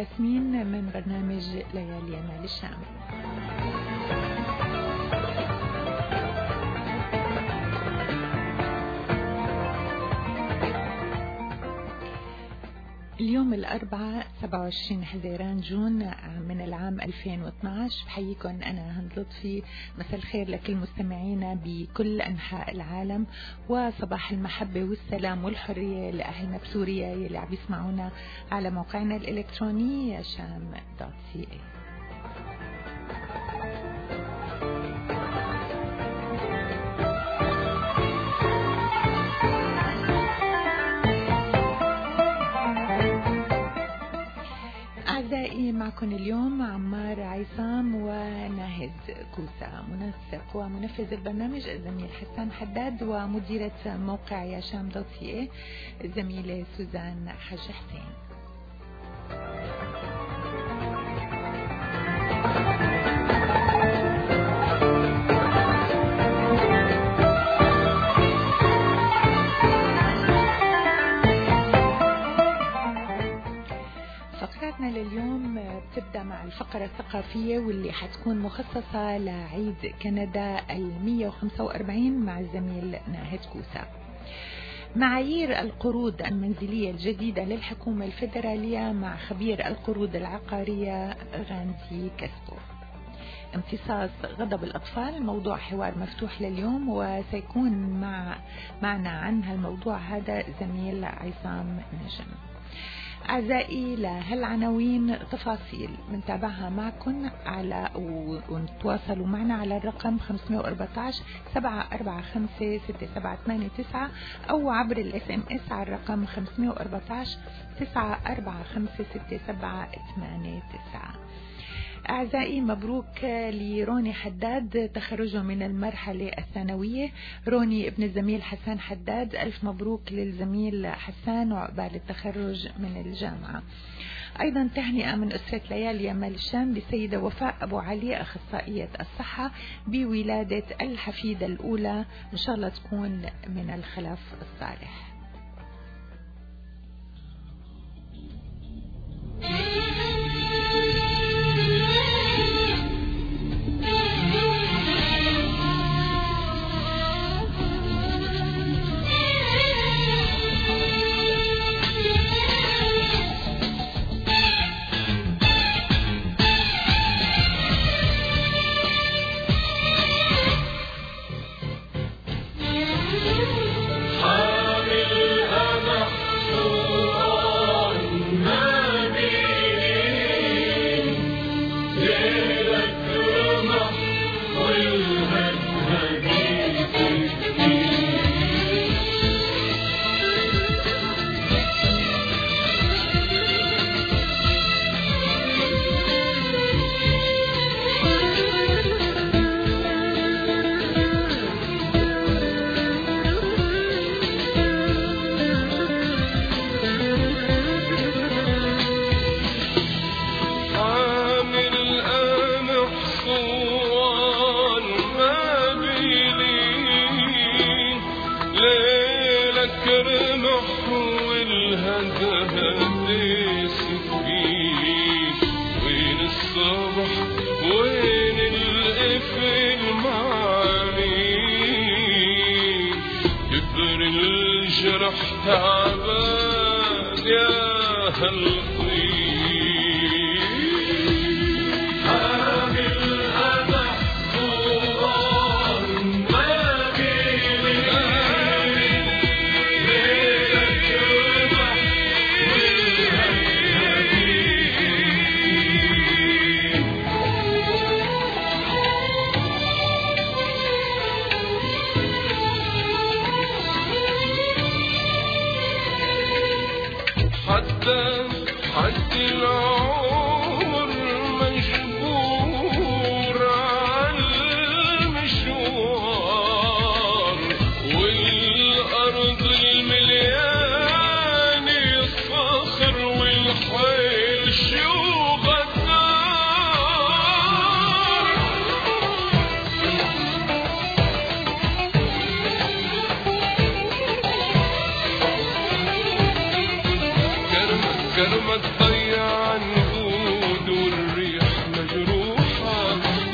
ياسمين من برنامج ليالي مال الشام. اليوم الأربعاء 27 حزيران جون من العام 2012. بحييكم أنا هند لطفي. مساء الخير لكل مستمعينا بكل أنحاء العالم، وصباح المحبة والسلام والحرية لأهلنا بسوريا يلي عم يسمعونا على موقعنا الإلكتروني sham.ca. أعزائي، معكم اليوم عمار عصام وناهد كوسا، منسق ومنفذ البرنامج الزميل حسان حداد، ومديرة موقع ياشام.ca الزميلة سوزان حاج حسين. فقراتنا لليوم بتبدأ مع الفقرة الثقافية واللي حتكون مخصصة لعيد كندا 145 مع الزميل ناهد كوسا. معايير القروض المنزلية الجديدة للحكومة الفيدرالية مع خبير القروض العقارية غاندي كاسبو. امتصاص غضب الأطفال موضوع حوار مفتوح لليوم، وسيكون معنا عن هالموضوع هذا زميل عصام نجم. أعزائي، لهالعناوين تفاصيل منتابعها معكم على ونتواصلوا معنا على الرقم 514 745 6789 أو عبر الSMS على الرقم 514 745 6789. أعزائي، مبروك لروني حداد تخرجه من المرحلة الثانوية. روني ابن الزميل حسان حداد، ألف مبروك للزميل حسان وعقبال التخرج من الجامعة. أيضا تهنئة من أسرة ليالي مال الشام لسيدة وفاء أبو علي أخصائية الصحة بولادة الحفيدة الأولى، إن شاء الله تكون من الخلف الصالح.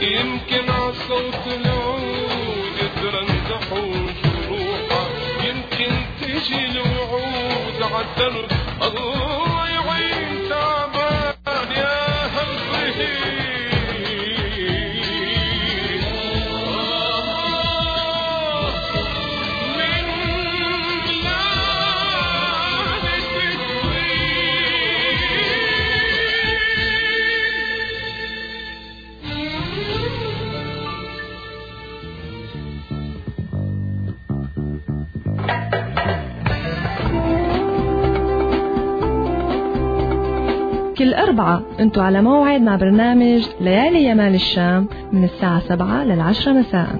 يمكن عالصوت العود يترنح وجروحه، يمكن تجي الوعود عالدرب الله يعين تعبان يا هالظهير. كل أربعة انتوا على موعد مع برنامج ليالي يمال الشام من الساعة 7 لل10 مساء.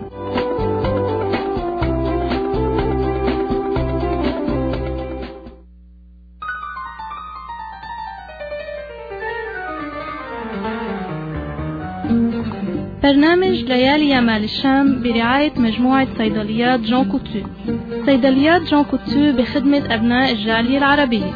برنامج ليالي يمال الشام برعاية مجموعة صيدليات جون كوتو. صيدليات جون كوتو بخدمة أبناء الجالية العربية.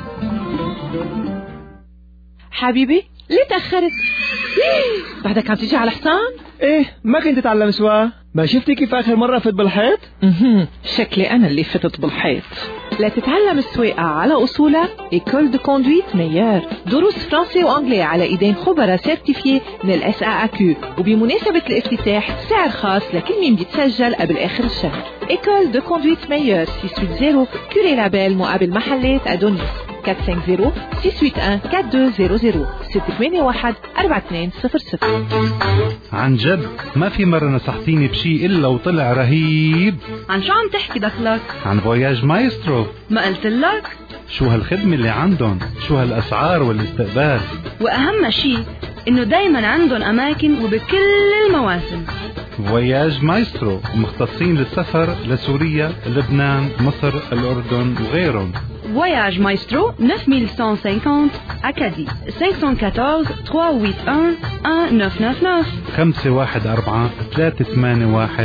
حبيبي ليه تأخرت؟ بعدك عم تيجي على حصان؟ ايه ما كنت تتعلم سواقة؟ ما شفتي كيف آخر مرة فت بالحيط؟ شكلي أنا اللي فتت بالحيط. لا تتعلم السواقة على أصولها إيكول دو كوندويت ميار، دروس فرنسي وأنجلي على إيدين خبراء سيرتيفيي من الاس اي كيو، وبمناسبة الافتتاح سعر خاص لكل مين بيتسجل قبل آخر الشهر. إيكول دو كوندويت ميار 680 كوري لابيل مقابل محلات أدونيس 450 681 4200 681 4200. عن جد ما في مرة نصحتيني بشي إلا وطلع رهيب. عن شو عم تحكي دخلك؟ عن فواياج مايسترو. ما قلت لك؟ شو هالخدمة اللي عندهم، شو هالأسعار والاستقبال، وأهم شي إنه دايما عندهم أماكن وبكل المواسم. فواياج مايسترو مختصين للسفر لسوريا، لبنان، مصر، الأردن وغيرهم. Voyage Maestro 9150 Acadie 514 381 1999 514 381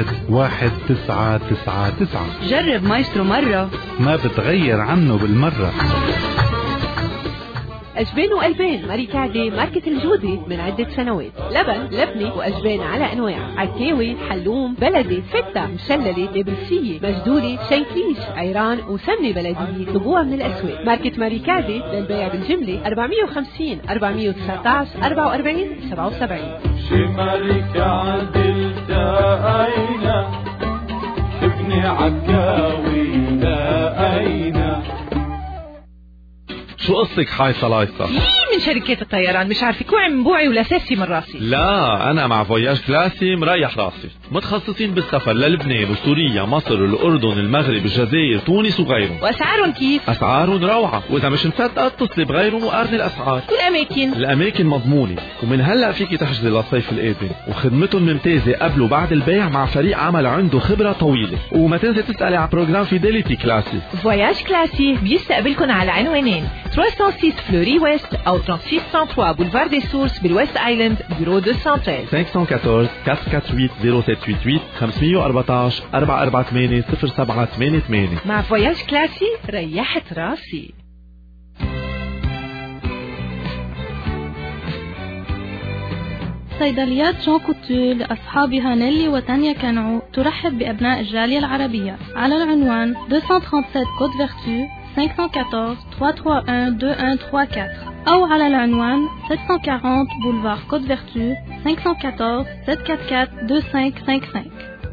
1999. جرب مايسترو مرة ما بتغير عنه بالمرة. أجبان وألبان ماريكادي ماركة الجودة من عدة سنوات. لبن، لبنة وأجبان على أنواع، عكاوي، حلوم، بلدي، فتة، مشللة، نابلسية، مجدولة، شيكليش، عيران وسمنة بلدية. طلبوها من الأسواق. ماركة ماريكادي للبيع بالجملة 450 419 44 77. شمالك عدل داينا ابني عكاوي داينا. شو قصتك حايصة لايصة؟ من شركات الطيران مش عارفة كوعي من بوعي ولا ساسي من راسي. لا أنا مع فواياج كلاسي مريح راسي، متخصصين بالسفر للبنان وسوريا مصر الأردن المغرب الجزائر تونس وغيرهم. وأسعارهم كيف؟ أسعارهم روعة، وإذا مش مصدقة اتصلي بغيرهم وقارني الأسعار. الأماكن مضمونة، ومن هلأ فيكي تحجزي للصيف القادم، وخدمتهم ممتازة قبل وبعد البيع مع فريق عمل عنده خبرة طويلة. وما تنسي تسألي على بروجرام فيديليتي كلاسي. فواياج كلاسي بيستقبلكم على عنوانين 306 فلوري ويست أو 3603 بولفار دي سورس بالويست آيلاند بيرو 213 514 448 0788 514 448 0788. مع فواياج كلاسي ريحت راسي. صيدليات جون كوتو لأصحابها نيلي وتانيا كانعو ترحب بأبناء الجالية العربية على العنوان 237 كود فيرتو 514 331 2134 أو على العنوان 740 بولفار كود فيرتو 514 744 2555.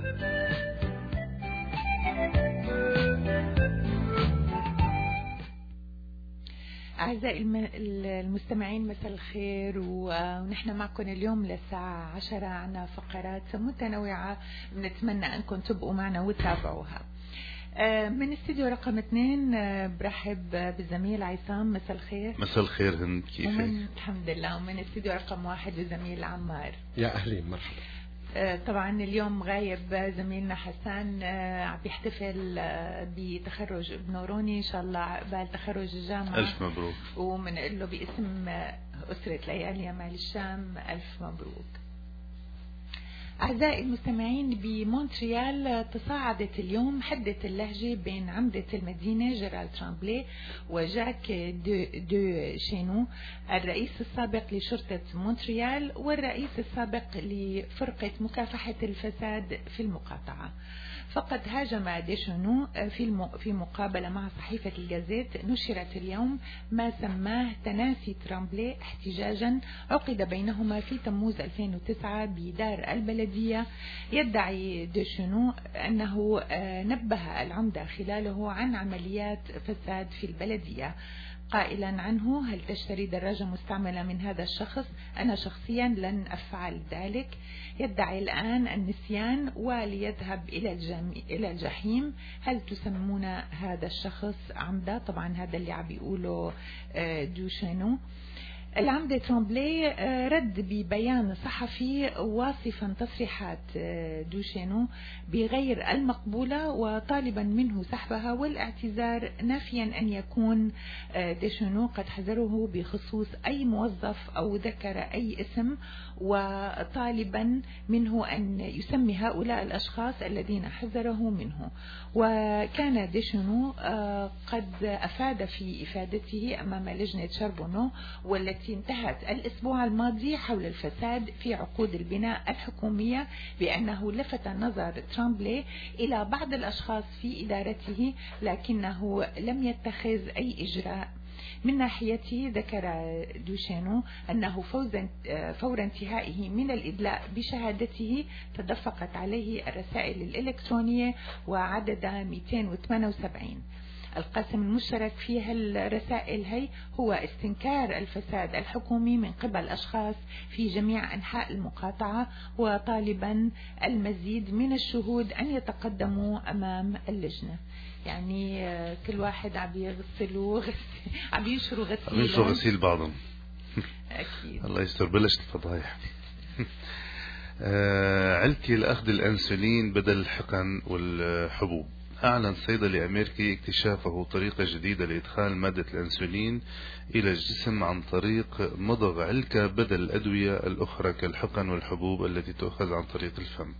أعزائي المستمعين مساء الخير، ونحن معكم اليوم للساعة 10 عنا فقرات متنوعة بنتمنى أنكم تبقوا معنا وتتابعوها. من استديو رقم 2 برحب بالزميل عصام. مساء الخير. مساء الخير هند، كيفك؟ الحمد لله. ومن استديو رقم 1 بالزميل عمار. يا أهلين مرحبا. طبعا اليوم غايب زميلنا حسان، عم بيحتفل بتخرج ابنه روني، ان شاء الله عقبال تخرج الجامعة. ألف مبروك. ومنقول له باسم أسرة ليالي يمال الشام ألف مبروك. أعزائي المستمعين، بمونتريال تصاعدت اليوم حدة اللهجة بين عمدة المدينة جيرال ترامبلي وجاك دو شينو، الرئيس السابق لشرطة مونتريال والرئيس السابق لفرقة مكافحة الفساد في المقاطعة. فقد هاجم ديشونو في مقابلة مع صحيفة الجازيت نشرت اليوم ما سماه تناسي ترامبلي احتجاجا عقد بينهما في تموز 2009 بدار البلدية. يدعي ديشونو أنه نبه العمدة خلاله عن عمليات فساد في البلدية، قائلا عنه: هل تشتري دراجة مستعملة من هذا الشخص؟ أنا شخصيا لن أفعل ذلك. يدعي الآن النسيان وليذهب إلى الجحيم. هل تسمون هذا الشخص عمدة؟ طبعا هذا اللي عم بيقوله دوشينو. العمدة ترامبلي رد ببيان صحفي واصفا تصريحات دوشينو بغير المقبولة وطالبا منه سحبها والاعتذار، نافيا أن يكون ديشونو قد حذره بخصوص أي موظف أو ذكر أي اسم، وطالبا منه أن يسمي هؤلاء الأشخاص الذين حذره منه. وكان ديشونو قد أفاد في إفادته أمام لجنة شاربونو والتي انتهت الأسبوع الماضي حول الفساد في عقود البناء الحكومية بأنه لفت نظر ترامبلي إلى بعض الأشخاص في إدارته لكنه لم يتخذ أي إجراء. من ناحيته ذكر دوشينو أنه فور انتهائه من الإدلاء بشهادته تدفقت عليه الرسائل الإلكترونية وعدد 278. القاسم المشترك في هالرسائل هي هو استنكار الفساد الحكومي من قبل أشخاص في جميع أنحاء المقاطعة، وطالبا المزيد من الشهود أن يتقدموا أمام اللجنة. يعني كل واحد عم يشروا غسيل بعضهم. أكيد. الله يستر. بلشت الفضايح. علكي لأخذ الأنسولين بدل الحقن والحبوب. أعلن صيدلي أمريكي اكتشافه طريقة جديدة لإدخال مادة الأنسولين إلى الجسم عن طريق مضغ علكة بدل الأدوية الأخرى كالحقن والحبوب التي تؤخذ عن طريق الفم.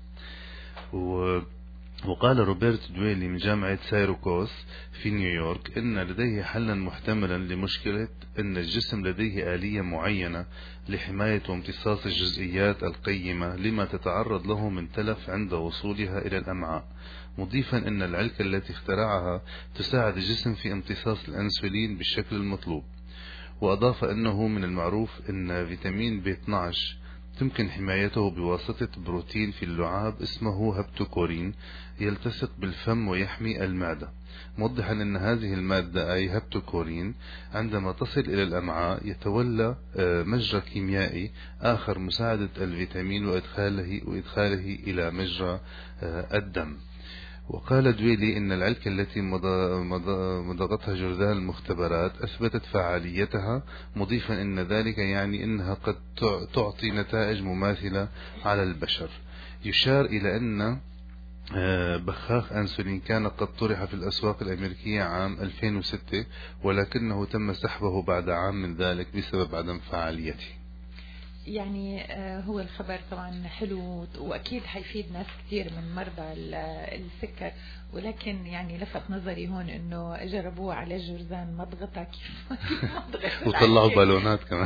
وقال روبرت دويلي من جامعة سايروكوس في نيويورك إن لديه حلا محتملا لمشكلة إن الجسم لديه آلية معينة لحماية وامتصاص الجزئيات القيمة لما تتعرض له من تلف عند وصولها إلى الأمعاء، مضيفا أن العلكة التي اخترعها تساعد الجسم في امتصاص الأنسولين بالشكل المطلوب. وأضاف أنه من المعروف أن فيتامين بي 12 تمكن حمايته بواسطة بروتين في اللعاب اسمه هبتوكورين يلتصق بالفم ويحمي المعدة، موضحا أن هذه المادة أي هبتوكورين عندما تصل إلى الأمعاء يتولى مجرى كيميائي آخر مساعدة الفيتامين وإدخاله إلى مجرى الدم. وقال دويلي إن العلكة التي مضغتها جرذان المختبرات أثبتت فعاليتها، مضيفا أن ذلك يعني أنها قد تعطي نتائج مماثلة على البشر. يشار إلى أن بخاخ أنسولين كان قد طرح في الأسواق الأمريكية عام 2006 ولكنه تم سحبه بعد عام من ذلك بسبب عدم فعاليته. يعني هو الخبر طبعا حلو وأكيد حيفيد ناس كتير من مرضى السكر، ولكن يعني لفت نظري هون إنه جربوه على جرذان مضغطة كيف وطلعوا بالونات كمان.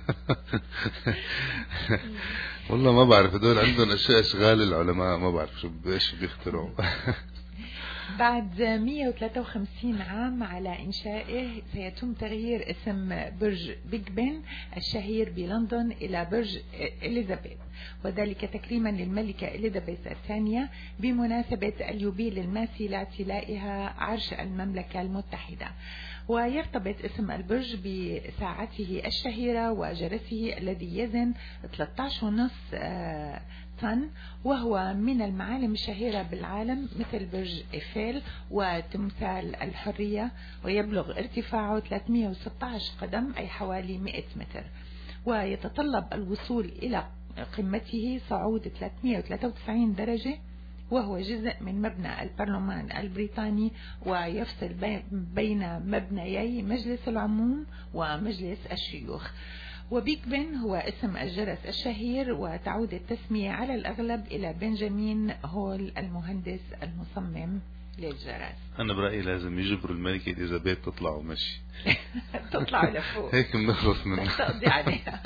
والله ما بعرف، هدول عندهم أشغال العلماء ما بعرف ايش بيخترعوا. بعد 153 عام على إنشائه سيتم تغيير اسم برج بيج بن الشهير بلندن إلى برج إليزابيث، وذلك تكريما للملكة إليزابيث الثانية بمناسبة اليوبيل الماسي لاعتلائها عرش المملكة المتحدة. ويرتبط اسم البرج بساعته الشهيرة وجرسه الذي يزن 13.5 طن، وهو من المعالم الشهيرة بالعالم مثل برج إيفيل وتمثال الحرية، ويبلغ ارتفاعه 316 قدم أي حوالي 100 متر، ويتطلب الوصول إلى قمته صعود 393 درجة، وهو جزء من مبنى البرلمان البريطاني ويفصل بين مبنيي مجلس العموم ومجلس الشيوخ. وبيج بن هو اسم الجرس الشهير، وتعود التسمية على الأغلب إلى بنجامين هول المهندس المصمم للجرس. أنا برأيي لازم يجبروا الملكة إليزابيث تطلع ومشي تطلع لفوق هيك بنخلص منها تقضي عليها.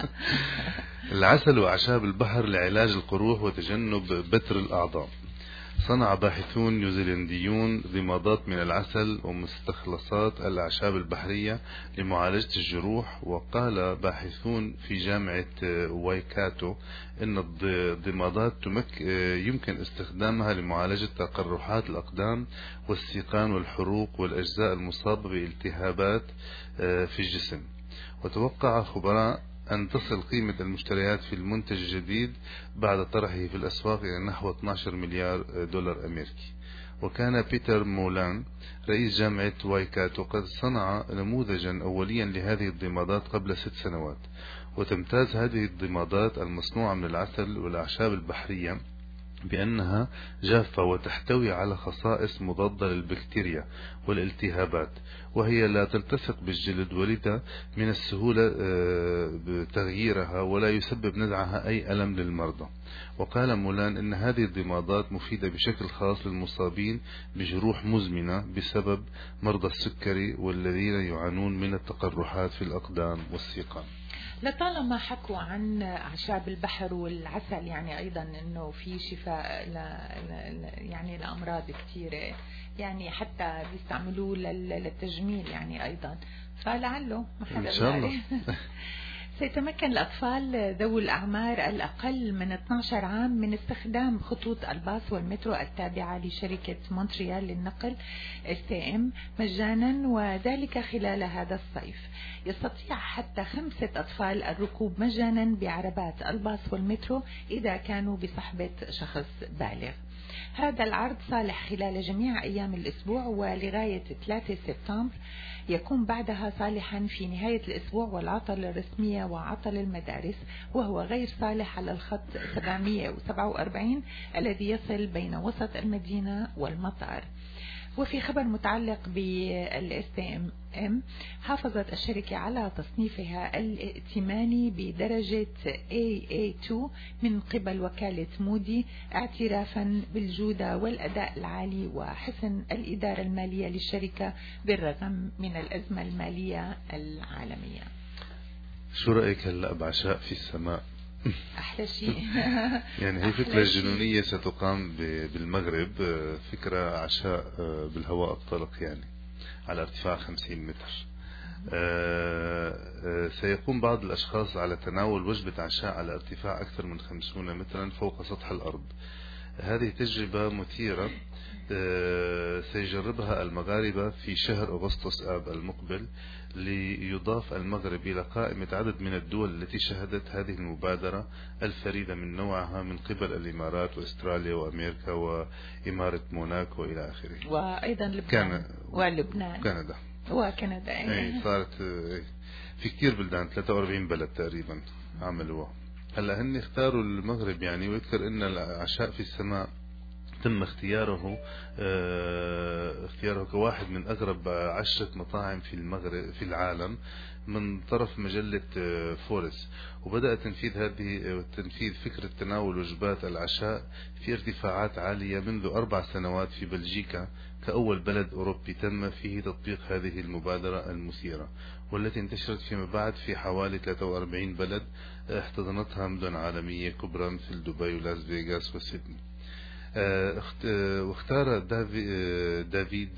العسل وأعشاب البحر لعلاج القروح وتجنب بتر الأعضاء. صنع باحثون نيوزيلنديون ضمادات من العسل ومستخلصات الأعشاب البحرية لمعالجة الجروح. وقال باحثون في جامعة وايكاتو إن الضمادات يمكن استخدامها لمعالجة تقرحات الأقدام والسيقان والحروق والأجزاء المصابة بالتهابات في الجسم. وتوقع خبراء أن تصل قيمة المشتريات في المنتج الجديد بعد طرحه في الأسواق إلى نحو 12 مليار دولار أمريكي. وكان بيتر مولان رئيس جامعة وايكاتو قد صنع نموذجا أوليا لهذه الضمادات قبل 6 سنوات. وتمتاز هذه الضمادات المصنوعة من العسل والأعشاب البحرية بأنها جافة وتحتوي على خصائص مضادة للبكتيريا والالتهابات، وهي لا تلتصق بالجلد، ولذا من السهولة بتغييرها ولا يسبب نزعها أي ألم للمرضى. وقال مولان إن هذه الضمادات مفيدة بشكل خاص للمصابين بجروح مزمنة بسبب مرضى السكري والذين يعانون من التقرحات في الأقدام والسيقان. لطالما حكوا عن أعشاب البحر والعسل، يعني أيضا أنه في شفاء يعني لأمراض كثيرة، يعني حتى بيستعملوه للتجميل يعني أيضا، فلعله إن شاء الله. سيتمكن الأطفال ذوي الأعمار الأقل من 12 عام من استخدام خطوط الباص والمترو التابعة لشركة مونتريال للنقل STM مجانا، وذلك خلال هذا الصيف. يستطيع حتى 5 أطفال الركوب مجانا بعربات الباص والمترو إذا كانوا بصحبة شخص بالغ. هذا العرض صالح خلال جميع أيام الأسبوع ولغاية 3 سبتمبر، يكون بعدها صالحا في نهاية الأسبوع والعطل الرسمية وعطل المدارس، وهو غير صالح على الخط 747 الذي يصل بين وسط المدينة والمطار. وفي خبر متعلق بالSTM، حافظت الشركة على تصنيفها الائتماني بدرجة AA2 من قبل وكالة مودي، اعترافا بالجودة والأداء العالي وحسن الإدارة المالية للشركة بالرغم من الأزمة المالية العالمية. شو رأيك هلأ بعشاء في السماء؟ أحلى شيء. يعني هي فكرة جنونية ستقام بالمغرب، فكرة عشاء بالهواء الطلق يعني على ارتفاع 50 متر. سيقوم بعض الأشخاص على تناول وجبة عشاء على ارتفاع أكثر من 50 مترا فوق سطح الأرض. هذه تجربة مثيرة سيجربها المغاربة في شهر أغسطس آب المقبل، ليضاف المغرب إلى قائمة عدد من الدول التي شهدت هذه المبادرة الفريدة من نوعها من قبل الإمارات وأستراليا وأمريكا وإمارة موناكو إلى آخره، وأيضا لبنان ولبنان وكندا وكندا. أي صارت في كتير بلدان، 43 بلد تقريبا عملوها. هلا هن اختاروا المغرب يعني، ويذكر ان العشاء في السماء تم اختياره كواحد من أغرب 10 مطاعم في المغرب في العالم من طرف مجلة فورس. وبدأ تنفيذ فكرة تناول وجبات العشاء في ارتفاعات عالية منذ 4 سنوات في بلجيكا، كأول بلد أوروبي تم فيه تطبيق هذه المبادرة المثيرة، والتي انتشرت فيما بعد في حوالي 43 بلد احتضنتها مدن عالمية كبرى مثل دبي ولاس فيغاس وسيدني. واختار دافيد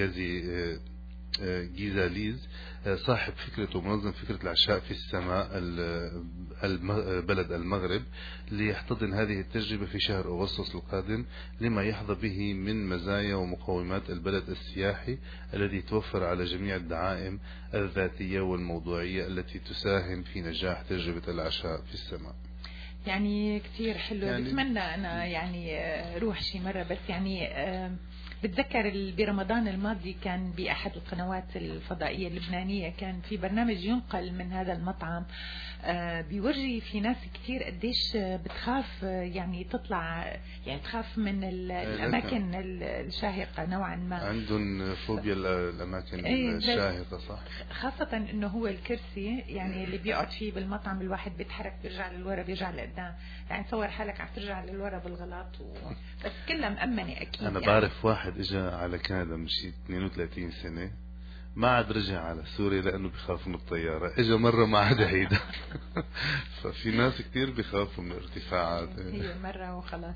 جيزاليز صاحب فكرة ومنظم فكرة العشاء في السماء بلد المغرب ليحتضن هذه التجربة في شهر أغسطس القادم، لما يحظى به من مزايا ومقومات البلد السياحي الذي توفر على جميع الدعائم الذاتية والموضوعية التي تساهم في نجاح تجربة العشاء في السماء. يعني كتير حلو، يعني بتمنى أنا يعني روح شي مرة، بس يعني بتذكر برمضان الماضي كان بأحد القنوات الفضائية اللبنانية كان في برنامج ينقل من هذا المطعم، بيورجي في ناس كتير قديش بتخاف يعني تطلع، يعني تخاف من الأماكن الشاهقة نوعا ما، عندهم فوبيا الأماكن الشاهقة صح، خاصة إنه هو الكرسي يعني اللي بيقعد فيه بالمطعم الواحد بيتحرك بيرجع للورا بيرجع لقدام، يعني تصور حالك عم ترجع للورا بالغلط بس كلها مأمنة أكيد. أنا يعني بعرف واحد إجا على كندا من شي 32 سنة ما عاد رجع على سوريا لأنه بيخاف من الطيارة، إجا مرة ما عاد عيدا. ففي ناس كتير بيخافوا من الارتفاعات، هي مرة وخلاص.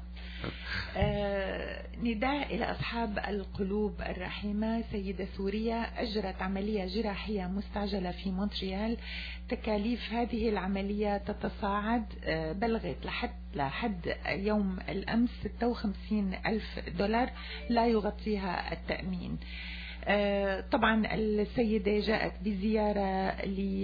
نداء إلى أصحاب القلوب الرحيمة. سيدة سورية أجرت عملية جراحية مستعجلة في مونتريال، تكاليف هذه العملية تتصاعد، بلغت لحد يوم الأمس $56,000 لا يغطيها التأمين. طبعا السيدة جاءت بزيارة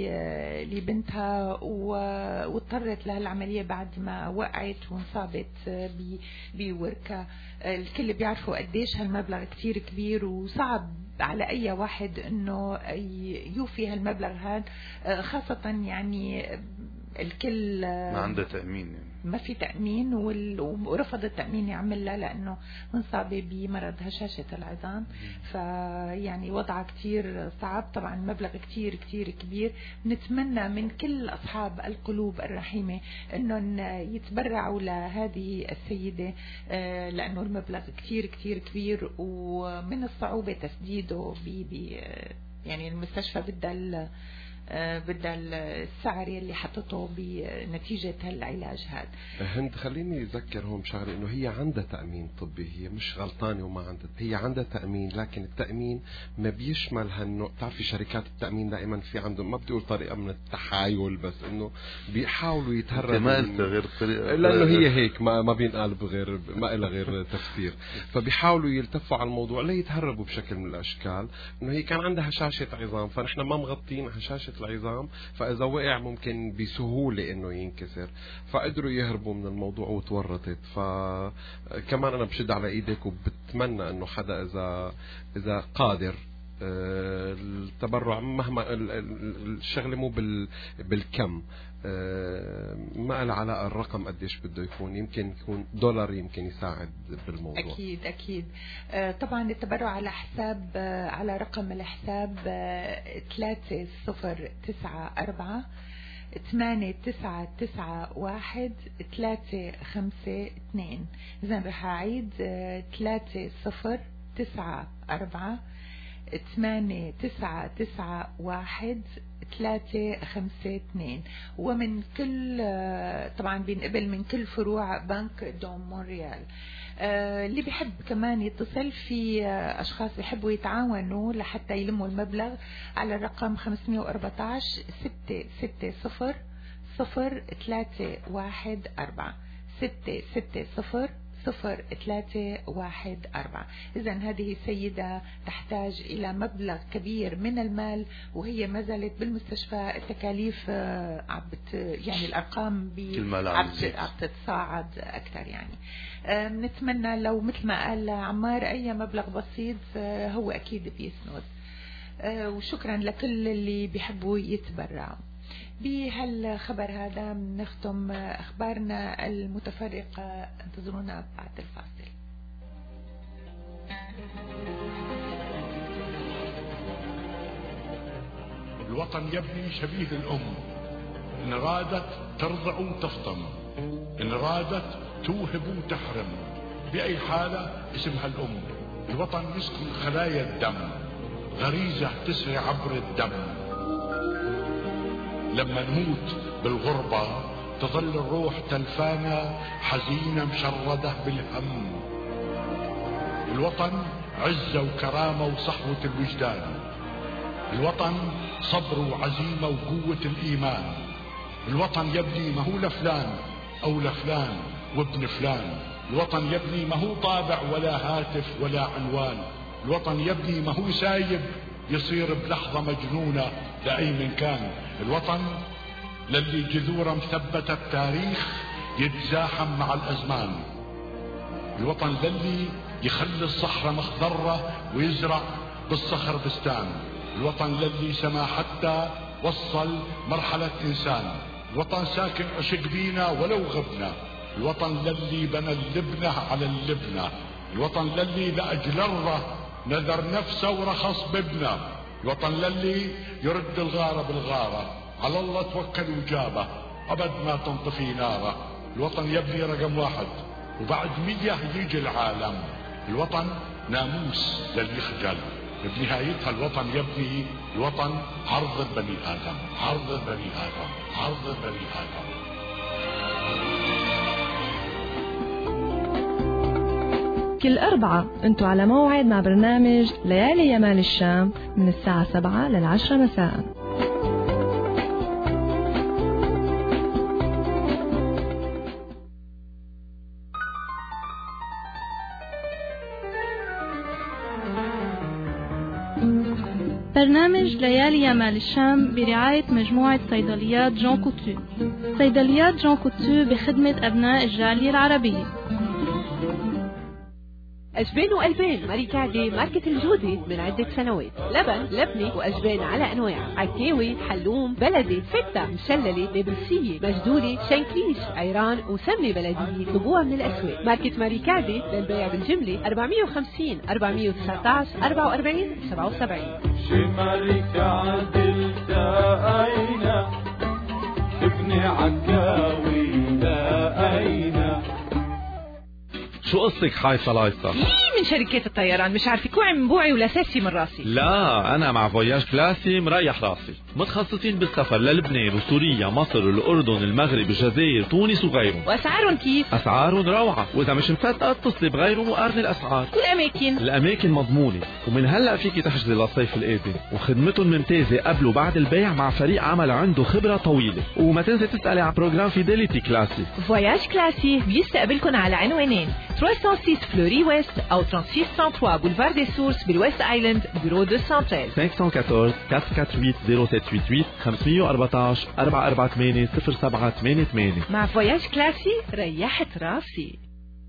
لبنتها واضطرت لها العملية بعد ما وقعت وانصابت بوركة. الكل بيعرفوا قديش هالمبلغ كتير كبير وصعب على أي واحد أنه يوفي هالمبلغ هذا، خاصة يعني الكل ما عنده تأمين، يعني ما في تأمين ورفض التأمين يعملها لأنه منصابة بمرض هشاشة العظام، فيعني وضعها كتير صعب. طبعا مبلغ كتير كتير كبير. نتمنى من كل أصحاب القلوب الرحيمة أنهم يتبرعوا لهذه السيدة، لأنه المبلغ كتير كتير كبير ومن الصعوبة تسديده يعني المستشفى بدها السعر اللي حطته بنتيجة هالعلاج هذا. هند خليني أذكر هون شغله، إنه هي عندها تأمين طبي، هي مش غلطانة وما عندها، هي عندها تأمين، لكن التأمين ما بيشمل هالنوع. تعرفي شركات التأمين دائما في عندهم، ما بدي أقول طريقة من التحايل، بس إنه بيحاولوا يتهربوا ما غير طريقة، لأنه هي هيك ما بينقال بغير، ما إلها غير تفسير. فبيحاولوا يلتفوا على الموضوع ليتهربوا بشكل من الأشكال. إنه هي كان عندها هشاشة عظام، فنحن ما مغطين هشاشة العظام، فإذا وقع ممكن بسهولة إنه ينكسر، فقدروا يهربوا من الموضوع وتورطت. فكمان أنا بشد على إيدك وبتمنى إنه حدا إذا قادر التبرع، مهما الشغلة مو بالكم، ما له علاقة الرقم قديش بده يكون، يمكن يكون $، يمكن يساعد بالموضوع. أكيد. طبعا التبرع على حساب، على رقم الحساب 3094-8991-352. إذن رح أعيد 3094-8991-352. ومن كل طبعا بينقبل من كل فروع بنك دوم مونريال. اللي بيحب كمان يتصل، في أشخاص بيحبوا يتعاونوا لحتى يلموا المبلغ على الرقم 514-660-0314 660-0314. إذن هذه سيدة تحتاج إلى مبلغ كبير من المال، وهي ما زالت بالمستشفى. التكاليف يعني الأرقام عم تتصاعد أكثر. يعني نتمنى لو مثل ما قال عمار أي مبلغ بسيط هو أكيد بيسند. وشكرا لكل اللي بيحبوا يتبرعوا. بهالخبر هذا نختم أخبارنا المتفرقة. انتظرونا بعد الفاصل. الوطن يبني شبيه الأم، إن رادت ترضع تفطم، إن رادت توهب تحرم، بأي حالة اسمها الأم. الوطن يسكن خلايا الدم، غريزة تسري عبر الدم. لما نموت بالغربة تظل الروح تلفانة حزينة مشردة بالهم. الوطن عزة وكرامة وصحوة الوجدان. الوطن صبر وعزيمة وقوة الإيمان. الوطن يبني ما هو لفلان أو لفلان وابن فلان. الوطن يبني ما هو طابع ولا هاتف ولا عنوان. الوطن يبني ما هو سايب يصير بلحظة مجنونة لأي من كان. الوطن للي جذوره مثبتة بتاريخ يتزاحم مع الأزمان. الوطن للي يخلي الصحراء مخضرة ويزرع بالصخر بستان. الوطن للي سما حتى وصل مرحلة إنسان. الوطن ساكن عشق بينا ولو غبنا. الوطن للي بنى اللبنة على اللبنة. الوطن للي لأجل الله نذر نفسه ورخص بابنه. الوطن للي يرد الغارة بالغارة، على الله توكل وجابه أبد ما تنطفي ناره. الوطن يبني رقم واحد وبعد 100 يجي العالم. الوطن ناموس للي يخجل، بنهايتها الوطن يبني الوطن عرض بني آدم، عرض بني آدم، عرض بني آدم. كل أربعة انتوا على موعد مع برنامج ليالي يمال الشام من الساعة 7 لل10 مساء. برنامج ليالي يمال الشام برعاية مجموعة صيدليات جون كوتو. صيدليات جون كوتو بخدمة أبناء الجالية العربية. أجبان وألبان ماريكاردي ماركة الجودة من عدة سنوات. لبن، لبنة وأجبان على أنواع، عكاوي، حلوم، بلدي، فتة، مشللة، نابلسية، مجدولة، شنكليش، عيران وسمنة بلدية. طلبوها من الأسواق. ماركة ماريكاردي للبيع بالجملة 450 419 44 77. شمالك عدل تأينا ابني عكاوي تأينا. شو قصتك حايصة لايصة؟ من شركات الطيران مش عارفة كوعي من بوعي ولا ساسي من راسي. لا أنا مع فوياج كلاسي مريح راسي، متخصصين بالسفر للبنان وسوريا مصر الأردن المغرب الجزائر تونس وغيرهم. وأسعارهم كيف؟ أسعارهم روعة، وإذا مش مصدقة اتصلي بغيرهم وقارني الأسعار. والأماكن؟ الأماكن مضمونة، ومن هلأ فيكي تحجزي للصيف القادم، وخدمتهم ممتازة قبل وبعد البيع مع فريق عمل عنده خبرة طويلة. وما تنسي تسألي عن بروجرام فيديليتي كلاسي. فوياج كلاسي بيستقبلكم على عنوانين 306 فلوري ويست أو 3633 بولفار دي سورس بالويست آيلاند بيرو 213. 514 448 0788 514 448 0788. مع فوياج كلاسي ريحت راسي.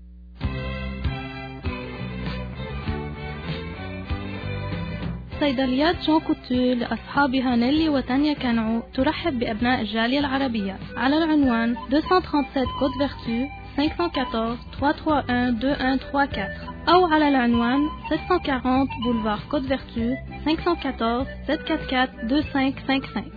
صيدليات جون كوتو لأصحابها نيلي وتانيا كانعو ترحب بأبناء الجالية العربية على العنوان 237 كوت فيرتو 514 331 2134 أو على العنوان 740 بولفار كوت فيرتو 514 744 2555.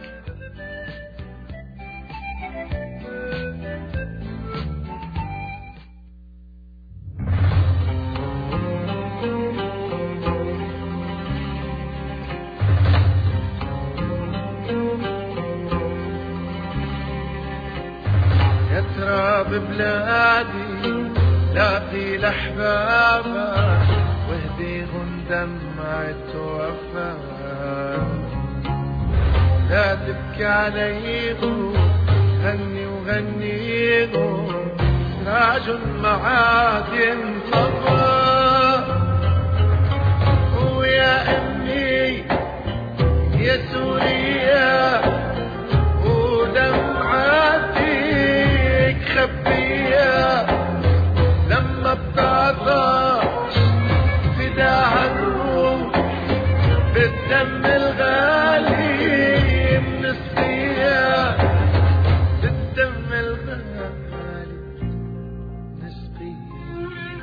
ببلادي لاقي لأحبابك واهديهم دمعة وفاء. لا تبكي عليهم غني وغنيهم سراج معاد انطفى. ويا أمي يا سوريا ودمعاتي خبية لما بتعطش فداها الروح بالدم الغالي من الصيام. بالدم الغالي نسقيها.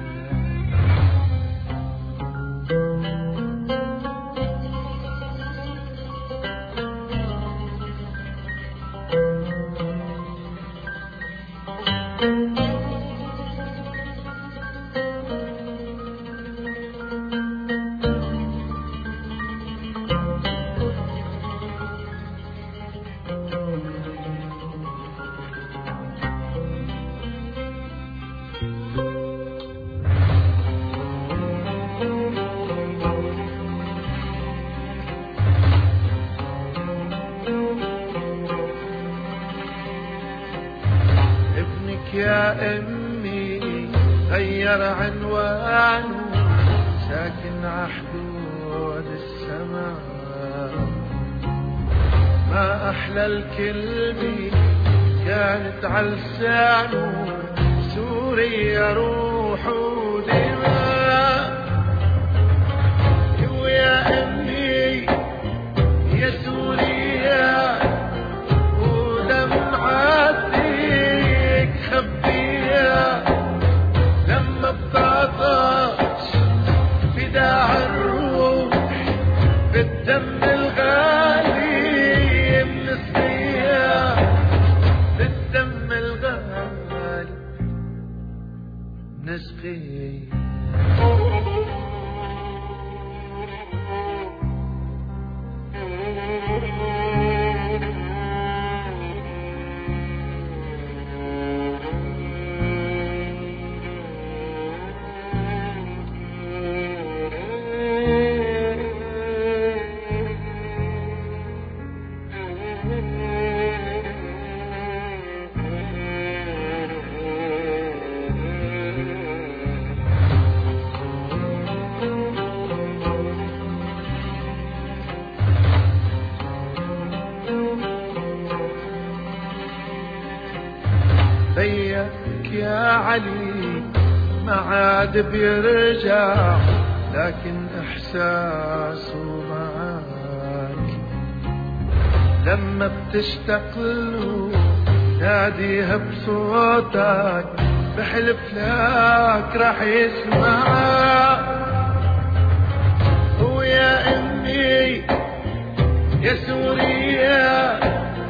يا أمي غير عنوانه ساكن عحدود السماء. ما أحلى الكلمة كانت عالسانه سوريا روح ودماء. نسقي. بيك يا علي ما عاد بيرجع، لكن إحساسه معاك لما بتشتاق له ناديها بصوتك، بحلف لك رح يسمعك. ويا أمي يا سوريا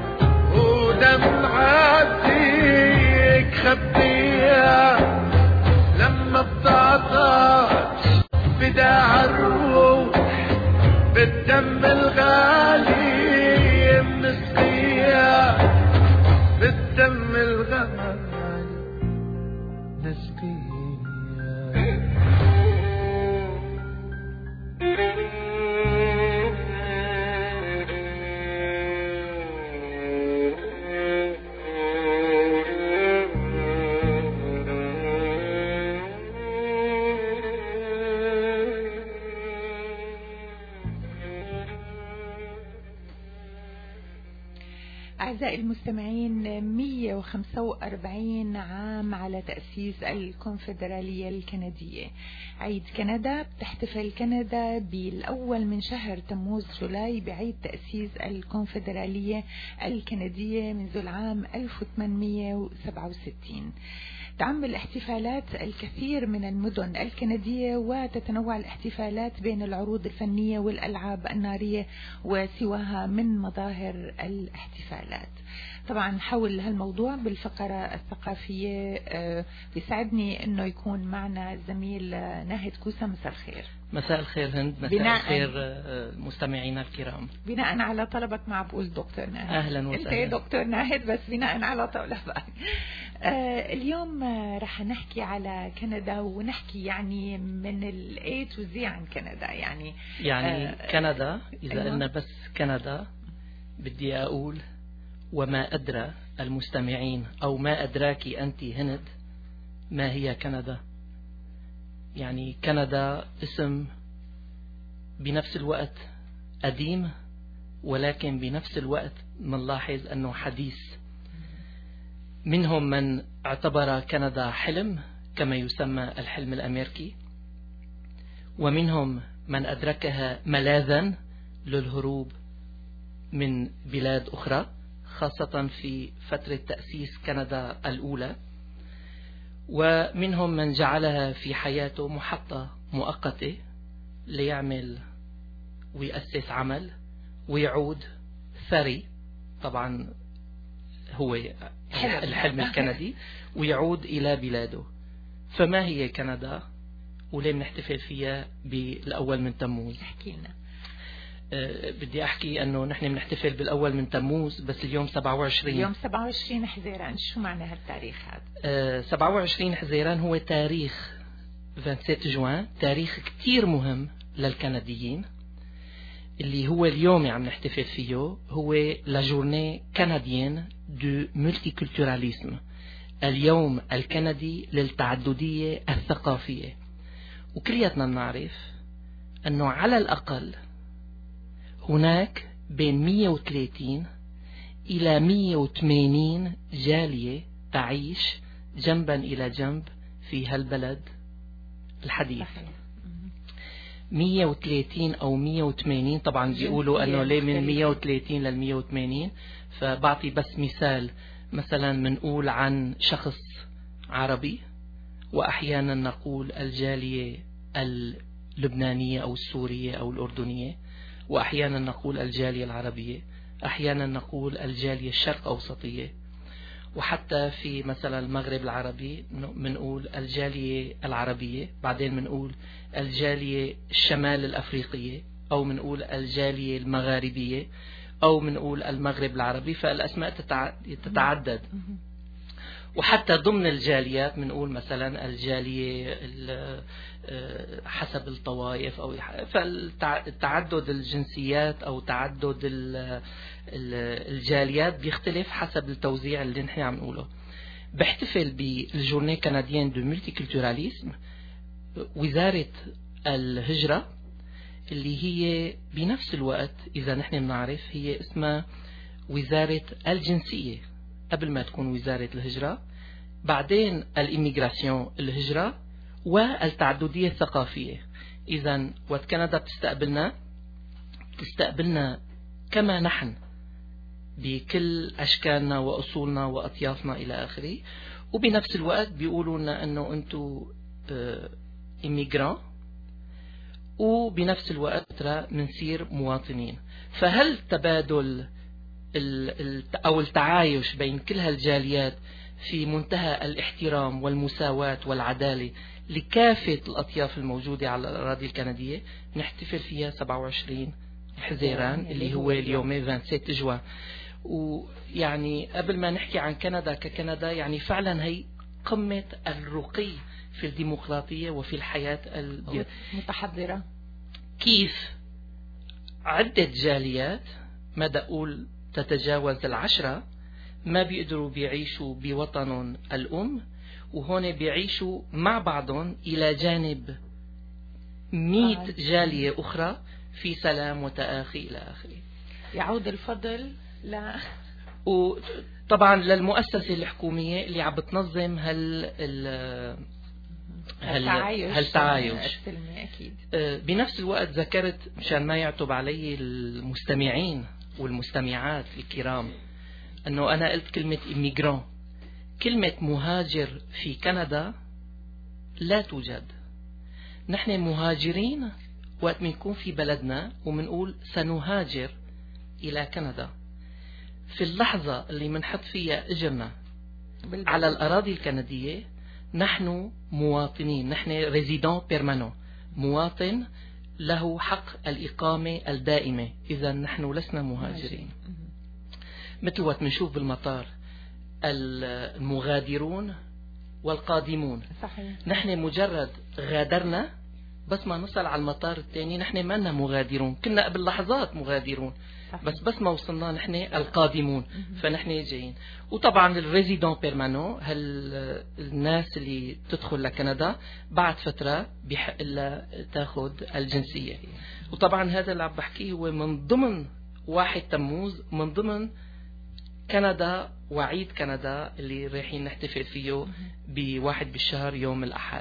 ودمعتك خبيها، لما بتعطش بداع الروح بالدم الغالي مسقيها، بالدم الغالي نسقيها. أعزائي المستمعين، 145 عام على تأسيس الكونفدرالية الكندية. عيد كندا بتحتفل كندا بالأول من شهر تموز جولاي بعيد تأسيس الكونفدرالية الكندية منذ العام 1867. تعم الاحتفالات الكثير من المدن الكندية، وتتنوع الاحتفالات بين العروض الفنية والألعاب النارية وسواها من مظاهر الاحتفالات. طبعا حول هالموضوع بالفقرة الثقافية بيسعدني انه يكون معنا الزميل ناهد كوسة. مساء الخير. مساء الخير هند. مساء الخير مستمعينا الكرام. بناء على طلبك ما بقول دكتور ناهد. اهلا وسهلا. انت دكتور ناهد بس بناء على طلبك. اليوم رح نحكي على كندا، ونحكي يعني من A to Z عن كندا. يعني كندا إذا قلنا بس كندا بدي أقول وما أدرى المستمعين أو ما أدراك أنت هند ما هي كندا. يعني كندا اسم بنفس الوقت قديم، ولكن بنفس الوقت منلاحظ أنه حديث. منهم من اعتبر كندا حلم كما يسمى الحلم الأمريكي، ومنهم من أدركها ملاذا للهروب من بلاد أخرى، خاصة في فترة تأسيس كندا الأولى، ومنهم من جعلها في حياته محطة مؤقتة ليعمل ويأسس عمل ويعود ثري، طبعا هو الحلم الكندي، ويعود إلى بلاده. فما هي كندا وليه بنحتفل فيها بالأول من تموز؟ احكي لنا. بدي أحكي أنه نحن بنحتفل بالأول من تموز، بس اليوم 27. اليوم 27 حزيران. شو معنى هالتاريخ هذا؟ 27 حزيران هو تاريخ 27 جوان، تاريخ كتير مهم للكنديين، اللي هو اليوم عم نحتفل فيه. هو لا جورني كنديين دو مولتيكولتوراليزم، اليوم الكندي للتعددية الثقافية. وكلياتنا بنعرف أنه على الأقل هناك بين 130 إلى 180 جالية تعيش جنبا إلى جنب في هالبلد الحديث. 130 أو 180، طبعا بيقولوا أنه ليه من 130 لل 180. فبعطي بس مثال، مثلا منقول عن شخص عربي، وأحيانا نقول الجالية اللبنانية أو السورية أو الأردنية، وأحيانا نقول الجالية العربية، أحيانا نقول الجالية الشرق أوسطية، وحتى في مثلا المغرب العربي بنقول الجالية العربية، بعدين بنقول الجالية الشمال الأفريقية، أو بنقول الجالية المغاربية، أو بنقول المغرب العربي. فالأسماء تتعدد. وحتى ضمن الجاليات بنقول مثلا الجالية حسب الطوائف، أو فالتعدد الجنسيات أو تعدد الجاليات بيختلف حسب التوزيع اللي نحن عم نقوله. بحتفل بالجورني كنديين دو مولتيكولتوراليزم وزارة الهجرة، اللي هي بنفس الوقت إذا نحن بنعرف هي اسمها وزارة الجنسية قبل ما تكون وزارة الهجرة، بعدين الإميغراسيون الهجرة والتعددية الثقافية. إذا وقت كندا بتستقبلنا كما نحن بكل أشكالنا وأصولنا وأطيافنا إلى آخره، وبنفس الوقت بيقولوا لنا أنه أنتم إميغران، وبنفس الوقت منصير مواطنين. فهل تبادل أو التعايش بين كل هالجاليات في منتهى الاحترام والمساواة والعدالة لكافة الأطياف الموجودة على الأراضي الكندية، نحتفل فيها 27 حزيران اللي هو اليوم 27 جوان. ويعني قبل ما نحكي عن كندا ككندا، يعني فعلا هي قمة الرقي في الديمقراطية وفي الحياة المتحضرة. كيف عدة جاليات ما أقول تتجاوز 10 ما بيقدروا بيعيشوا بوطنهم الأم، وهون بيعيشوا مع بعضهم إلى جانب 100 جالية أخرى في سلام وتآخي إلى آخره. يعود الفضل وطبعا للمؤسسة الحكومية اللي عم بتنظم هالتعايش. أكيد. بنفس الوقت ذكرت مشان ما يعتب علي المستمعين والمستمعات الكرام أنه أنا قلت كلمة إميغران. كلمة مهاجر في كندا لا توجد. نحن مهاجرين وقت منكون في بلدنا ومنقول سنهاجر إلى كندا. في اللحظة اللي منحط فيها إجرنا على الأراضي الكندية نحن مواطنين، نحن ريزيدون بيرمانون، مواطن له حق الإقامة الدائمة. إذا نحن لسنا مهاجرين. مثل وقت منشوف بالمطار المغادرون والقادمون. صحيح. نحن مجرد غادرنا بس ما نصل على المطار الثاني نحن ما لنا مغادرون، كنا قبل لحظات مغادرون. صحيح. بس ما وصلنا نحن القادمون. فنحن جايين. وطبعا الريزيدون بيرمانون الناس اللي تدخل لكندا بعد فترة بحق لها تاخذ الجنسية. وطبعا هذا اللي عم بحكيه هو من ضمن 1 تموز، من ضمن كندا وعيد كندا اللي رايحين نحتفل فيه ب1 بالشهر يوم الأحد.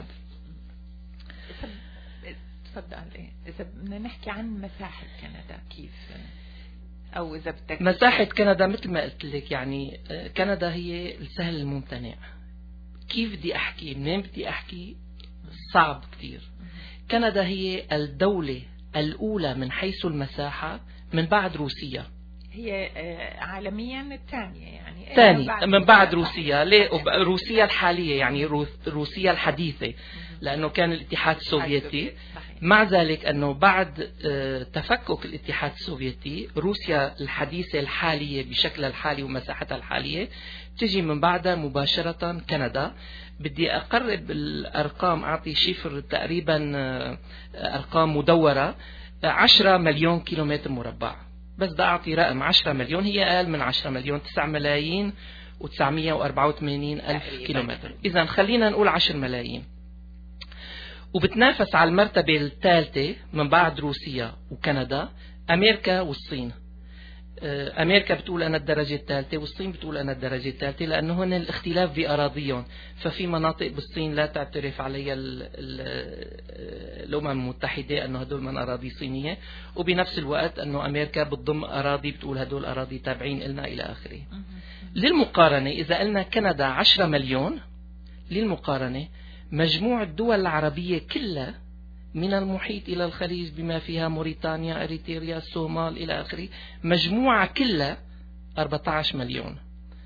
تفضل. إذا بدنا نحكي عن مساحة كندا كيف، أو إذا بدك مساحة كندا مثل ما قلت لك، يعني كندا هي السهل الممتنع. كيف بدي أحكي، منين بدي أحكي، صعب كتير. كندا هي الدولة الأولى من حيث المساحة من بعد روسيا. هي عالميا الثانية، يعني ثاني من بعد روسيا. ليه؟ روسيا الحالية يعني روسيا الحديثة، لأنه كان الاتحاد السوفيتي. مع ذلك أنه بعد تفكك الاتحاد السوفيتي روسيا الحديثة الحالية بشكلها الحالي ومساحتها الحالية تجي من بعدها مباشرة كندا. بدي أقرب الأرقام، أعطي شفر تقريبا أرقام مدورة. 10 مليون كيلومتر مربع. بس بدي أعطي رقم 10 مليون، هي أقل من 10 مليون، 9 ملايين و984 ألف كيلومتر. إذا خلينا نقول 10 ملايين. وبتنافس على المرتبة الثالثة من بعد روسيا وكندا أمريكا والصين. أمريكا بتقول أنا الدرجة الثالثة، والصين بتقول أنا الدرجة الثالثة، لأنه هن الاختلاف بأراضيهم. ففي مناطق بالصين لا تعترف عليها الأمم المتحدة أنه هدول من أراضي صينية، وبنفس الوقت أنه أمريكا بتضم أراضي بتقول هدول أراضي تابعين إلنا إلى آخره. للمقارنة إذا قلنا كندا 10 مليون، للمقارنة مجموع الدول العربية كلها من المحيط إلى الخليج بما فيها موريتانيا، أريتريا، الصومال إلى آخره، مجموعة كلها 14 مليون.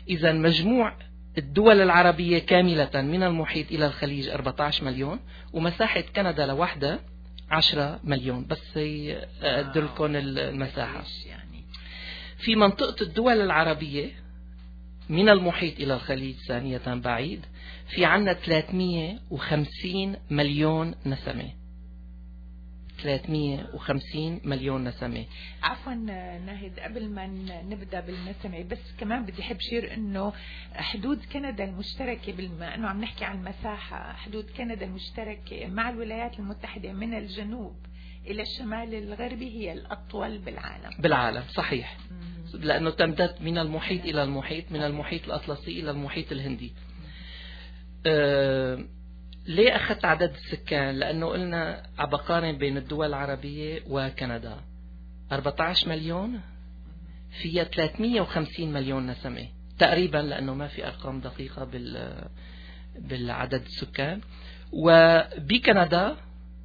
إذا مجموع الدول العربية كاملة من المحيط إلى الخليج 14 مليون، ومساحة كندا لوحدها 10 مليون. بس أدلكم المساحة. في منطقة الدول العربية من المحيط إلى الخليج ثانية بعيد، في عنا 350 مليون نسمة. 350 مليون نسمة. عفوا ناهد، قبل ما نبدأ بالنسمة بس كمان بدي أحب شير إنه حدود كندا المشتركة، بما إنه عم نحكي عن المساحة، حدود كندا المشتركة مع الولايات المتحدة من الجنوب إلى الشمال الغربي هي الأطول بالعالم. صحيح. لأنه تمتد من المحيط إلى المحيط، من المحيط الأطلسي إلى المحيط الهندي. ليه أخذت عدد السكان؟ لأنه قلنا عبقارن بين الدول العربية وكندا 14 مليون، فيها 350 مليون نسمة تقريبا، لأنه ما في أرقام دقيقة بالعدد السكان. وبكندا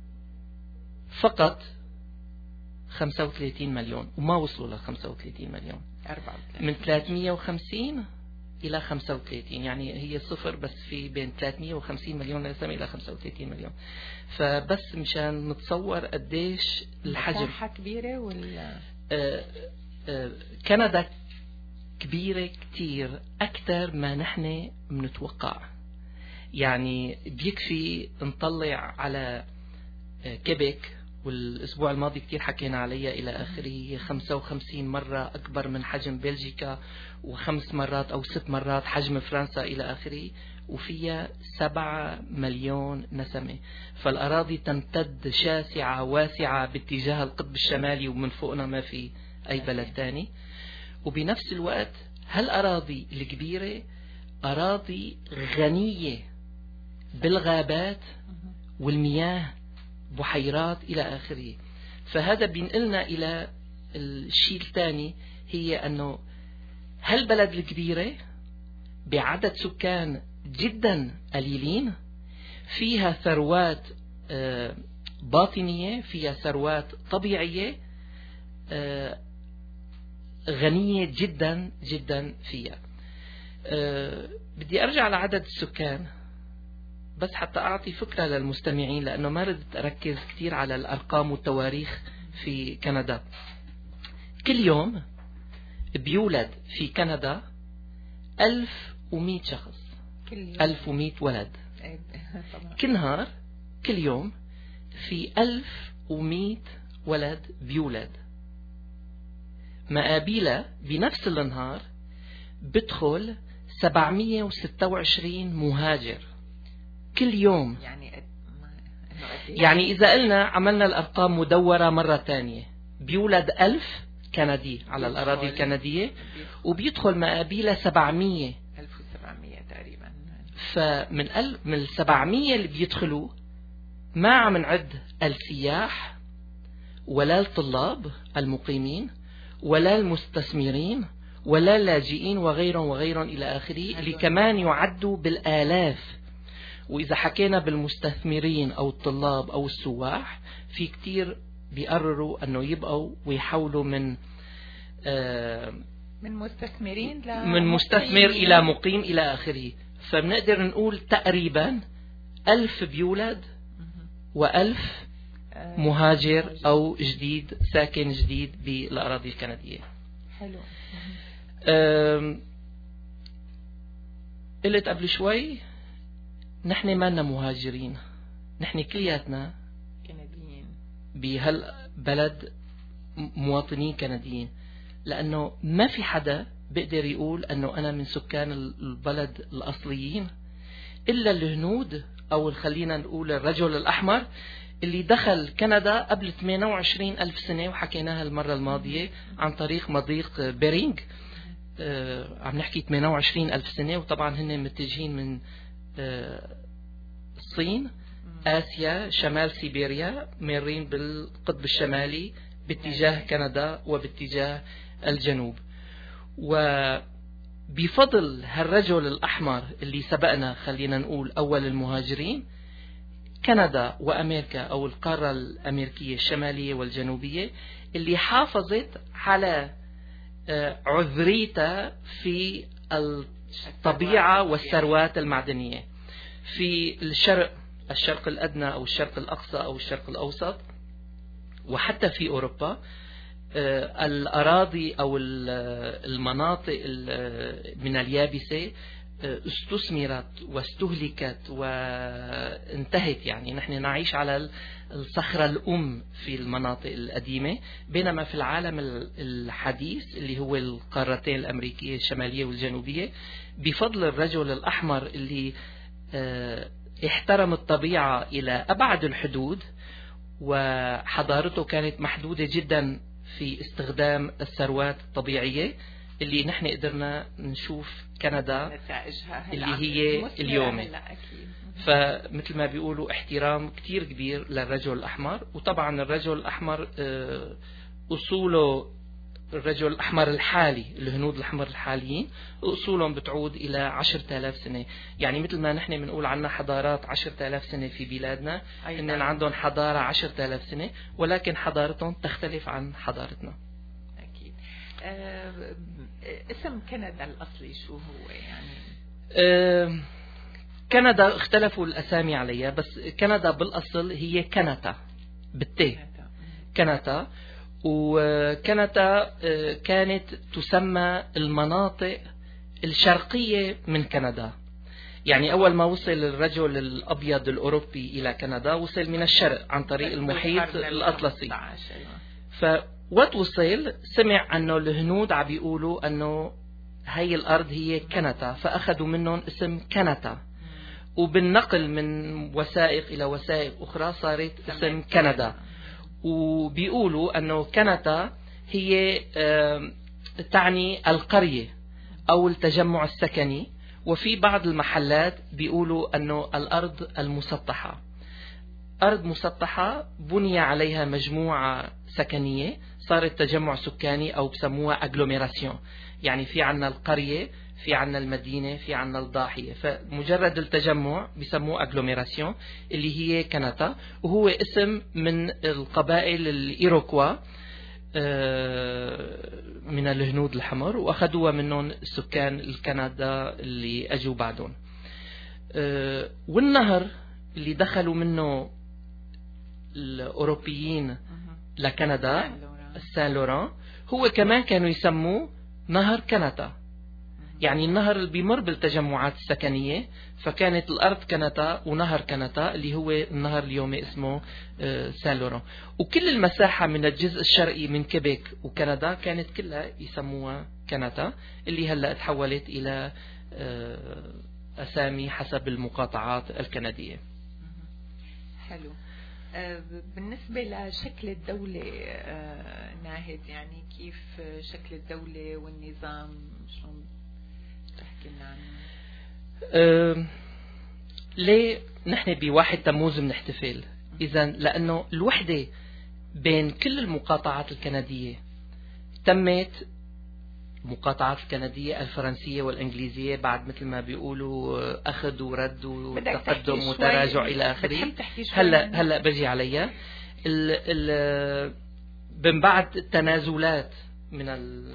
فقط 35 مليون، وما وصلوا ل 35 مليون، من 350 إلى 35، يعني هي صفر، بس في بين 350 مليون نسمة إلى 35 مليون. فبس مشان نتصور قديش الحجم. مساحة كبيرة كندا كبيرة كتير، أكثر ما نحن منتوقع. يعني بيكفي نطلع على كيبيك، والأسبوع الماضي كتير حكينا عليها إلى آخره، 55 مرة أكبر من حجم بلجيكا، و5 مرات أو 6 مرات حجم فرنسا إلى آخره، وفيها 7 مليون نسمة. فالأراضي تمتد شاسعة واسعة باتجاه القطب الشمالي، ومن فوقنا ما في أي بلد تاني. وبنفس الوقت هالأراضي الكبيرة أراضي غنية بالغابات والمياه، بحيرات إلى آخره. فهذا بينقلنا إلى الشيء الثاني، هي أنه هالبلد الكبيرة بعدد سكان جدا قليلين، فيها ثروات باطنية، فيها ثروات طبيعية غنية جدا جدا فيها. بدي أرجع لعدد السكان بس حتى أعطي فكرة للمستمعين، لأنه ما ردت أركز كتير على الأرقام والتواريخ في كندا. كل يوم بيولد في كندا 1100 شخص، 1100 ولد. كل نهار، كل يوم في 1100 ولد بيولد. مقابلة بنفس النهار بدخل 726 مهاجر كل يوم. يعني إذا قلنا عملنا الأرقام مدورة مرة تانية، بيولد 1000 كندي على الأراضي الكندية، وبيدخل مقابلة 700 تقريبا. من 700 اللي بيدخلوا ما عم نعد السياح ولا الطلاب المقيمين ولا المستثمرين ولا اللاجئين وغيرهم إلى آخره، اللي كمان يعدوا بالآلاف. وإذا حكينا بالمستثمرين أو الطلاب أو السواح، في كتير بيقرروا أنه يبقوا ويحولوا من مستثمر إلى مقيم إلى آخره. فبنقدر نقول تقريبا 1000 بيولد و1000 مهاجر أو جديد ساكن جديد بالأراضي الكندية. حلو. قلت قبل شوي نحن ما لنا مهاجرين، نحن كلياتنا كنديين بهالبلد، مواطنين كنديين، لأنه ما في حدا بيقدر يقول أنه أنا من سكان البلد الأصليين إلا الهنود، أو خلينا نقول الرجل الأحمر اللي دخل كندا قبل 28 ألف سنة، وحكيناها المرة الماضية عن طريق مضيق بيرينغ. عم نحكي 28 ألف سنة، وطبعا هن متجهين من الصين، آسيا، شمال سيبيريا، مارين بالقطب الشمالي باتجاه كندا وباتجاه الجنوب. وبفضل هالرجل الأحمر اللي سبقنا، خلينا نقول أول المهاجرين، كندا وأمريكا أو القارة الأمريكية الشمالية والجنوبية اللي حافظت على عذريتها في الطبيعة والثروات المعدنية. في الشرق الأدنى أو الشرق الأقصى أو الشرق الأوسط وحتى في أوروبا الأراضي أو المناطق من اليابسة استثمرت واستهلكت وانتهت. يعني نحن نعيش على الصخرة الأم في المناطق القديمة، بينما في العالم الحديث اللي هو القارتين الأمريكية الشمالية والجنوبية بفضل الرجل الأحمر اللي احترم الطبيعة إلى أبعد الحدود، وحضارته كانت محدودة جدا في استخدام الثروات الطبيعية اللي نحن قدرنا نشوف كندا اللي هي اليوم. فمثل ما بيقولوا احترام كتير كبير للرجل الأحمر. وطبعا الرجل الأحمر أصوله الرجل الأحمر الحالي، الهنود الأحمر الحاليين أصولهم بتعود إلى 10,000 سنة. يعني مثل ما نحن بنقول عنا حضارات 10,000 سنة في بلادنا، إن عندهم حضارة 10,000 سنة، ولكن حضارتهم تختلف عن حضارتنا. أكيد. اسم كندا الأصلي شو هو يعني؟ كندا اختلفوا الأسامي عليها، بس كندا بالأصل هي كندا بالتي، كندا. وكندا كانت تسمى المناطق الشرقية من كندا. يعني أول ما وصل الرجل الأبيض الأوروبي إلى كندا وصل من الشرق عن طريق المحيط الأطلسي. فوقت وصل سمع أنه الهنود عم بيقولوا أنه هاي الأرض هي كندا، فأخذوا منهم اسم كندا، وبالنقل من وثائق إلى وثائق أخرى صارت اسم كندا. وبيقولوا أنه كندا هي تعني القرية أو التجمع السكني. وفي بعض المحلات بيقولوا أنه الأرض المسطحة، أرض مسطحة بني عليها مجموعة سكنية صارت تجمع سكاني أو بسموها أغلوميراسيون. يعني في عنا القرية، في عنا المدينة، في عنا الضاحية، فمجرد التجمع بسموه أغلوميراسيون اللي هي كندا. وهو اسم من القبائل الإيروكوا من الهنود الحمر، وأخذوها منهم السكان الكندا اللي أجوا بعدهم. والنهر اللي دخلوا منه الأوروبيين لكندا السان لوران هو كمان كانوا يسموه نهر كندا. يعني النهر اللي بيمر بالتجمعات السكنية، فكانت الأرض كندا ونهر كندا اللي هو النهر اليوم اسمه سان لوران. وكل المساحة من الجزء الشرقي من كيبيك وكندا كانت كلها يسموها كندا، اللي هلأ تحولت إلى أسامي حسب المقاطعات الكندية. حلو. بالنسبة لشكل الدولة ناهد، يعني كيف شكل الدولة والنظام شلون تحكي لنا عنه؟ ليه نحن بواحد تموز بنحتفل؟ إذا لأنه الوحدة بين كل المقاطعات الكندية تمت. المقاطعات الكندية الفرنسية والإنجليزية بعد مثل ما بيقولوا أخذ ورد وتقدم وتراجع إلى آخره. هلأ بجي عليها. من بعد التنازلات من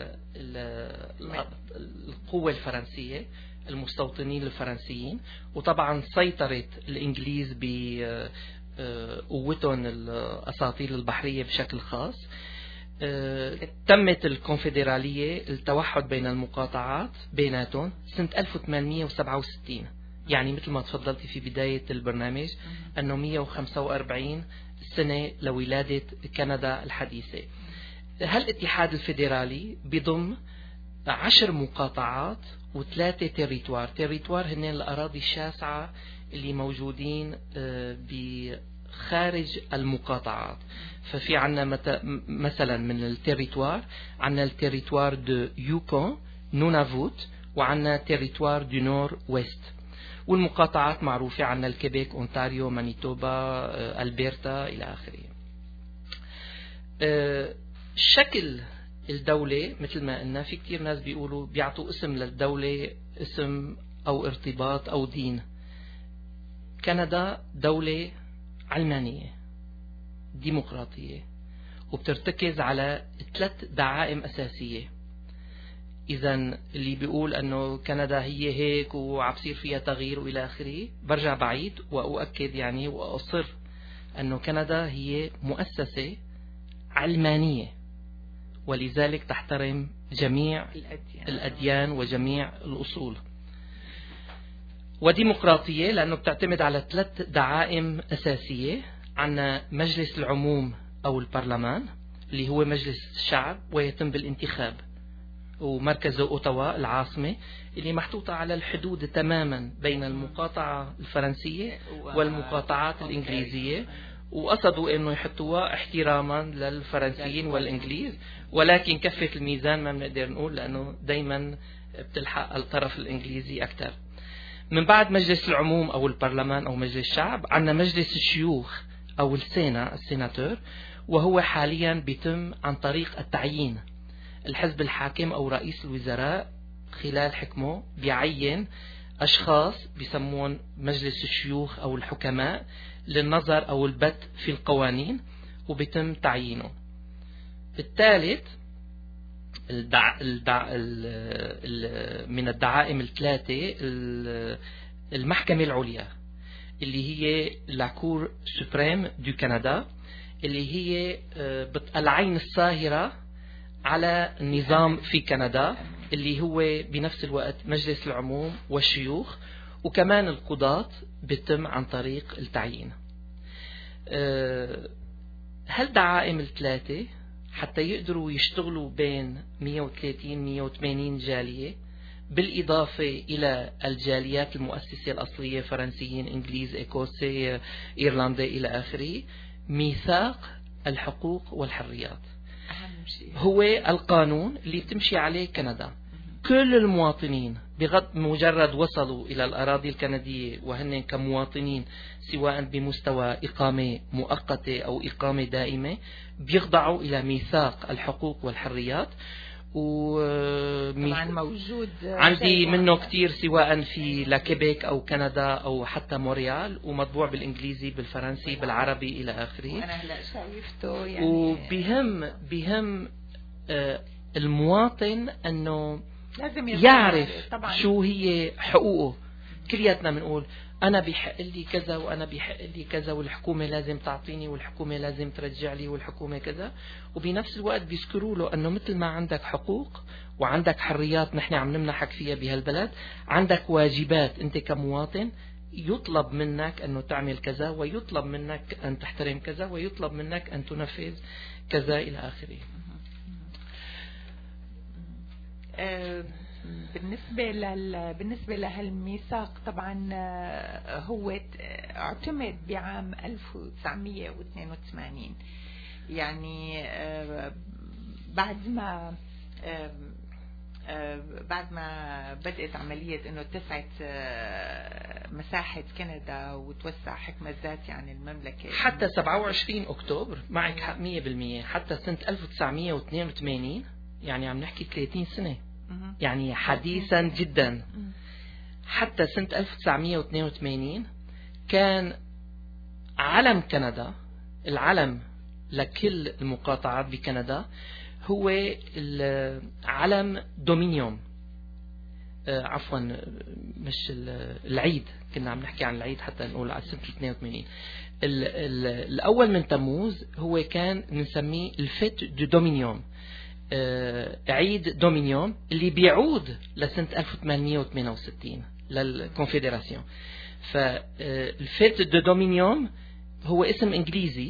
القوة الفرنسية، المستوطنين الفرنسيين، وطبعا سيطرت الإنجليز بقوتهم الأساطيل البحرية بشكل خاص. تمت الكونفدرالية، التوحد بين المقاطعات بيناتهم سنة 1867. يعني مثل ما تفضلتي في بداية البرنامج أنه 145 سنة لولادة كندا الحديثة. هالاتحاد الفيدرالي بيضم 10 مقاطعات و3 تيريتوار. تيريتوار هن الأراضي الشاسعة اللي موجودين بخارج المقاطعات. ففي عنا مثلا من التيريتوار عنا التيريتوار دو يوكون نونافوت، وعنا تيريتوار دو نور ويست. والمقاطعات معروفة عنا الكيبيك، أونتاريو، مانيتوبا، ألبرتا إلى آخره. شكل الدولة مثل ما قلنا، في كتير ناس بيقولوا بيعطوا اسم للدولة اسم أو ارتباط أو دين. كندا دولة علمانية ديمقراطية، وبترتكز على 3 دعائم أساسية. إذا اللي بيقول أنه كندا هي هيك وعبصير فيها تغيير وإلى آخره، برجع بعيد وأؤكد يعني وأصر أنه كندا هي مؤسسة علمانية، ولذلك تحترم جميع الأديان وجميع الأصول، وديمقراطية لأنه بتعتمد على 3 دعائم أساسية. عنا مجلس العموم أو البرلمان اللي هو مجلس الشعب ويتم بالانتخاب، ومركزه أوتاوا العاصمة اللي محطوطة على الحدود تماما بين المقاطعة الفرنسية والمقاطعات الإنجليزية، وقصدوا أنه يحطوها احتراما للفرنسيين والإنجليز، ولكن كفة الميزان ما بنقدر نقول لأنه دايما بتلحق الطرف الإنجليزي أكثر. من بعد مجلس العموم أو البرلمان أو مجلس الشعب عندنا مجلس الشيوخ أو السيناتور، وهو حاليا بيتم عن طريق التعيين. الحزب الحاكم أو رئيس الوزراء خلال حكمه بيعين أشخاص بيسمون مجلس الشيوخ أو الحكماء للنظر أو البت في القوانين وبيتم تعيينه. الثالث من الدعائم 3 المحكمة العليا اللي هي لا كور سوبريم دو كندا، اللي هي العين الصاهرة على النظام في كندا، اللي هو بنفس الوقت مجلس العموم والشيوخ، وكمان القضاة بيتم عن طريق التعيين. هالدعائم 3 حتى يقدروا يشتغلوا بين 130-180 جالية، بالإضافة إلى الجاليات المؤسسة الأصلية فرنسيين إنجليز إيكوسي إيرلندي إلى آخره. ميثاق الحقوق والحريات هو القانون اللي بتمشي عليه كندا. كل المواطنين بغض مجرد وصلوا إلى الأراضي الكندية وهن كمواطنين سواء بمستوى إقامة مؤقتة أو إقامة دائمة بيخضعوا إلى ميثاق الحقوق والحريات. طبعا موجود عندي منه كتير سواء في لكيبيك أو كندا أو حتى مونريال، ومطبوع بالإنجليزي بالفرنسي بالعربي إلى آخره. أنا هلا شايفته يعني. وبهم المواطن أنه لازم يعرف طبعاً. شو هي حقوقه. كلياتنا بنقول أنا بيحق لي كذا وأنا بيحق لي كذا، والحكومة لازم تعطيني، والحكومة لازم ترجع لي، والحكومة كذا، وبنفس الوقت بيذكروا له أنه مثل ما عندك حقوق وعندك حريات نحن عم نمنحك فيها بهالبلد، عندك واجبات أنت كمواطن يطلب منك أنه تعمل كذا، ويطلب منك أن تحترم كذا، ويطلب منك أن تنفذ كذا إلى آخره. بالنسبة لهالميثاق طبعا هو اعتمد بعام 1982، يعني بعد ما بدأت عملية انه اتسعت مساحة كندا وتوسع حكم الذاتي عن المملكة حتى 27 أكتوبر معك حق 100%. حتى سنة 1982 يعني عم نحكي 30 سنة، يعني حديثا جدا. حتى سنة 1982 كان علم كندا، العلم لكل المقاطعات بكندا هو العلم دومينيوم، عفوا مش العيد، كنا عم نحكي عن العيد حتى نقول على سنة 82. الأول من تموز هو كان نسميه الفيت دو دومينيوم، عيد دومينيوم اللي بيعود لسنة 1868 للكونفدراسيون. فالفيت دو دومينيوم هو اسم إنجليزي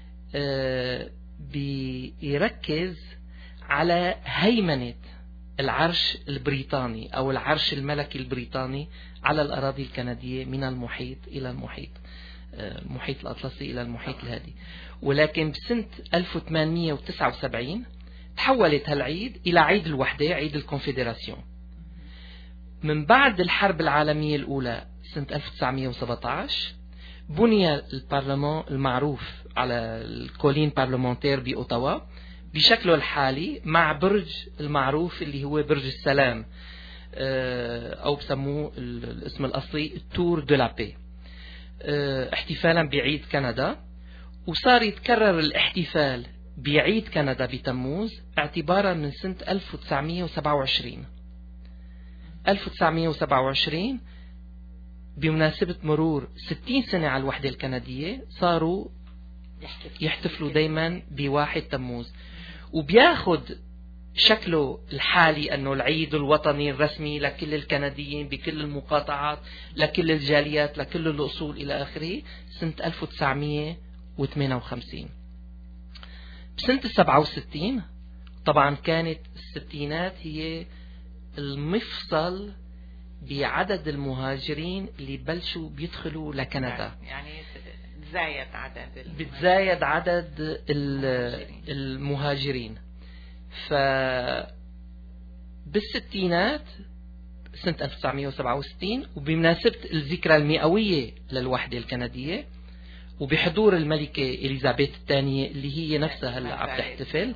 بيركز على هيمنة العرش البريطاني أو العرش الملكي البريطاني على الأراضي الكندية من المحيط إلى المحيط، المحيط الأطلسي إلى المحيط الهادي. ولكن بسنة 1879 تحولت هالعيد إلى عيد الوحدة، عيد الكونفدراسيون. من بعد الحرب العالمية الأولى سنة 1917 بني البرلمان المعروف على الكولين بارلمانتير بأوتاوا بشكله الحالي، مع برج المعروف اللي هو برج السلام، أو بسموه الاسم الأصلي التور دو لا بي، احتفالا بعيد كندا. وصار يتكرر الاحتفال بعيد كندا بتموز اعتبارا من سنة 1927 بمناسبة مرور 60 سنة على الوحدة الكندية صاروا يحتفلوا دايما بواحد تموز، وبياخد شكله الحالي أنه العيد الوطني الرسمي لكل الكنديين بكل المقاطعات، لكل الجاليات، لكل الأصول إلى آخره سنة 1958. بسنة 67 طبعا كانت الستينات هي المفصل بعدد المهاجرين اللي بلشوا بيدخلوا لكندا، يعني بتزايد عدد المهاجرين. بالستينات سنة 1967 وبمناسبة الذكرى المئوية للوحدة الكندية وبحضور الملكة إليزابيث الثانية اللي هي نفسها هلا عم تحتفل،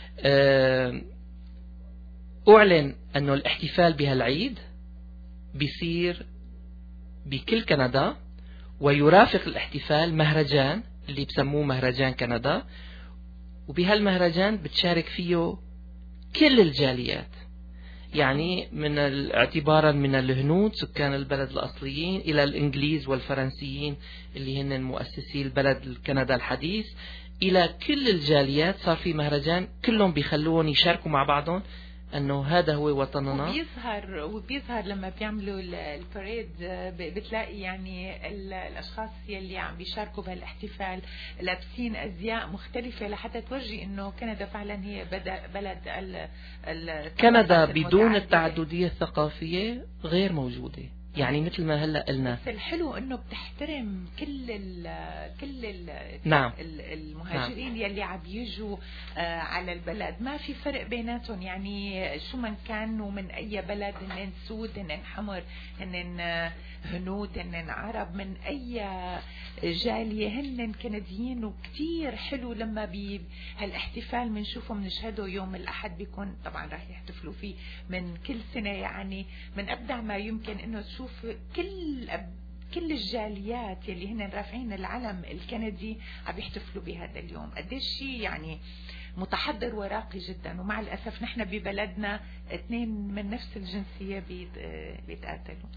أعلن أنه الاحتفال بهالعيد بيصير بكل كندا، ويرافق الاحتفال مهرجان اللي بسموه مهرجان كندا، وبهالمهرجان بتشارك فيه كل الجاليات، يعني من اعتبارا من الهنود سكان البلد الأصليين إلى الإنجليز والفرنسيين اللي هن مؤسسي البلد كندا الحديث، إلى كل الجاليات صار في مهرجان كلهم بيخلوهم يشاركوا مع بعضهم انه هذا هو وطننا. وبيظهر لما بيعملوا الباريد بتلاقي يعني الاشخاص يلي عم بيشاركوا بهالاحتفال لابسين ازياء مختلفه لحتى تورجي انه كندا فعلا هي بلد كندا بدون التعدديه الثقافيه غير موجوده، يعني مثل ما هلا قلنا. بس الحلو انه بتحترم كل نعم. المهاجرين يلي عم يجوا على البلد، ما في فرق بيناتهم، يعني شو من كانوا من اي بلد، هن سود، هن حمر، هن هنود، هن عرب، من اي جالية هن كنديين. وكتير حلو لما هالاحتفال بنشوفه بنشهده يوم الأحد، بيكون طبعا راح يحتفلوا فيه من كل سنة، يعني من أبدع ما يمكن انه تشوف كل الجاليات يلي هن رافعين العلم الكندي عم يحتفلوا بهذا اليوم. قديش شيء يعني متحضر وراقي جدا. ومع الأسف نحن ببلدنا اثنين من نفس الجنسية بيتقاتلوا.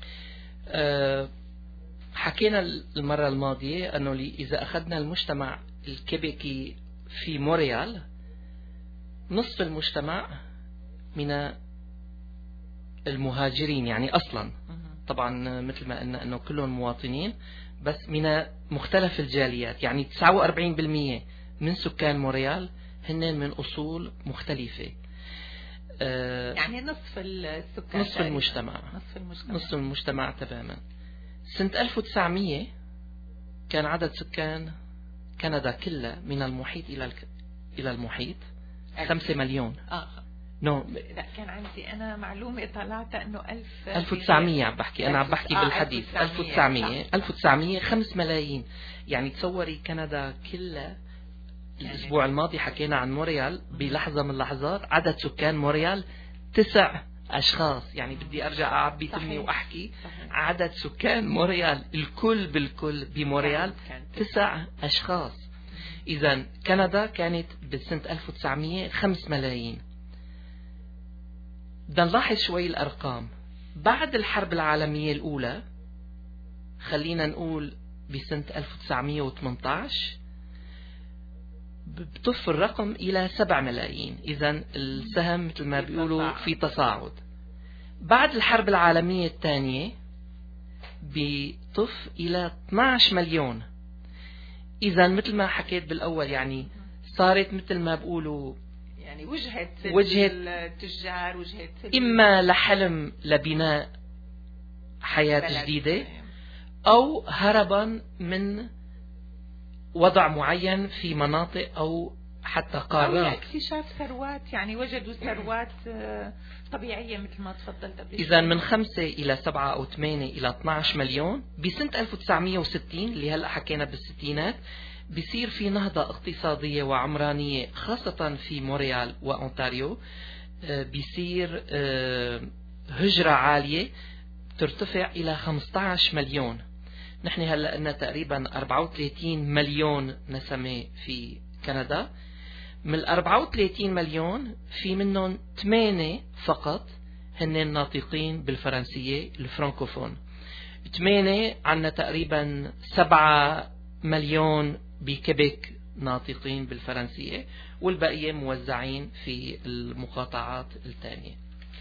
حكينا المرة الماضية أنه إذا أخذنا المجتمع الكيبيكي في مونريال، نصف المجتمع من المهاجرين، يعني أصلا طبعا مثل ما قلنا أنه كلهم مواطنين، بس من مختلف الجاليات، يعني 49% من سكان مونريال هن من أصول مختلفة، يعني نصف السكان، نصف المجتمع تماما. سنة 1900 كان عدد سكان كندا كلها من المحيط إلى المحيط 5 مليون. لا كان عندي أنا معلومة طلعت أنه 1900 عم بحكي، أنا عم بحكي بالحديث 1900 5 ملايين. يعني تصوري كندا كلها. الأسبوع الماضي حكينا عن مونريال، بلحظة من اللحظات عدد سكان مونريال 9 أشخاص، يعني بدي أرجع أعبي تمي وأحكي عدد سكان مونريال الكل بالكل بمونريال 9 أشخاص. إذا كندا كانت بسنة 1900 5 ملايين. بدنا نلاحظ شوي الأرقام. بعد الحرب العالمية الأولى، خلينا نقول بسنة 1918 بتطف الرقم إلى 7 ملايين. إذن السهم مثل ما بيقولوا في تصاعد. بعد الحرب العالمية الثانية بيطف إلى 12 مليون. إذن مثل ما حكيت بالأول، يعني صارت مثل ما بيقولوا يعني وجهة التجار، وجهة إما لحلم لبناء حياة جديدة، أو هربا من وضع معين في مناطق أو حتى قارات، اكتشاف ثروات، يعني وجدوا ثروات طبيعية مثل ما تفضلت قبل. إذا من 5 إلى 7 أو 8 إلى 12 مليون. بسنة 1960 اللي هلأ حكينا بالستينات بيصير في نهضة اقتصادية وعمرانية خاصة في مونريال وأونتاريو. بيصير هجرة عالية ترتفع إلى 15 مليون. نحن هلأ لنا تقريبا 34 مليون نسمة في كندا. من 34 مليون في منهم 8 فقط هن ناطقين بالفرنسية الفرنكوفون. 8 عنا تقريبا 7 مليون بكيبيك ناطقين بالفرنسية، والبقية موزعين في المقاطعات الثانية.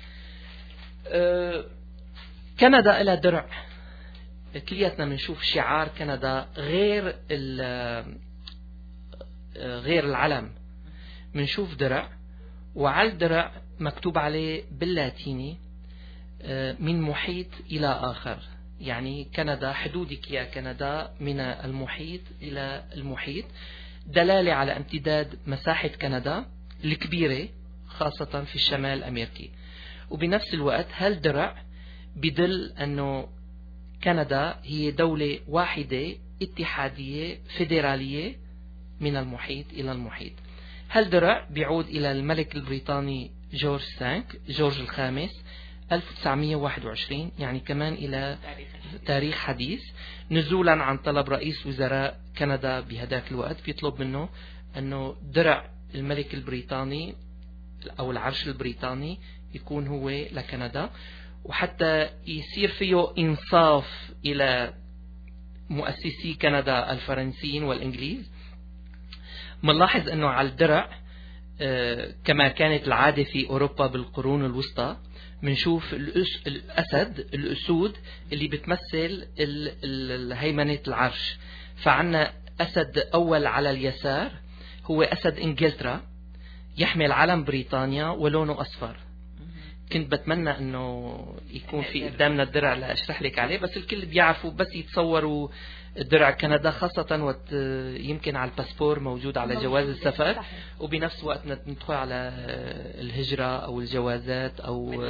كندا لها درع، كلياتنا بنشوف شعار كندا غير العلم، بنشوف درع، وعلى الدرع مكتوب عليه باللاتيني من محيط إلى آخر، يعني كندا حدودك يا كندا من المحيط إلى المحيط، دلالة على امتداد مساحة كندا الكبيرة خاصة في الشمال الأمريكي. وبنفس الوقت هالدرع بدل أنه كندا هي دولة واحدة اتحادية فيدرالية من المحيط إلى المحيط. هالدرع بيعود إلى الملك البريطاني جورج الخامس 1921، يعني كمان إلى تاريخ حديث، نزولا عن طلب رئيس وزراء كندا بهداك الوقت، بيطلب منه أنه درع الملك البريطاني أو العرش البريطاني يكون هو لكندا، وحتى يصير فيه إنصاف إلى مؤسسي كندا الفرنسيين والإنجليز. منلاحظ أنه على الدرع كما كانت العادة في أوروبا بالقرون الوسطى منشوف الأسود اللي بتمثل هيمنة العرش. فعنا أسد أول على اليسار هو أسد إنجلترا يحمل علم بريطانيا ولونه أصفر. كنت بتمنى أنه يكون في قدامنا الدرع لأشرح لك عليه، بس الكل بيعرفوا بس يتصوروا درع كندا، خاصة يمكن على الباسبور موجود على جواز السفر، وبنفس وقت ندخل على الهجرة أو الجوازات أو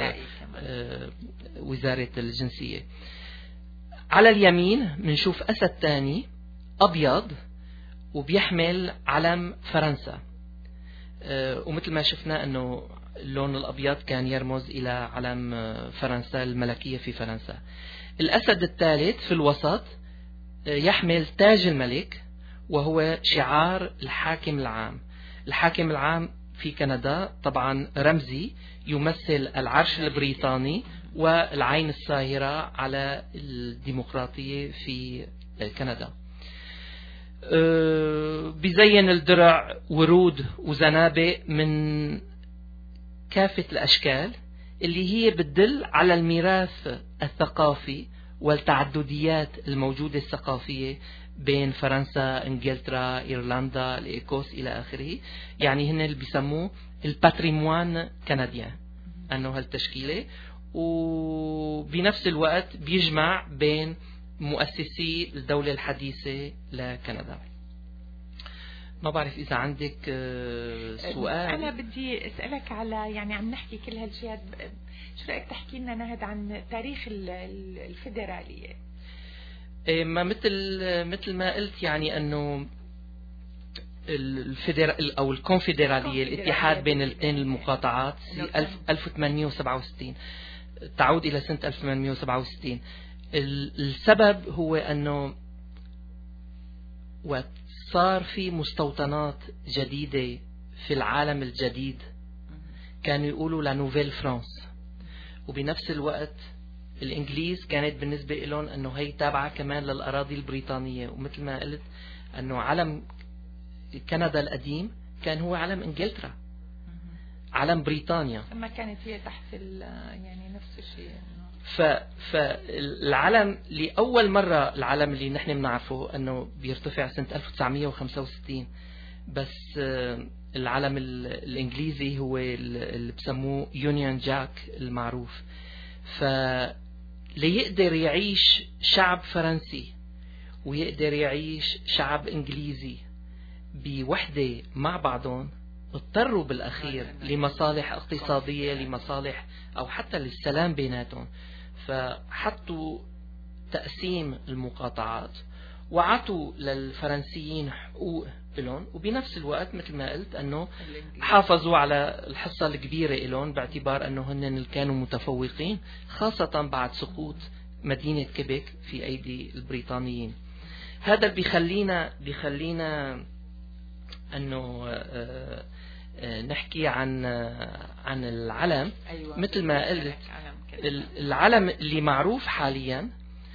وزارة الجنسية. على اليمين منشوف أسد تاني أبيض وبيحمل علم فرنسا، ومثل ما شفنا أنه اللون الأبيض كان يرمز إلى علم فرنسا الملكية في فرنسا. الأسد الثالث في الوسط يحمل تاج الملك، وهو شعار الحاكم العام. الحاكم العام في كندا طبعا رمزي يمثل العرش البريطاني والعين الساهرة على الديمقراطية في كندا. بيزين الدرع ورود وزنابق من كافة الأشكال اللي هي بتدل على الميراث الثقافي والتعدديات الموجودة الثقافية بين فرنسا، انجلترا، ايرلندا، الايكوس الى اخره. يعني هن اللي بيسموه الباتريموان كنديان انه هالتشكيلة، وبنفس الوقت بيجمع بين مؤسسي الدولة الحديثة لكندا. ما بعرف إذا عندك سؤال. أنا بدي أسألك على، يعني عم نحكي كل هالشيء، شو رأيك تحكي لنا نهد عن تاريخ الفيدرالية؟ ما مثل ما قلت، يعني أنه أو الكونفدرالية الاتحاد بين الاثنين المقاطعات 1867 تعود إلى سنة 1867. السبب هو أنه صار في مستوطنات جديدة في العالم الجديد، كانوا يقولوا لا نوفيل فرانس، وبنفس الوقت الإنجليز كانت بالنسبة لهم أنه هي تابعة كمان للأراضي البريطانية. ومثل ما قلت أنه علم كندا القديم كان هو علم إنجلترا، علم بريطانيا، ما كانت هي تحت يعني نفس الشيء. فالعلم لأول مرة، العلم اللي نحن بنعرفه أنه بيرتفع سنة 1965، بس العلم الإنجليزي هو اللي بسموه يونيون جاك المعروف. فليقدر يعيش شعب فرنسي ويقدر يعيش شعب إنجليزي بوحدة مع بعضهم، اضطروا بالأخير لمصالح اقتصادية، لمصالح أو حتى للسلام بيناتهم، فحطوا تقسيم المقاطعات وعطوا للفرنسيين حقوق لهم، وبنفس الوقت مثل ما قلت أنه حافظوا على الحصة الكبيرة لهم، باعتبار أنه هن اللي كانوا متفوقين، خاصة بعد سقوط مدينة كيبيك في أيدي البريطانيين. هذا بيخلينا أنه نحكي عن العلم. أيوة. مثل ما قلت العلم اللي معروف حاليا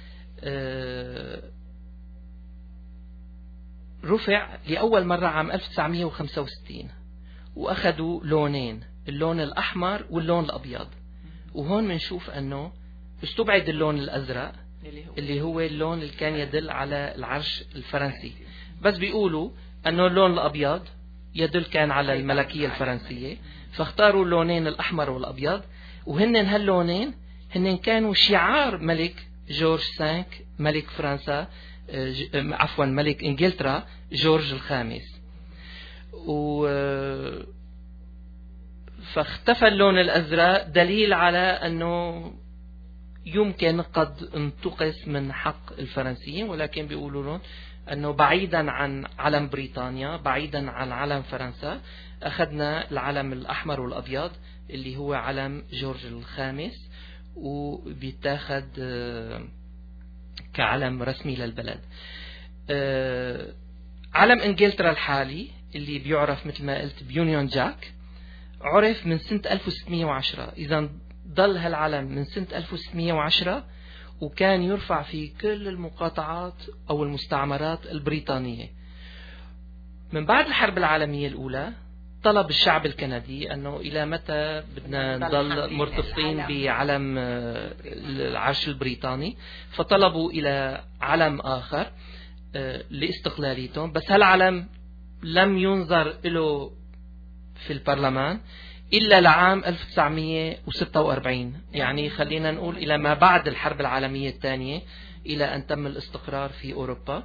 رفع لأول مرة عام 1965 وأخذوا لونين، اللون الأحمر واللون الأبيض. وهون بنشوف أنه استبعد اللون الأزرق اللي هو اللون اللي كان يدل على العرش الفرنسي، بس بيقولوا أنه اللون الأبيض يدل كان على الملكية الفرنسية، فاختاروا اللونين الأحمر والأبيض. وهن هاللونين هن كانوا شعار ملك جورج V ملك فرنسا، عفوا ملك إنجلترا جورج الخامس. فاختفى اللون الأزرق دليل على أنه يمكن قد انتقص من حق الفرنسيين، ولكن بيقولوا لهم أنه بعيدا عن علم بريطانيا، بعيدا عن علم فرنسا، أخذنا العلم الأحمر والأبيض اللي هو علم جورج الخامس، وبيتاخد كعلم رسمي للبلد. علم إنجلترا الحالي اللي بيعرف مثل ما قلت بيونيون جاك عرف من سنة 1610. إذا ضل هالعلم من سنة 1610 وكان يرفع في كل المقاطعات أو المستعمرات البريطانية. من بعد الحرب العالمية الأولى طلب الشعب الكندي أنه إلى متى بدنا نضل مرتبطين بعلم العرش البريطاني، فطلبوا إلى علم آخر لاستقلاليتهم. بس هالعلم لم ينظر له في البرلمان إلا لعام 1946، يعني خلينا نقول إلى ما بعد الحرب العالمية الثانية، إلى أن تم الاستقرار في أوروبا.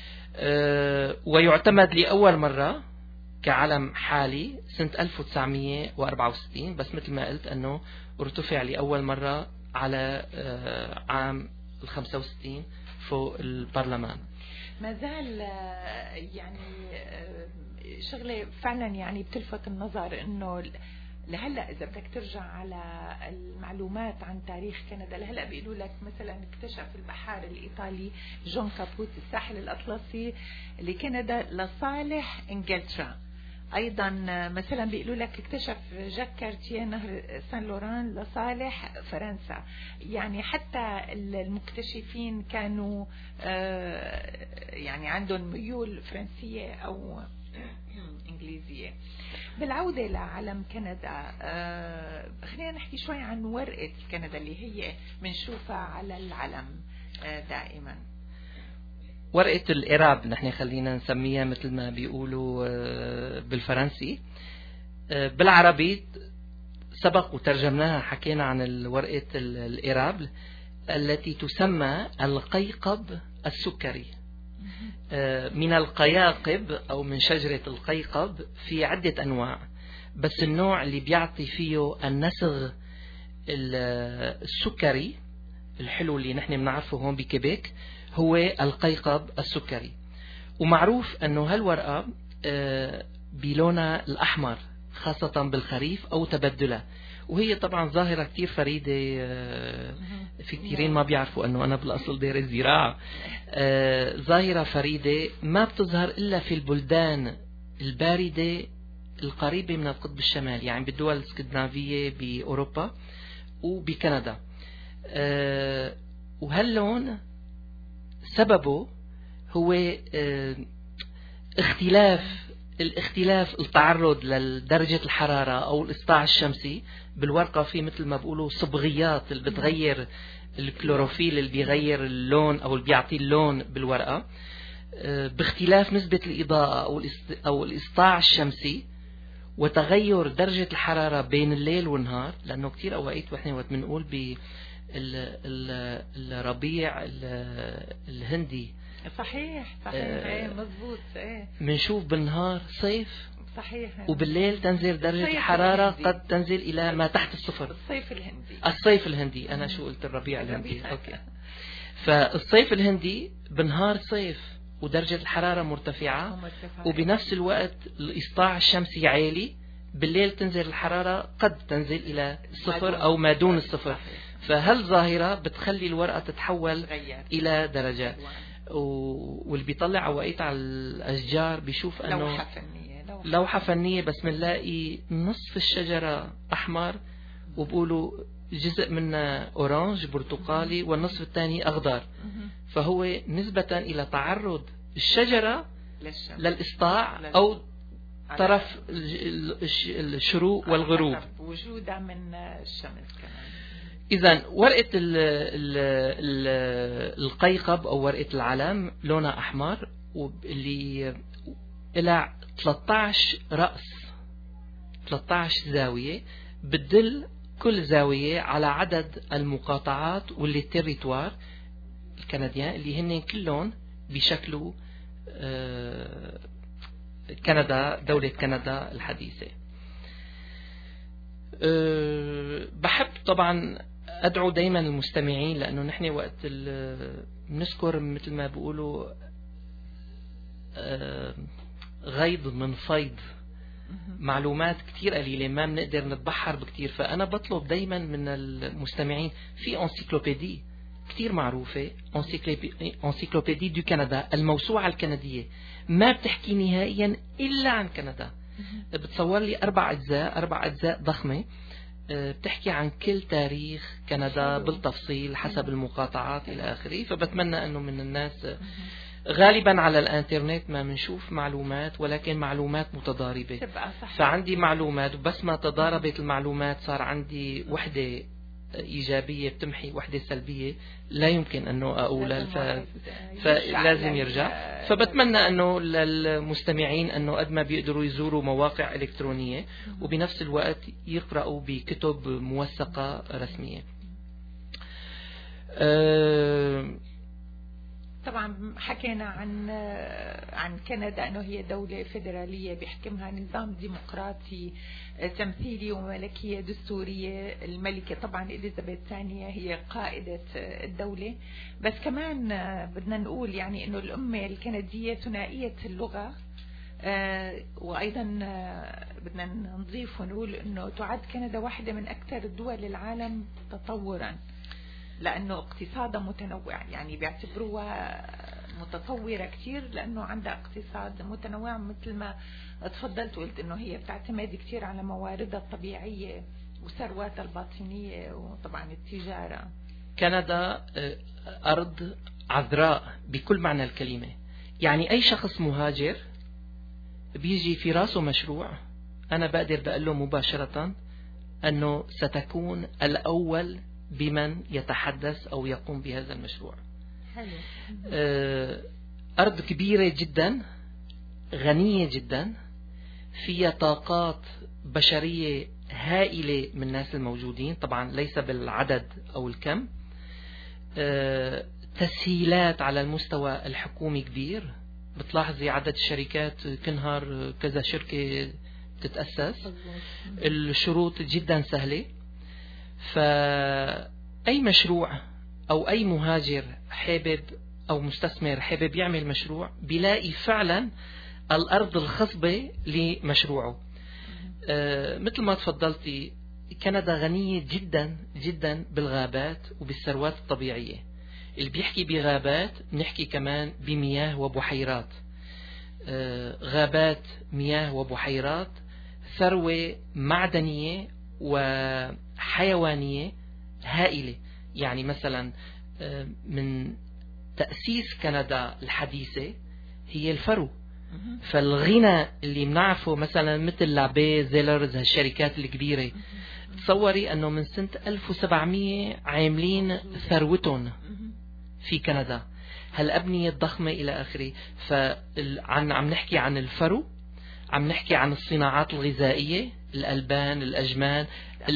ويعتمد لأول مرة كعلم حالي سنة 1964، بس مثل ما قلت أنه ارتفع لأول مرة على عام 65 فوق البرلمان. ما زال يعني شغلة فعلا يعني بتلفت النظر أنه لهلا إذا بدك ترجع على المعلومات عن تاريخ كندا، لهلا بيقولوا لك مثلا اكتشف البحار الإيطالي جون كابوت الساحل الأطلسي لكندا لصالح إنجلترا. أيضا مثلا بيقولوا لك اكتشف جاك كارتيه نهر سان لوران لصالح فرنسا. يعني حتى المكتشفين كانوا يعني عندهم ميول فرنسية أو إنجليزية. بالعودة لعلم كندا، خلينا نحكي شوي عن ورقة كندا اللي هي بنشوفها على العلم دائما. ورقة الإراب نحن خلينا نسميها مثل ما بيقولوا بالفرنسي. بالعربي سبق وترجمناها، حكينا عن ورقة الإراب التي تسمى القيقب السكري. من القياقب أو من شجرة القيقب في عدة أنواع، بس النوع اللي بيعطي فيه النسغ السكري الحلو اللي نحن بنعرفه هون بكيبيك هو القيقب السكري. ومعروف أنه هالورقة بلونها الأحمر خاصة بالخريف أو تبدلها، وهي طبعا ظاهرة كتير فريدة. في كتيرين ما بيعرفوا أنه أنا بالأصل دارس زراعة. ظاهرة فريدة ما بتظهر إلا في البلدان الباردة القريبة من القطب الشمالي، يعني بالدول الاسكندنافية بأوروبا وبكندا. وهاللون سببه هو الاختلاف التعرض لدرجة الحرارة أو الإسطاع الشمسي بالورقة. في مثل ما بقولوا صبغيات اللي بتغير الكلوروفيل اللي بيغير اللون أو اللي بيعطي اللون بالورقة، باختلاف نسبة الإضاءة أو الإسطاع الشمسي وتغير درجة الحرارة بين الليل والنهار. لأنه كتير أوقات وإحنا وقت بنقول بالربيع الهندي صحيح مضبوط، منشوف بالنهار صيف، صحيح، وبالليل تنزل درجة الحرارة قد تنزل إلى ما تحت الصفر. الصيف الهندي أنا شو قلت؟ الربيع الهندي. أوكي. فالصيف الهندي بالنهار صيف ودرجة الحرارة مرتفعة، وبنفس الوقت الإسطاع الشمسي عالي، بالليل تنزل الحرارة قد تنزل إلى الصفر أو ما دون الصفر. فهالظاهرة بتخلي الورقة تتحول إلى درجات. واللي بيطلع اوقات على الاشجار بيشوف انه لوحة فنية بس منلاقي نصف الشجرة أحمر وبقولوا جزء منها أورانج برتقالي والنصف الثاني أخضر، فهو نسبة إلى تعرض الشجرة للإسطاع أو طرف الشروق والغروب، وجودها من الشمس كمان. إذن ورقة القيقب أو ورقة العلم لونها أحمر، واللي إلى 13 رأس 13 زاوية، بتدل كل زاوية على عدد المقاطعات واللي تيريتوار الكنديان اللي هن كلهم بشكلوا كندا، دولة كندا الحديثة. بحب طبعا أدعو دايما المستمعين، لأنه نحن وقت نذكر مثل ما بيقولوا غيض من فيض، معلومات كتير قليلة ما بنقدر نتبحر بكتير، فأنا بطلب دايما من المستمعين في انسيكلوبيدي كتير معروفة، انسيكلوبيدي دو كندا، الموسوعة الكندية، ما بتحكي نهائيا إلا عن كندا. بتصور لي 4 أجزاء ضخمة بتحكي عن كل تاريخ كندا بالتفصيل حسب المقاطعات إلى آخره. فبتمنى أنه من الناس، غالبا على الانترنت ما منشوف معلومات ولكن معلومات متضاربة، فعندي معلومات بس ما تضاربت المعلومات صار عندي وحدة إيجابية بتمحي وحدة سلبية لا يمكن أنه أقولها، فلازم يرجع. فبتمنى أنه للمستمعين أنه قد ما بيقدروا يزوروا مواقع إلكترونية وبنفس الوقت يقرأوا بكتب موثقة رسمية. طبعا حكينا عن كندا انه هي دولة فيدرالية بيحكمها نظام ديمقراطي تمثيلي وملكية دستورية. الملكة طبعا إليزابيث الثانية هي قائدة الدولة، بس كمان بدنا نقول يعني انه الأمة الكندية ثنائية اللغة، وأيضا بدنا نضيف ونقول انه تعد كندا واحدة من أكثر الدول العالم تطورا، لأنه اقتصادها متنوع، يعني بيعتبروها متطورة كتير لأنه عندها اقتصاد متنوع، مثل ما تفضلت وقلت أنه هي بتعتمد كتير على مواردها الطبيعية وثرواتها الباطنية وطبعا التجارة. كندا أرض عذراء بكل معنى الكلمة، يعني أي شخص مهاجر بيجي في راسه مشروع، أنا بقدر بقول له مباشرة أنه ستكون الأول بمن يتحدث أو يقوم بهذا المشروع. أرض كبيرة جدا، غنية جدا، فيها طاقات بشرية هائلة من الناس الموجودين، طبعا ليس بالعدد أو الكم. تسهيلات على المستوى الحكومي كبير، بتلاحظي عدد الشركات كل نهار كذا شركة تتأسس، الشروط جدا سهلة. فأي مشروع أو أي مهاجر حابب أو مستثمر حابب يعمل مشروع بيلاقي فعلا الأرض الخصبة لمشروعه. مثل ما تفضلتي، كندا غنية جدا جدا بالغابات وبالثروات الطبيعية. اللي بيحكي بغابات نحكي كمان بمياه وبحيرات، غابات، مياه وبحيرات، ثروة معدنية وحيوانية هائلة. يعني مثلا من تأسيس كندا الحديثة هي الفرو، فالغنى اللي بنعرفه مثلا مثل لابي زيلرز هالشركات الكبيرة، تصوري أنه من سنة 1700 عاملين ثروتهم في كندا، هالأبنية الضخمة إلى آخره. عم نحكي عن الفرو، عم نحكي عن الصناعات الغذائية، الألبان، الأجمان،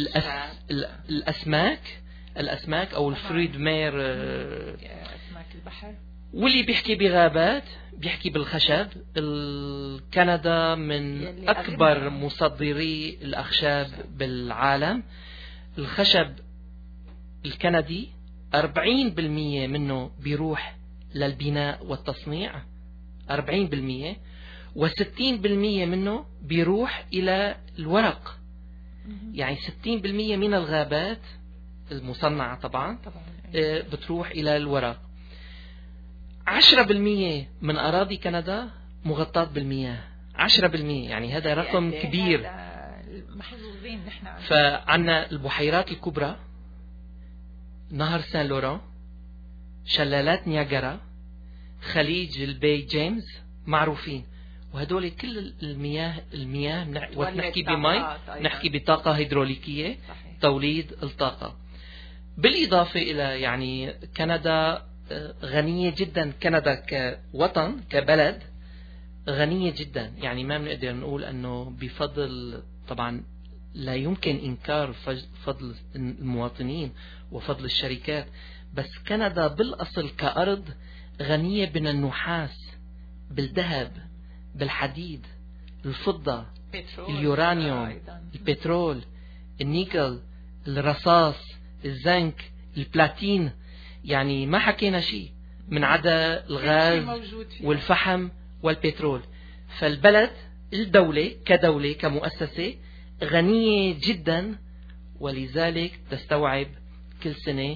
الأسماك أو الفريد مير، أسماك البحر. واللي بيحكي بغابات بيحكي بالخشب. كندا من أكبر مصدري الأخشاب بالعالم. الخشب الكندي 40% منه بيروح للبناء والتصنيع، 40%، و60% منه بيروح إلى الورق. يعني 60% من الغابات المصنعة طبعا بتروح إلى الورق. 10% من أراضي كندا مغطاة بالمياه، 10%، يعني هذا رقم كبير. محظوظين نحن. فعنا البحيرات الكبرى، نهر سان لوران، شلالات نياجرا، خليج البي جيمس معروفين، وهدول كل المياه وقت نحكي بمي نحكي بطاقة هيدروليكية توليد الطاقة. بالإضافة إلى يعني كندا غنية جدا، كندا كوطن كبلد غنية جدا، يعني ما بنقدر نقول أنه بفضل، طبعا لا يمكن إنكار فضل المواطنين وفضل الشركات، بس كندا بالأصل كأرض غنية من النحاس، بالذهب، بالحديد، الفضة، اليورانيوم، البترول، النيكل، الرصاص، الزنك، البلاتين، يعني ما حكينا شيء من عدا الغاز والفحم والبترول. فالبلد الدولة كدولة كمؤسسة غنية جدا، ولذلك تستوعب كل سنة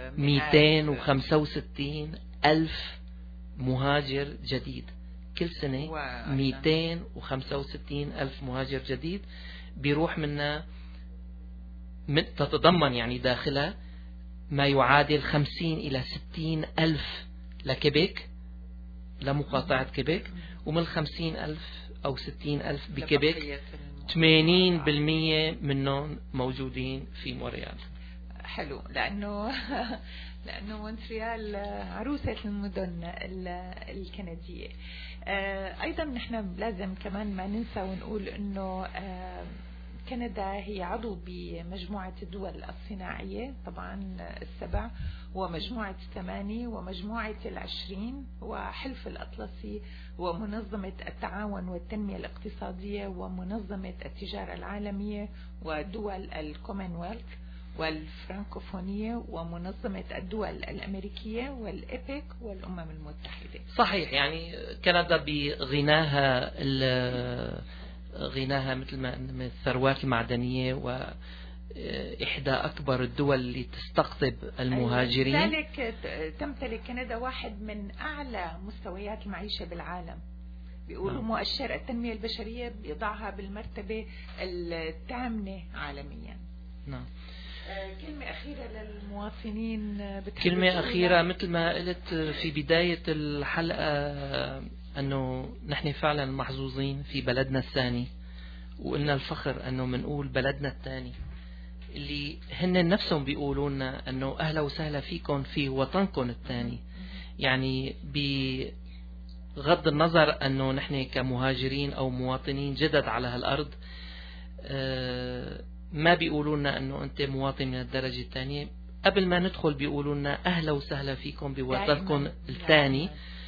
265 ألف مهاجر جديد. كل سنة 265 ألف مهاجر جديد بيروح منا، تتضمن يعني داخلها ما يعادل 50 إلى 60 ألف لكيبيك، لمقاطعة كيبيك، ومن 50 ألف أو 60 ألف بكيبيك 80% منهم موجودين في مونريال. حلو، لأنه مونتريال عروسة المدن الكندية. أيضا نحن لازم كمان ما ننسى ونقول أنه كندا هي عضو بمجموعة الدول الصناعية طبعا 7، ومجموعة 8، ومجموعة 20، وحلف الأطلسي، ومنظمة التعاون والتنمية الاقتصادية، ومنظمة التجارة العالمية، ودول الكومنولث والفرنكوفونية، ومنظمة الدول الأمريكية، والإيبك، والأمم المتحدة. صحيح، يعني كندا بغناها مثل ما من الثروات المعدنية، وإحدى أكبر الدول اللي تستقطب المهاجرين. لذلك تمتلك كندا واحد من أعلى مستويات المعيشة بالعالم. بيقولوا مؤشر التنمية البشرية بيضعها بالمرتبة 8 عالميا. نعم. كلمة أخيرة للمواطنين. كلمة أخيرة مثل ما قلت في بداية الحلقة، أنه نحن فعلا محظوظين في بلدنا الثاني، وقلنا الفخر أنه منقول بلدنا الثاني اللي هن نفسهم بيقولوا لنا أنه أهلا وسهلا فيكم في وطنكم الثاني. يعني بغض النظر أنه نحن كمهاجرين أو مواطنين جدد على هالأرض، ما بيقولوا لنا أنه أنت مواطن من الدرجة الثانية. قبل ما ندخل بيقولوا لنا أهلا وسهلا فيكم بوطنكم الثاني.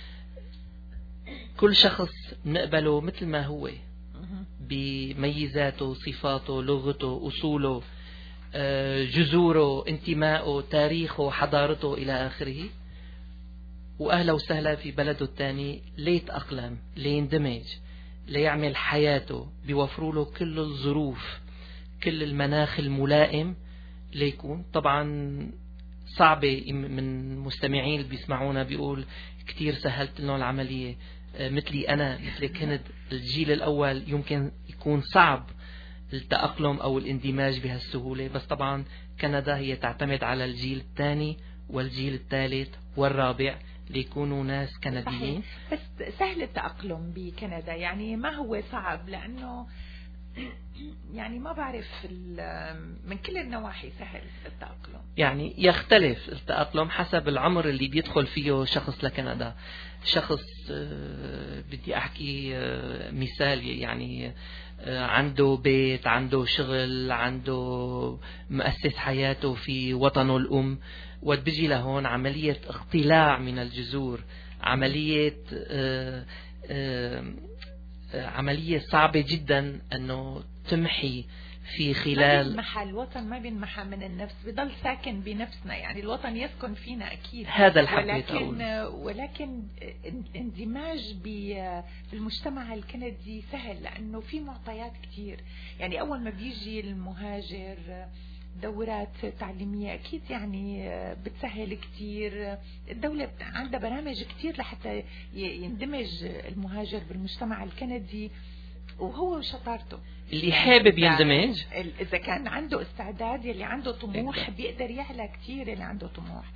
كل شخص نقبله مثل ما هو، بميزاته، صفاته، لغته، أصوله، جذوره، انتمائه، تاريخه، حضارته إلى آخره، وأهلا وسهلا في بلده الثاني ليتأقلم، ليندمج، ليعمل حياته، بيوفروا له كل الظروف، كل المناخ الملائم ليكون. طبعا صعبة، من مستمعين اللي بيسمعونا بيقول كتير سهلت لهم العملية. مثلي أنا، مثلك هند، الجيل الأول يمكن يكون صعب التأقلم أو الاندماج بهالسهولة، بس طبعا كندا هي تعتمد على الجيل الثاني والجيل الثالث والرابع ليكونوا ناس كنديين. بس سهل التأقلم بكندا، يعني ما هو صعب، لأنه يعني ما بعرف من كل النواحي سهل التأقلم. يعني يختلف التأقلم حسب العمر اللي بيدخل فيه شخص لكندا. شخص بدي أحكي مثال، يعني عنده بيت، عنده شغل، عنده مؤسس حياته في وطنه الأم، وبيجي لهون عملية اقتلاع من الجذور، عملية صعبة جدا أنه تمحي في خلال. ما بينمحى الوطن، ما بينمحى من النفس، بضل ساكن بنفسنا. يعني الوطن يسكن فينا أكيد، هذا الحق، ولكن الاندماج بالمجتمع الكندي سهل، لأنه في معطيات كتير. يعني أول ما بيجي المهاجر دورات تعليمية أكيد يعني بتسهل كتير. الدولة عندها برامج كتير لحتى يندمج المهاجر بالمجتمع الكندي، وهو وشطارته. اللي حابب يندمج إذا كان عنده استعداد، يلي عنده طموح بيقدر يعلى كتير. اللي عنده طموح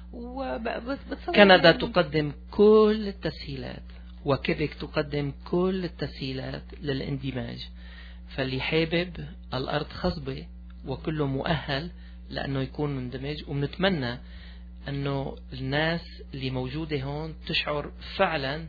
كندا تقدم كل التسهيلات، وكيبك تقدم كل التسهيلات للاندماج. فاللي حابب الأرض خصبة وكله مؤهل لأنه يكون مندمج. وبنتمنى أنه الناس اللي موجودة هون تشعر فعلا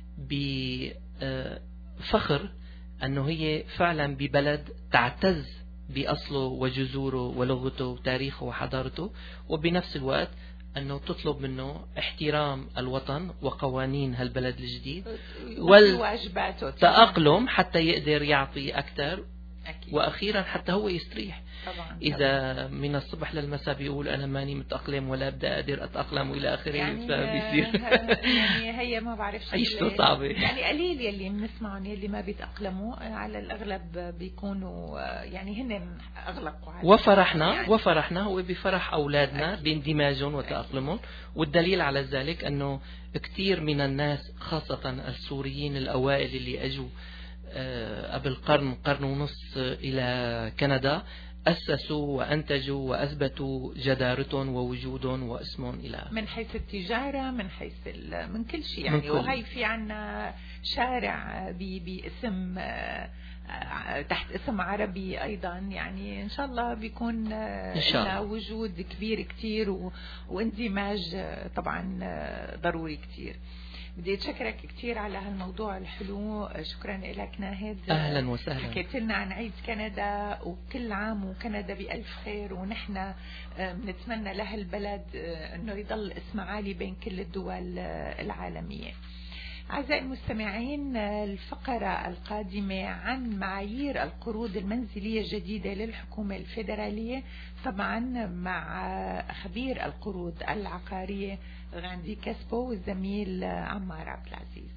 بفخر أنه هي فعلا ببلد تعتز بأصله وجذوره ولغته وتاريخه وحضارته، وبنفس الوقت أنه تطلب منه احترام الوطن وقوانين هالبلد الجديد والتأقلم حتى يقدر يعطي أكثر. وأخيرا حتى هو يستريح. إذا من الصبح للمساء بيقول أنا ماني متأقلم ولا أبدأ أقدر أتأقلم وإلى آخره، يعني فبيصير يعني هي ما بعرف عيشته صعبة. يعني قليل يلي بنسمعهم يلي ما بيتأقلموا، على الأغلب بيكونوا يعني هن أغلقوا. وفرحنا هو بفرح أولادنا باندماجهم وتأقلمهم. والدليل على ذلك أنه كثير من الناس خاصة السوريين الأوائل اللي أجوا قبل قرن ونص إلى كندا أسسوا وأنتجوا وأثبتوا جدارتهم ووجودهم واسمهم إلى من حيث التجارة، من حيث من كل شيء يعني. وهي في عنا شارع باسم تحت اسم عربي أيضا، يعني إن شاء الله بيكون لنا وجود كبير كتير واندماج طبعا ضروري كتير. بدي أتشكرك كتير على هالموضوع الحلو. شكرا لك ناهد، أهلا وسهلا. حكيت لنا عن عيد كندا، وكل عام وكندا بألف خير. ونحن بنتمنى لهالبلد أنه يضل اسم عالي بين كل الدول العالمية. أعزائي المستمعين، الفقرة القادمة عن معايير القروض المنزلية الجديدة للحكومة الفيدرالية، طبعا مع خبير القروض العقارية غاندي كاسبو والزميل عمار عبد العزيز.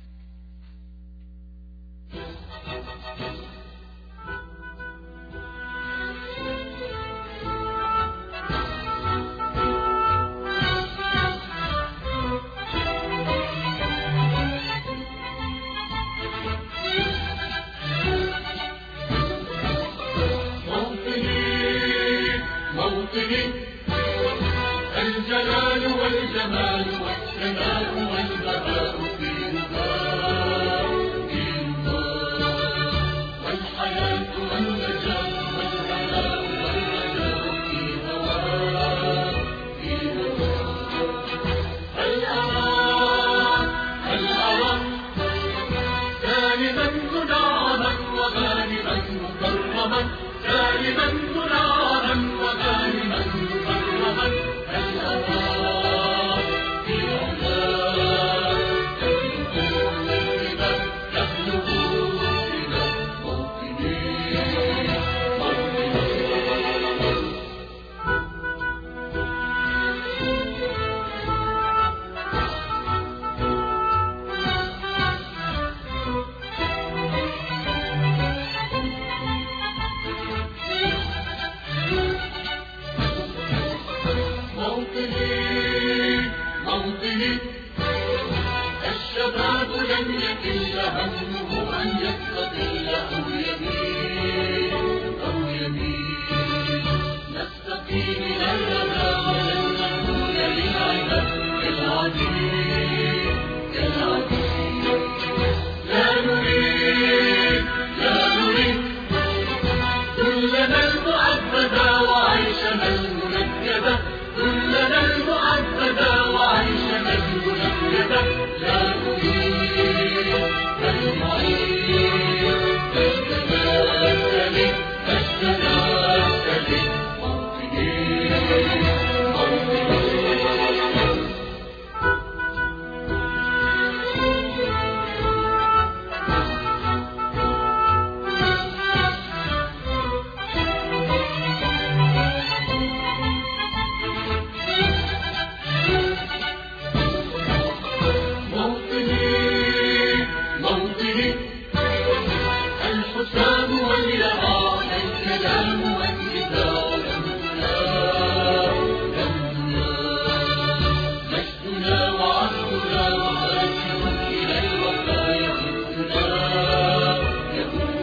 الجلال والجمال والسماء والبهاء في رضاه والحياة والنجاة والهناء والرجاء في هواه هل أرى سالما منعما وغانما مكرما، سالما منعما وغانما مكرما. الشباب لم يكن همه أن يستقل أو يمين نستقيم إلى الردى ولن نكون للعنب كالعديد لا نريد كلنا المعبدة وعيشنا المنكدة، كلنا المعبدة وعيشنا المنكدة. لا نريد بل نعيد التناسل يهدنا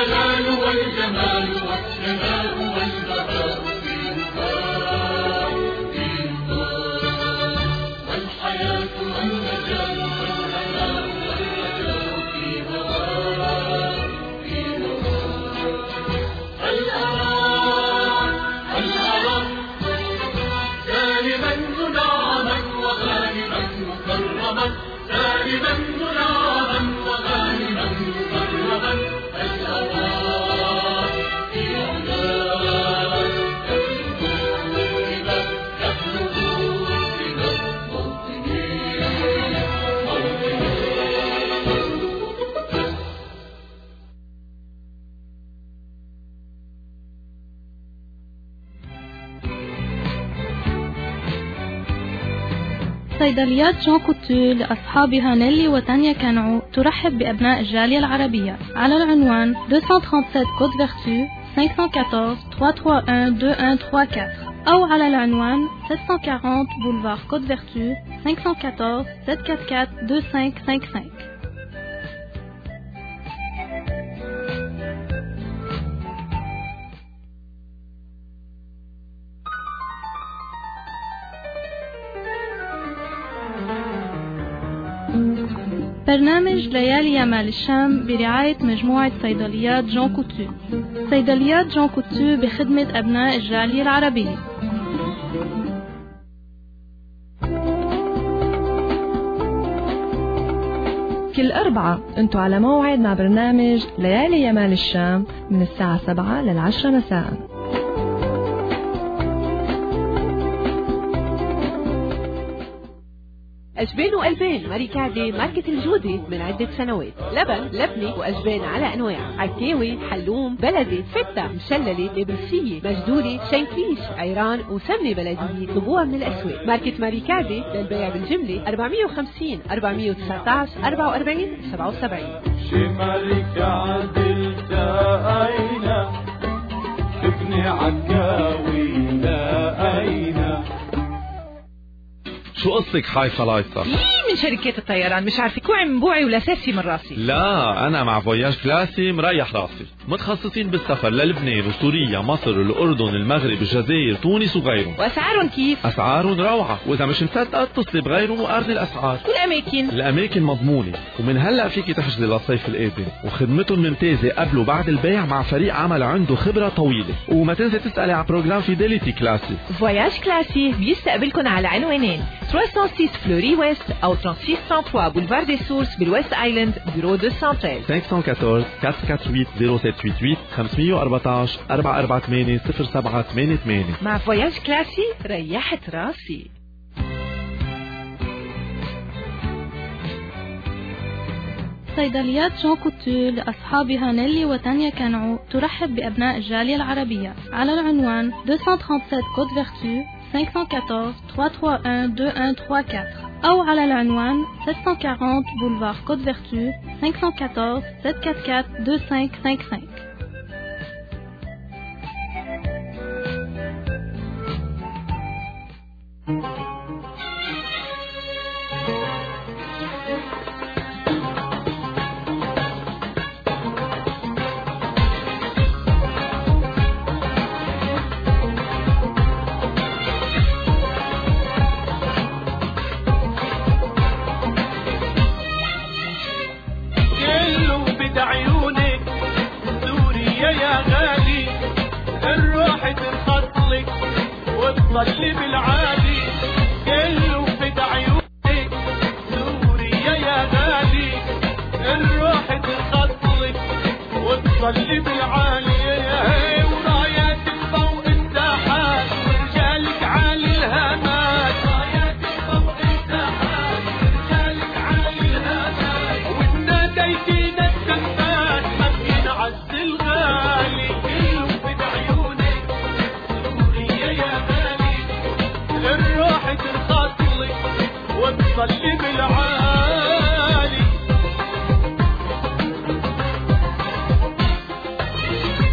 الجلال والجمال والثناء والبهاء والحياة والنجاة والهناء والرجاء في هواه هل أرى سالما منعما وغانما مكرما سالما منعما وغانما مكرما هل أرى في علاه صيدليات جون كوتو لأصحابها نيلي وتانيا كانعو ترحب بأبناء الجالية العربية على العنوان 237 كود فيرتو 514 331 2134 أو على العنوان 740 بولفار كود فيرتو 514 744 2555. برنامج ليالي يمال الشام برعاية مجموعة صيدليات جون كوتو. صيدليات جون كوتو بخدمة أبناء الجالية العربية. كل أربعة أنتوا على موعد مع برنامج ليالي يمال الشام من الساعة 7 لل10 مساء. أجبان وألبان ماريكاردي ماركة الجودة من عدة سنوات. لبن لبنة وأجبان على أنواع، عكاوي، حلوم، بلدي، فتة، مشللة، نابلسية، مجدولة، شنكيش، عيران وسمنة بلدية. طلبوها من الأسواق. ماركة ماريكاردي للبيع بالجملة 450 419 44 77. شمالك عدل تأينا ابني عكاوي لأينا. شو قصتك حايفة لايصة؟ من شركات الطيران مش عارفة كوعي من بوعي ولا ساسي من راسي. لا أنا مع فواياج كلاسي مريح راسي، متخصصين بالسفر للبنان وسوريا مصر الأردن المغرب الجزائر تونس وغيرهم. وأسعارهم كيف؟ أسعارهم روعة، وإذا مش مصدقة اتصلي بغيرهم وأرضي الأسعار. كل أماكن؟ الأماكن مضمونة، ومن هلأ فيكي تحجزي للصيف القادم، وخدمتهم ممتازة قبل وبعد البيع مع فريق عمل عنده خبرة طويلة. وما تنسي تسألي على بروجرام فيديليتي كلاسي. فواياج كلاسي بيستقبلكم على عنوانين 306 فلوري ويست أو 3633 بولفار دي سورس بالويست آيلاند بيرو دو سانتيل. 514 448 0788 514 448 0788. مع فواياج كلاسي ريحت راسي. صيدليات جون كوتو لأصحابها نيلي وتانيا كانعو ترحب بأبناء الجالية العربية على العنوان 237 كود فيرتو 514 331 2134 أو على العنوان 740 بولفار كود فيرتو 514 744 2555. صلي بالعادي كله فدا عيونك سوريا يا غالي الروح تخطلك وتصلي بالعالي ورايات الضوء الساحات ورجالك عالي الهامات رايات الضوء الساحات ورجالك عالي الهامات وتناديتينا السمات ما بينعز الغالي كله فدا عيونك سوريا يا غالي الروح ترخصلك وتصلي بالعالي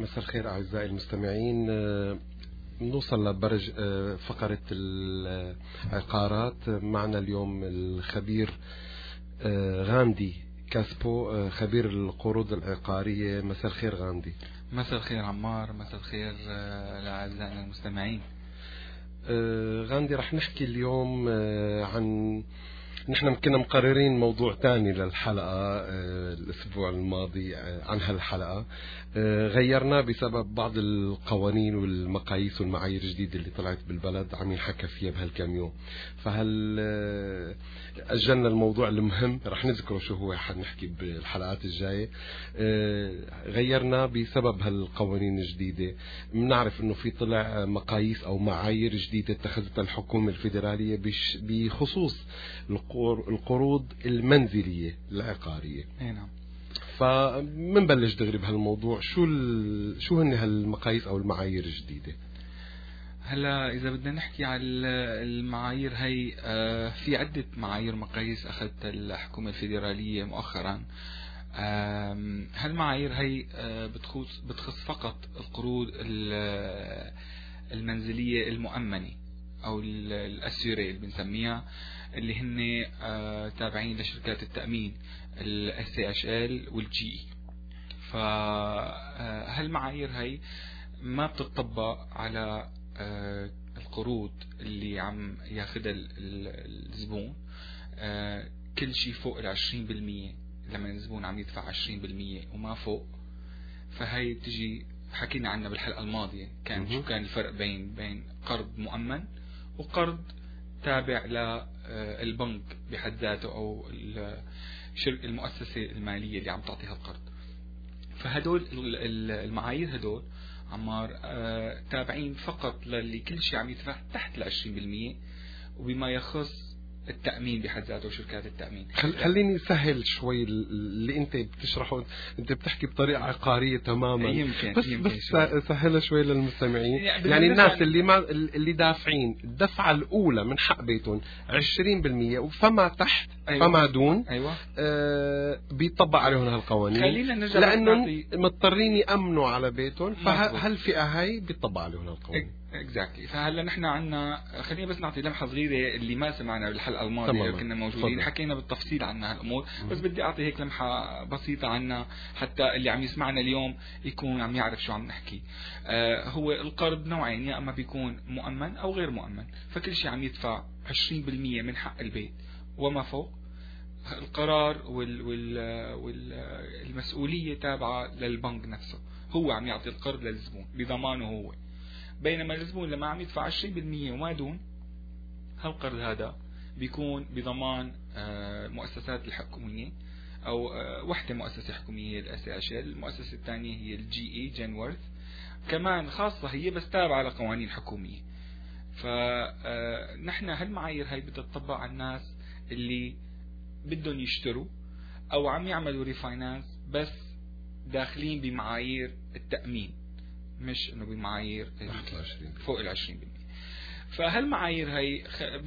مساء الخير أعزائي المستمعين. نوصل لبرج فقرة العقارات. معنا اليوم الخبير غاندي كاسبو، خبير القروض العقارية. مساء الخير غاندي. مساء الخير عمار، مساء الخير لأعزائنا المستمعين. غاندي، رح نحكي اليوم عن، نحن كنا مقررين موضوع تاني للحلقة الأسبوع الماضي عن هالحلقة، غيرناه بسبب بعض القوانين والمقاييس والمعايير الجديدة اللي طلعت بالبلد عم ينحكى فيها بهالكام يوم. فهل أجلنا الموضوع المهم رح نذكره شو هو، حنحكي بالحلقات الجاية. غيرناه بسبب هالقوانين الجديدة. بنعرف انه في طلع مقاييس او معايير جديدة اتخذتها الحكومة الفيدرالية بخصوص القروض المنزلية العقارية. نعم. فمنبلش دغري بهالموضوع. شو هن هالمقاييس او المعايير الجديدة؟ هلا إذا بدنا نحكي على المعايير هي، في عدة معايير مقاييس أخذتها الحكومة الفيدرالية مؤخرا. هالمعايير هي بتخص فقط القروض المنزلية المؤمنة أو الأسيوري اللي بنسميها، اللي هن تابعين لشركات التأمين SCHL والGE. فهالمعايير هي ما بتطبق على القروض اللي عم ياخدها الزبون. كل شيء فوق 20%، لما الزبون عم يدفع 20% وما فوق، فهي بتجي حكينا عنها بالحلقة الماضية. شو كان الفرق بين قرض مؤمن وقرض تابع للبنك بحد ذاته أو المؤسسة المالية اللي عم تعطيها القرض. فهدول المعايير هدول عمار تابعين فقط للي كل شيء عم يدفع تحت 20%، وبما يخص التأمين بحد ذاته وشركات التأمين. خليني سهل شوي اللي انت بتشرحه. انت بتحكي بطريقة عقارية تماما. يمكن بس سهلها شوي للمستمعين. يعني الناس اللي دافعين الدفعة الأولى من حق بيتهم 20% وفما تحت فما دون. أيوة. بيطبق عليهم هالقوانين. خلينا نرجع لأنهم مضطرين يأمنوا على بيتهم، فهالفئة هاي بيطبق عليهم هالقوانين. اكزاكتلي. فهلا نحن عنا، خلينا بس نعطي لمحه صغيره اللي ما سمعنا بالحلقه الماضيه كنا موجودين حكينا بالتفصيل عن هالامور، بس بدي اعطي هيك لمحه بسيطه عنا حتى اللي عم يسمعنا اليوم يكون عم يعرف شو عم نحكي. هو القرض نوعين، يا اما بيكون مؤمن او غير مؤمن. فكل شيء عم يدفع 20% من حق البيت وما فوق. القرار والمسؤوليه تابعه للبنك نفسه، هو عم يعطي القرض للزبون بضمانه هو. بينما الزبون لما عم يدفع 20% وما دون، هالقرض هذا بيكون بضمان المؤسسات الحكومية، أو وحدة مؤسسة حكومية SCHL، المؤسسة الثانية هي GE جنورث، كمان خاصة هي بس تابعة لقوانين حكومية. فنحن هالمعايير هاي بدها تطبق على الناس اللي بدهم يشتروا أو عم يعملوا ريفاينانس بس داخلين بمعايير التأمين، مش انه بمعايير فوق 20%. فهالمعايير هي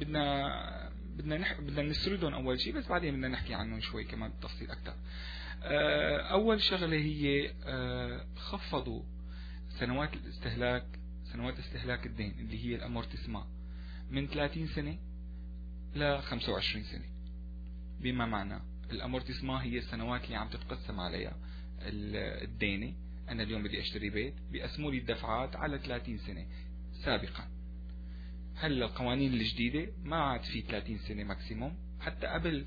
بدنا نسردهم اول شيء، بس بعدين بدنا نحكي عنهم شوي كمان بالتفصيل اكثر. اول شغله هي خفضوا سنوات استهلاك الدين اللي هي الامورتيسما من 30 سنه ل 25 سنه. بما معنى الامورتيسما هي السنوات اللي عم تتقسم عليها الدينه. أنا اليوم بدي أشتري بيت، بيقسموا لي الدفعات على 30 سنة سابقا. هلا القوانين الجديدة ما عاد في 30 سنة ماكسيموم، حتى قبل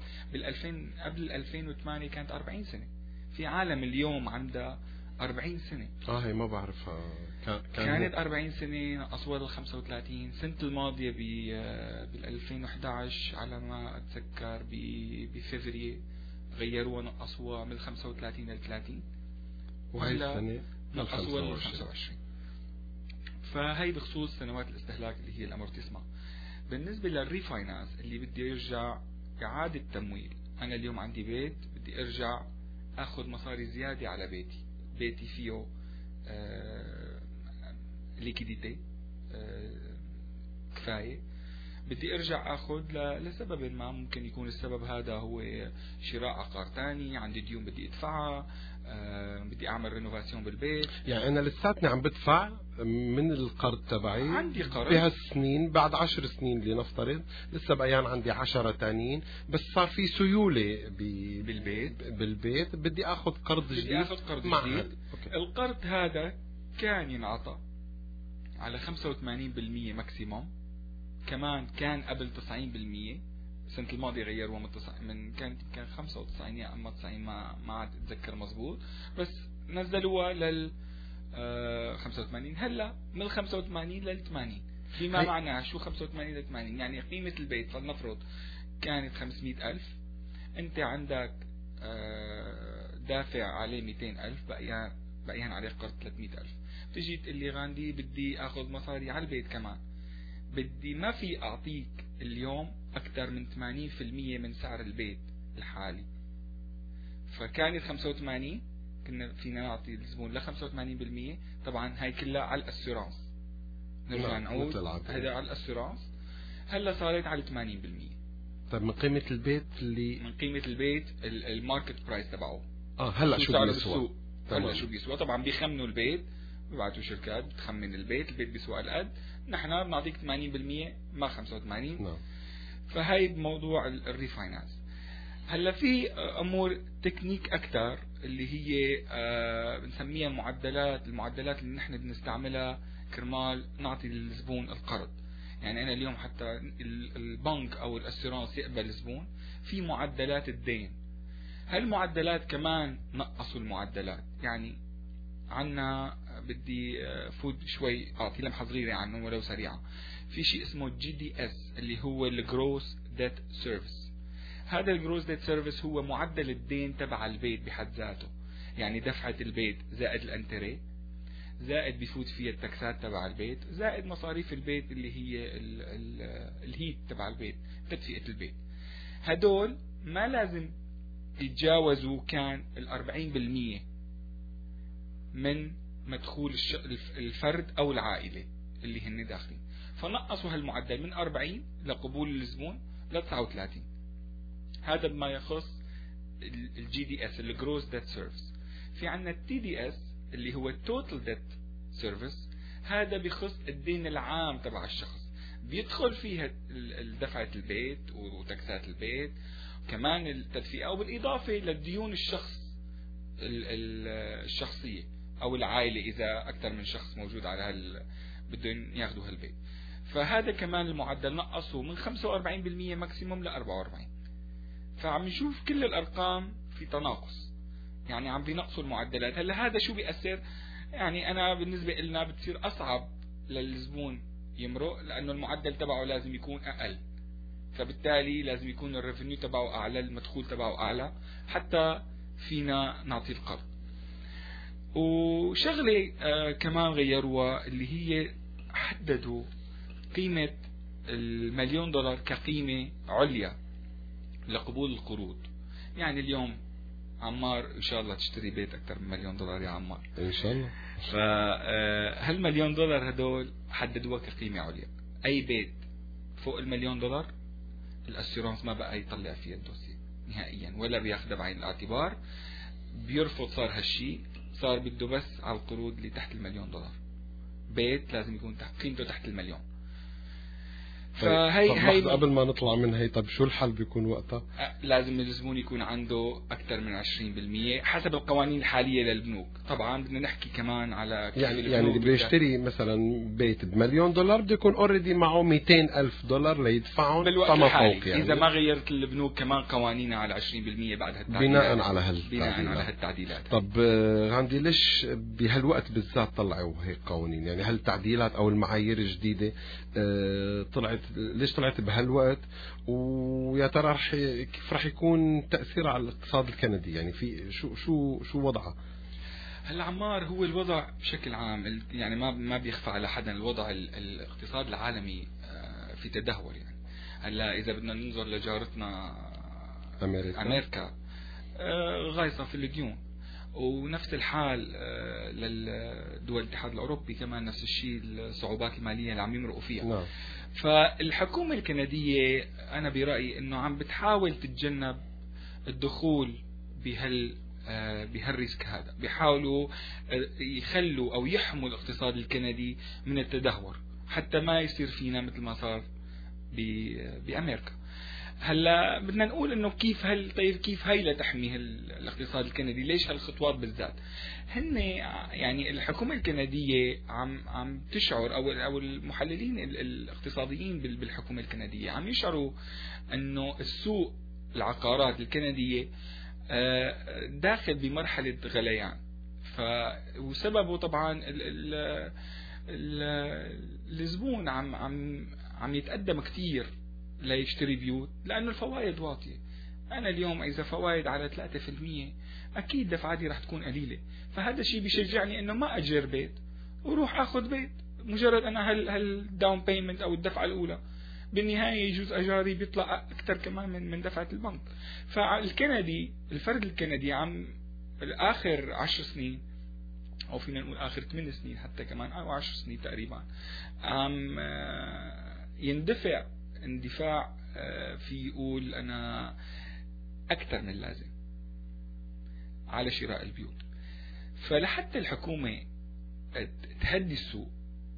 2008 كانت 40 سنة. في عالم اليوم عندها 40 سنة. هي ما بعرفها. كانت 40 سنة أصوات 35 سنة الماضية بال 2011 على ما أتذكر بفبراير غيروها نقصوها من 35 ل 30. وهي السنة نقصوها من 25. فهي بخصوص سنوات الاستهلاك اللي هي الامورتيسما. بالنسبة للريفاينانس اللي بدي يرجع إعادة تمويل، أنا اليوم عندي بيت بدي أرجع أخذ مصاري زيادة على بيتي فيه ليكيديتي كفاية، بدي ارجع اخذ لسبب ما، ممكن يكون السبب هذا هو شراء عقار ثاني، عندي ديون بدي ادفعها، بدي اعمل رينوفاسيون بالبيت. يعني انا لساتني عم بدفع من القرض تبعي، عندي قرض بهالسنين، بعد 10 سنين لنفترض لسه بقيان عندي 10 تانيين، بس صار في سيولة بالبيت بدي اخذ قرض جديد. القرض هذا كان ينعطى على 85% ماكسيموم، كمان كان قبل 90%. السنة الماضية غيروها من كان 95 يا اما 90، ما عاد اتذكر مزبوط، بس نزلوها لل 85. هلا من 85 لل 80. بما معناه شو 85 لل 80؟ يعني قيمة البيت فلنفرض كانت 500,000، انت عندك دافع عليه 200,000، بقيان عليه قرض 300,000. تجي تقول لي غاندي بدي اخذ مصاري على البيت كمان، بدي ما في اعطيك اليوم اكثر من 80% من سعر البيت الحالي. فكانت 85، كنا فينا نعطي الزبون ل 85%. طبعا هاي كلها على الاسيرانس، نرجع نعود هذا على الاسيرانس. هلا صارت على 80%. طيب من قيمة البيت من قيمة البيت الماركت برايس تبعه. هلا شو بيسوى؟ هلا شو بيسوى؟ طبعا بيخمنوا البيت، بيبعتوا شركات بتخمن البيت بيسوى هالقد، نحن بنعطيك 80% ما 85. نعم. فهي بموضوع الريفاينانس. هلا في امور تكنيك اكثر اللي هي بنسميها المعدلات اللي نحن بنستعملها كرمال نعطي للزبون القرض. يعني انا اليوم حتى البنك او الاسيرانس يقبل الزبون في معدلات الدين. هالمعدلات كمان نقصوا المعدلات. يعني عنا بدي فوت شوي اعطي لمحه صغيره عنه ولو سريعه. في شيء اسمه GDS اللي هو الجروس ديت سيرفيس. هذا الجروس ديت سيرفيس هو معدل الدين تبع البيت بحد ذاته. يعني دفعة البيت زائد الانتري، زائد بيفوت فيها التاكسات تبع البيت، زائد مصاريف البيت اللي هي الهيت تبع البيت، تدفئة البيت. هدول ما لازم يتجاوزوا كان 40% من مدخول الفرد او العائلة اللي هن داخلين. فنقصوا هالمعدل من 40 لقبول الزبون ل 39. هذا بما يخص الجي دي اس الجروس ديت سيرفيس. في عندنا التي دي اس اللي هو التوتال ديت سيرفيس. هذا بيخص الدين العام تبع الشخص، بيدخل فيها دفعة البيت وتاكسات البيت كمان التدفئة، وبالإضافة للديون الشخصية أو العائلة إذا أكثر من شخص موجود على بدهم ياخذوا هالبيت. فهذا كمان المعدل نقصه من 45% ماكسيموم ل 44. فعم نشوف كل الأرقام في تناقص، يعني عم بينقصوا المعدلات. هلا هذا شو بيأثر؟ يعني أنا بالنسبة لنا بتصير أصعب للزبون يمرق، لأنه المعدل تبعه لازم يكون أقل، فبالتالي لازم يكون الريفينيو تبعه أعلى، المدخول تبعه أعلى حتى فينا نعطي القرض. وشغلة كمان غيروها اللي هي حددوا قيمة $1,000,000 كقيمة عليا لقبول القروض. يعني اليوم عمار إن شاء الله تشتري بيت أكثر من $1,000,000 يا عمار إن شاء الله. $1,000,000 هدول حددوها كقيمة عليا. أي بيت فوق $1,000,000 الأسيرانس ما بقى يطلع فيها الدوسية نهائيا ولا بياخدها بعين الاعتبار، بيرفض. صار هالشي، صار بده بس على القروض اللي تحت $1,000,000. بيت لازم يكون قيمته تحت $1,000,000. فهي قبل ما نطلع من هي، طب شو الحل بيكون وقتها؟ لازم الزبون يكون عنده أكثر من 20% حسب القوانين الحالية للبنوك. طبعا بدنا نحكي كمان على يعني اللي بده يشتري مثلا بيت $1,000,000 بده يكون اوريدي معه $200,000 ليدفعهم بالوقت الحالي. يعني إذا ما غيرت البنوك كمان قوانينها على 20% بعد هالتعديلات بناء على هالتعديلات. طب غاندي ليش بهالوقت بالذات طلعوا هيك قوانين؟ يعني هل تعديلات او المعايير الجديدة ليش طلعت بهالوقت؟ ويا ترى كيف راح يكون تأثير على الاقتصاد الكندي؟ يعني في شو وضعه؟ هلا عمار، هو الوضع بشكل عام يعني ما بيخفى على حدا. الوضع الاقتصاد العالمي في تدهور. يعني هلا اذا بدنا ننظر لجارتنا امريكا غايصة في الديون، ونفس الحال للدول الاتحاد الأوروبي كمان نفس الشيء، الصعوبات المالية اللي عم يمرقوا فيها. نعم. فالحكومة الكندية أنا برأيي أنه عم بتحاول تتجنب الدخول بهالريسك هذا، بيحاولوا يخلوا أو يحموا الاقتصاد الكندي من التدهور حتى ما يصير فينا مثل ما بأمريكا. هلا بدنا نقول انه كيف هي لتحمي الاقتصاد الكندي؟ ليش هالخطوات بالذات؟ هن يعني الحكومة الكندية عم تشعر او المحللين الاقتصاديين بالحكومة الكندية عم يشعروا انه السوق العقارات الكندية داخل بمرحلة غليان، وسببه طبعا الزبون عم يتقدم كتير ليشتري بيوت لأنه الفوائد واطية. أنا اليوم إذا فوائد على 3% أكيد دفعاتي رح تكون قليلة، فهذا الشيء بيشجعني إنه ما أجر بيت وروح أخذ بيت، مجرد أنا هالداون بيمنت أو الدفعة الأولى بالنهاية يجوز أجاري بيطلع أكثر كمان من دفعة البنك. فالكندي الفرد الكندي عم آخر 10 سنين أو فينا نقول آخر 8 سنين حتى كمان أو 10 سنين تقريبا عم يندفع اندفاع في يقول أنا أكثر من اللازم على شراء البيوت. فلحتى الحكومة تهدي السوق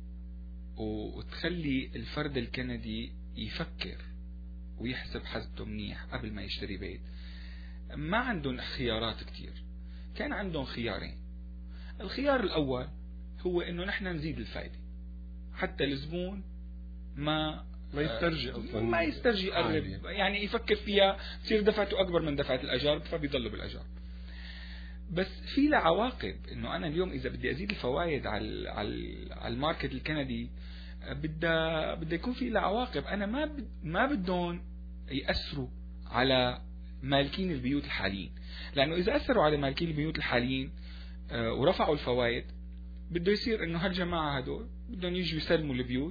وتخلي الفرد الكندي يفكر ويحسب حسبته منيح قبل ما يشتري بيت، ما عندهم خيارات كتير. كان عندهم خيارين. الخيار الأول هو إنه نحن نزيد الفائدة حتى الزبون ما يسترجي يقرب، يعني يفكر فيها تصير دفعته أكبر من دفعة الأجار فبيضلوا بالأجار. بس في له عواقب، إنه أنا اليوم إذا بدي أزيد الفوائد على الماركت الكندي بدها يكون في له عواقب. أنا ما بدهم يأثروا على مالكين البيوت الحاليين، لأنه إذا أثروا على مالكين البيوت الحاليين ورفعوا الفوائد بده يصير إنه هالجماعة هدول بدهم يجوا يسلموا البيوت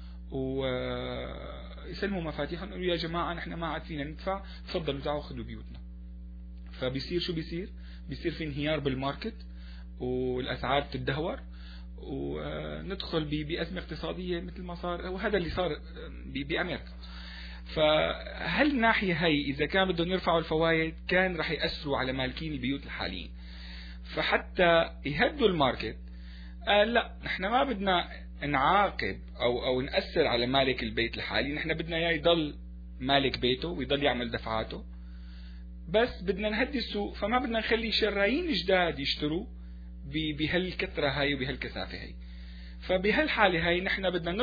ويسلموا مفاتيحهم يقولوا يا جماعة نحن ما عاد فينا ندفع، تفضلوا تعالوا خذوا بيوتنا. فبيصير شو بيصير في انهيار بالماركت والأسعار تتدهور وندخل بأزمة اقتصادية مثل ما صار، وهذا اللي صار بأمريكا. فهل ناحية هي إذا كان بدهم يرفعوا الفوائد كان رح يأثروا على مالكين البيوت الحاليين، فحتى يهدوا الماركت لا نحن ما بدنا نعاقب أو نأثر على مالك البيت الحالي، نحن بدنا إياه يضل مالك بيته ويضل يعمل دفعاته، بس بدنا نهدي السوق. فما بدنا نخلي شرايين جداد يشتروا بهالكثرة هاي وبهالكثافة هاي. فبهالحالة هاي نحن بدنا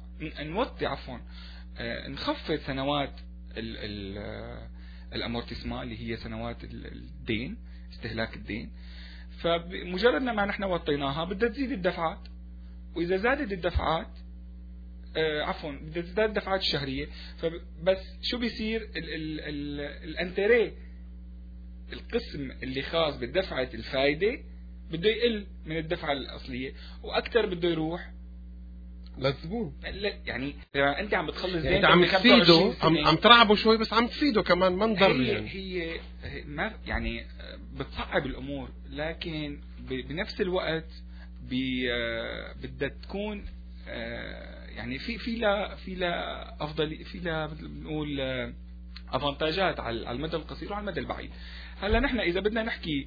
نخفض سنوات الامورتيسمان اللي هي سنوات الدين، استهلاك الدين. فمجرد ما نحن وطيناها بدها تزيد الدفعات، وإذا زادت الدفعات بدها تزداد الدفعات الشهرية. فبس شو بيصير الانتريه القسم اللي خاص بدفعة الفائدة بده يقل من الدفعة الأصلية وأكثر بده يروح للزبون. يعني أنت عم بتخلص يعني عم تفيده، عم ترعبه شوي بس عم تفيده كمان ما نضر. هي ما يعني بتصعب الأمور، لكن بنفس الوقت بدها تكون يعني في لا افضل، في لا بنقول افانتاجات على المدى القصير وعلى المدى البعيد. هلا نحن اذا بدنا نحكي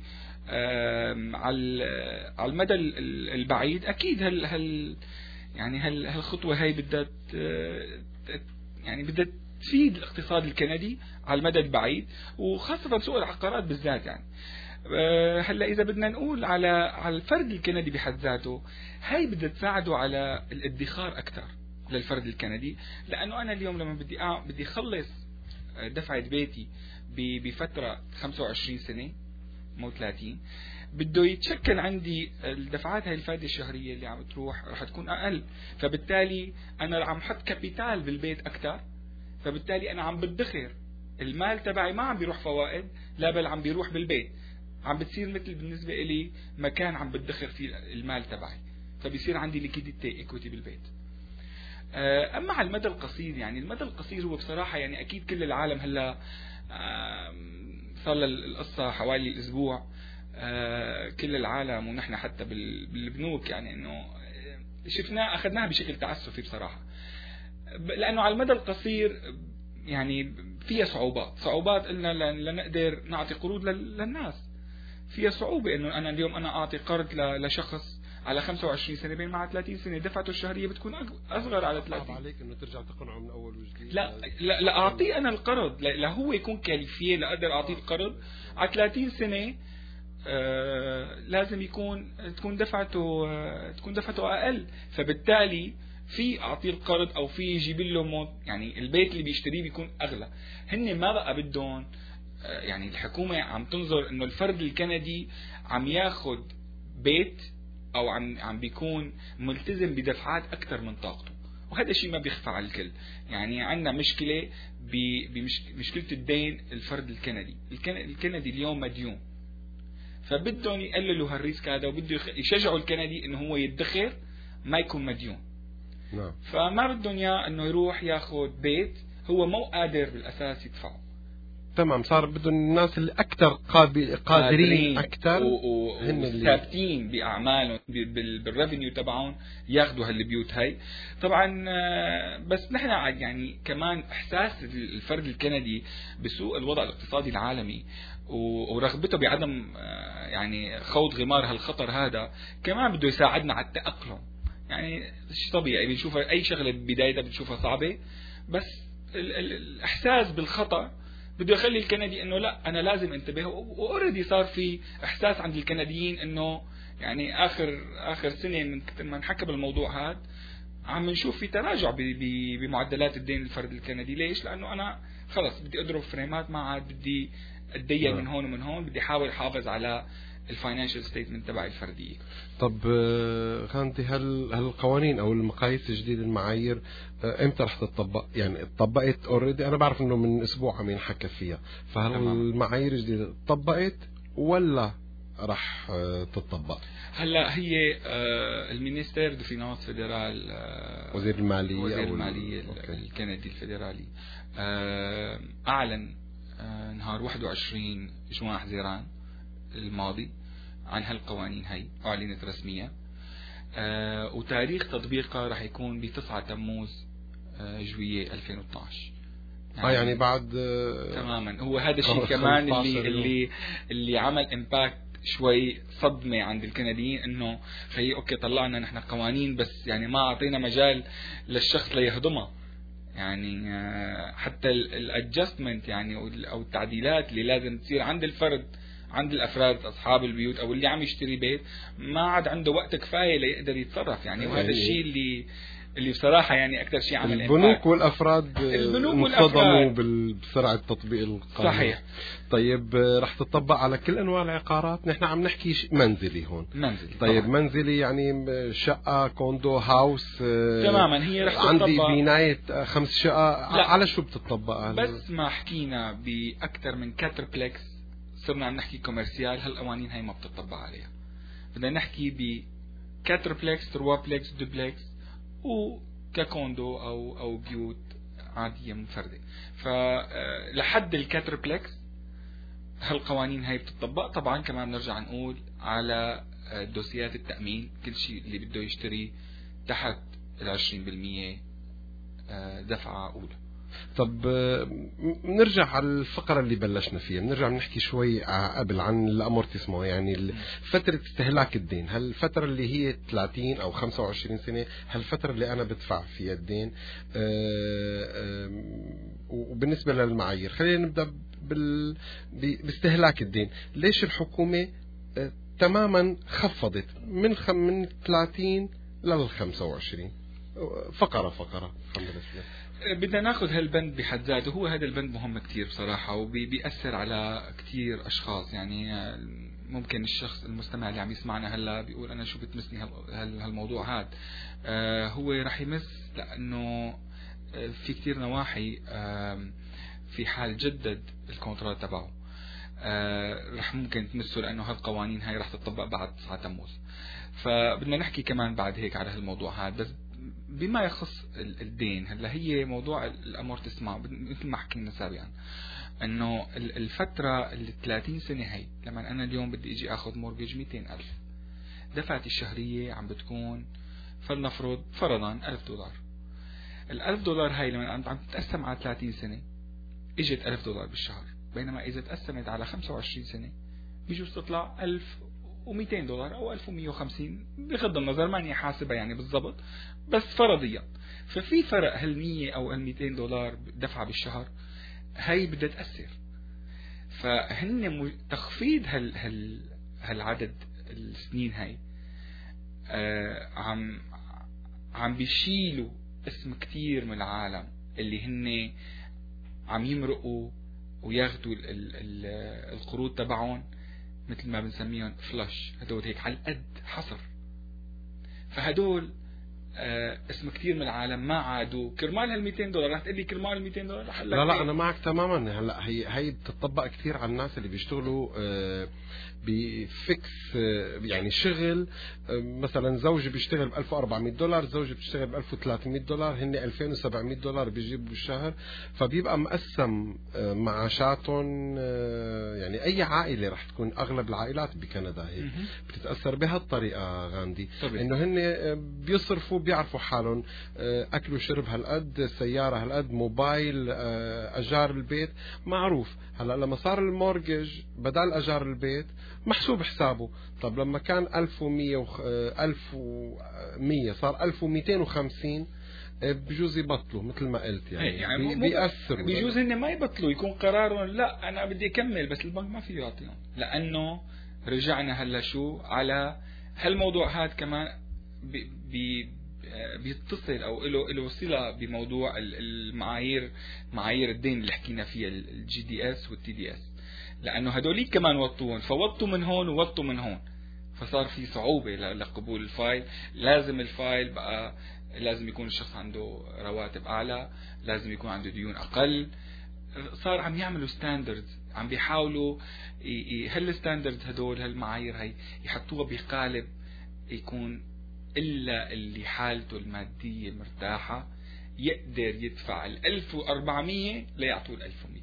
على المدى البعيد اكيد هالخطوه هي بدها يعني بدها تفيد الاقتصاد الكندي على المدى البعيد، وخاصه سوق العقارات بالذات. يعني هلا إذا بدنا نقول على الفرد الكندي بحد ذاته، هاي بدها تساعده على الادخار أكثر للفرد الكندي، لأنه أنا اليوم لما بدي أخلص دفعة بيتي بفترة 25 سنة مو 30 بده يتشكل عندي الدفعات هاي الفائدة الشهرية اللي عم تروح رح تكون أقل، فبالتالي أنا عم حط كابيتال بالبيت أكثر، فبالتالي أنا عم بدخر المال تبعي، ما عم بيروح فوائد لا بل عم بيروح بالبيت، عم بتصير مثل بالنسبة إلي مكان عم بدخر فيه المال تبعي، فبيصير عندي ليكيديتي ايكويتي بالبيت. أما على المدى القصير، يعني المدى القصير هو بصراحة يعني أكيد كل العالم هلا صار القصة حوالي أسبوع كل العالم ونحن حتى بالبنوك يعني انه شفناه اخذناها بشكل تعسفي بصراحة، لانه على المدى القصير يعني فيها صعوبات قلنا لنقدر نعطي قروض للناس، فيها صعوبة انه انا اليوم انا اعطي قرض لشخص على 25 سنة بين مع 30 سنة دفعته الشهرية بتكون اصغر على 30. عليك انه ترجع تقنعه من اول وجديد. لا اعطيه انا القرض لا هو يكون كاليفيه لاقدر اعطيه القرض على 30 سنة. لازم تكون دفعته اقل، فبالتالي في اعطيه القرض او في يجيب له يعني البيت اللي بيشتريه بيكون اغلى. هن ما بقى بدهم يعني الحكومة عم تنظر انه الفرد الكندي عم ياخد بيت او عم بيكون ملتزم بدفعات اكثر من طاقته، وهذا الشيء ما بيخفى على الكل. يعني عندنا مشكلة بمشكلة الدين. الفرد الكندي اليوم مديون، فبدهم يقللوا هالريسك هذا، وبده يشجعوا الكندي انه هو يدخر ما يكون مديون. نعم. فما بدهم اياه انه يروح ياخذ بيت هو مو قادر بالاساس يدفعه. تمام، صار بدهم الناس اللي اكثر قادرين اكثر وثابتين باعمالهم بالريفينيو تبعهم ياخذوا هالبيوت هاي. طبعا بس نحن يعني كمان احساس الفرد الكندي بسوء الوضع الاقتصادي العالمي ورغبته بعدم يعني خوض غمار هالخطر هذا كمان بده يساعدنا على التأقلم. يعني شيء طبيعي بنشوف اي شغله بدايتها بنشوفها صعبه، بس الاحساس بالخطر بده يخلي الكندي انه لا انا لازم انتبه. واوريدي صار في احساس عند الكنديين انه يعني اخر سنه من كثر ما انحكى بالموضوع هذا عم نشوف في تراجع بمعدلات الدين الفرد الكندي. ليش؟ لانه انا خلص بدي اضرب فريمات، ما عاد بدي اتدين من هون ومن هون، بدي احاول احافظ على الفاينانشال ستيتمنت تبعي الفرديه. طب خانتي هالقوانين او المقاييس الجديده المعايير امتى رح تطبق؟ يعني اتطبقت اوريدي، انا بعرف انه من اسبوع عم ينحكى فيها، فهل المعايير الجديده طبقت ولا رح تطبق؟ هلا هي المينيستير دو فينانس فيدرال وزير الماليه الكندي الفيدرالي اعلن نهار 21 جوان حزيران الماضي عن هالقوانين هاي، أعلنت رسميا وتاريخ تطبيقها راح يكون ب9 تموز جوية 2012. يعني بعد تماما. هو هذا الشيء كمان اللي عمل امباكت شوي صدمة عند الكنديين، انه اوكي طلعنا نحن قوانين بس يعني ما اعطينا مجال للشخص ليهضمها. يعني حتى الادجستمنت يعني او التعديلات اللي لازم تصير عند الفرد، عند الافراد اصحاب البيوت او اللي عم يشتري بيت، ما عاد عنده وقت كفايه ليقدر يتصرف. يعني وهذا الشيء اللي بصراحه يعني اكثر شيء عمل البنوك والافراد انصدموا بسرعه تطبيق القانون. صحيح. طيب رح تطبق على كل انواع العقارات؟ نحن عم نحكي منزلي هون. منزلي. طيب طبعا. منزلي يعني شقه، كوندو، هاوس. تماما. هي رح تطبق عندي بنايه 5 شقق. لا. على شو بتطبق؟ بس ما حكينا باكثر من كاتربلكس صرنا عم نحكي كوميرسيال، هالقوانين هاي ما بتطبق عليها. بدنا نحكي بكاتربلكس، تروابلكس، دوبلكس، وككوندو او بيوت عاديه منفرده. فلحد الكاتربلكس هالقوانين هاي بتطبق. طبعا كمان بنرجع نقول على دوسيات التأمين، كل شيء اللي بده يشتري تحت 20% دفعة أولى. طب نرجع على الفقرة اللي بلشنا فيها، بنرجع بنحكي شوي قبل عن الامورتيسمون، يعني فترة استهلاك الدين. هالفترة اللي هي 30 أو 25 سنة، هالفترة اللي أنا بدفع فيها الدين. وبالنسبة للمعايير خلينا نبدأ باستهلاك الدين. ليش الحكومة تماما خفضت من 30 لل 25 فقرة؟ الحمد لله. بدنا ناخذ هالبند بحد ذاته. هو هذا البند مهم كتير بصراحة، وبيأثر على كتير أشخاص. يعني ممكن الشخص المستمع اللي عم يسمعنا هلا بيقول أنا شو بتمسني هالموضوع هذا. هو رح يمس لأنه في كتير نواحي. في حال جدد الكونترات تبعه رح ممكن تمسه، لأنه هالقوانين هاي رح تطبق بعد 9 تموز. فبدنا نحكي كمان بعد هيك على هالموضوع هذا. بس بما يخص الدين، هلا هي موضوع الأمور تسمع مثل ما حكينا سابقا انه الفترة ال 30 سنة هي، لما انا اليوم بدي اجي اخذ مورجج 200,000، دفعتي الشهرية عم بتكون فلنفرض فرضا $1,000. $1,000 هاي لما عم تتقسم على 30 سنة اجت $1,000 بالشهر، بينما اذا تقسمت على 25 سنة بيجوز تطلع $1,200 او 1,150 بغض النظر، ماني حاسبها يعني بالضبط، بس فرضيا. ففي فرق هال100 او $200 دفعة بالشهر، هاي بدها تأثر. فهن تخفيض هالعدد السنين هاي عم بيشيلوا اسم كتير من العالم اللي هن عم يمرقوا وياخدوا القروض تبعهم مثل ما بنسميهم فلاش، هدول هيك على القد حصر. فهدول اسم كثير من العالم ما عادوا كرمال $200. رح تقول لي كرمال $200 لا انا معك تماما. هلا هي بتطبق كثير على الناس اللي بيشتغلوا بفكس، يعني شغل مثلا زوجي بيشتغل $1,400، زوجي بتشتغل $1,300، هن $2,700 بيجيبوا بالشهر، فبيبقى مقسم معاشاتهم. يعني اي عائله رح تكون، اغلب العائلات بكندا هيك بتتاثر بهالطريقه غاندي، انه هن بيصرفوا، بيعرفوا حالهم، اكل وشرب هالقد، سياره هالقد، موبايل، اجار البيت معروف. هلا لما صار المورجج بدل اجار البيت محسوب حسابه، طب لما كان 1100 صار 1250، بجوز يبطلوا مثل ما قلت. يعني بيأثروا، بجوز هن ما يبطلوا، يكون قرارهم لا انا بدي اكمل، بس البنك ما فيه يعطيهم، لانه رجعنا هلا شو على هالموضوع هذا كمان بيتصل او له صله بموضوع المعايير، معايير الدين اللي حكينا فيها، الGDS والTDS، لانه هدوليك كمان وطوهم، فوطوا من هون ووطوا من هون، فصار في صعوبه لقبول الفايل. لازم الفايل بقى لازم يكون الشخص عنده رواتب اعلى، لازم يكون عنده ديون اقل. صار عم يعملوا ستاندردز، عم بيحاولوا هالستاندردز هدول هالمعايير هي يحطوها بقالب يكون إلا اللي حالته المادية مرتاحة يقدر يدفع 1400 ليعطوه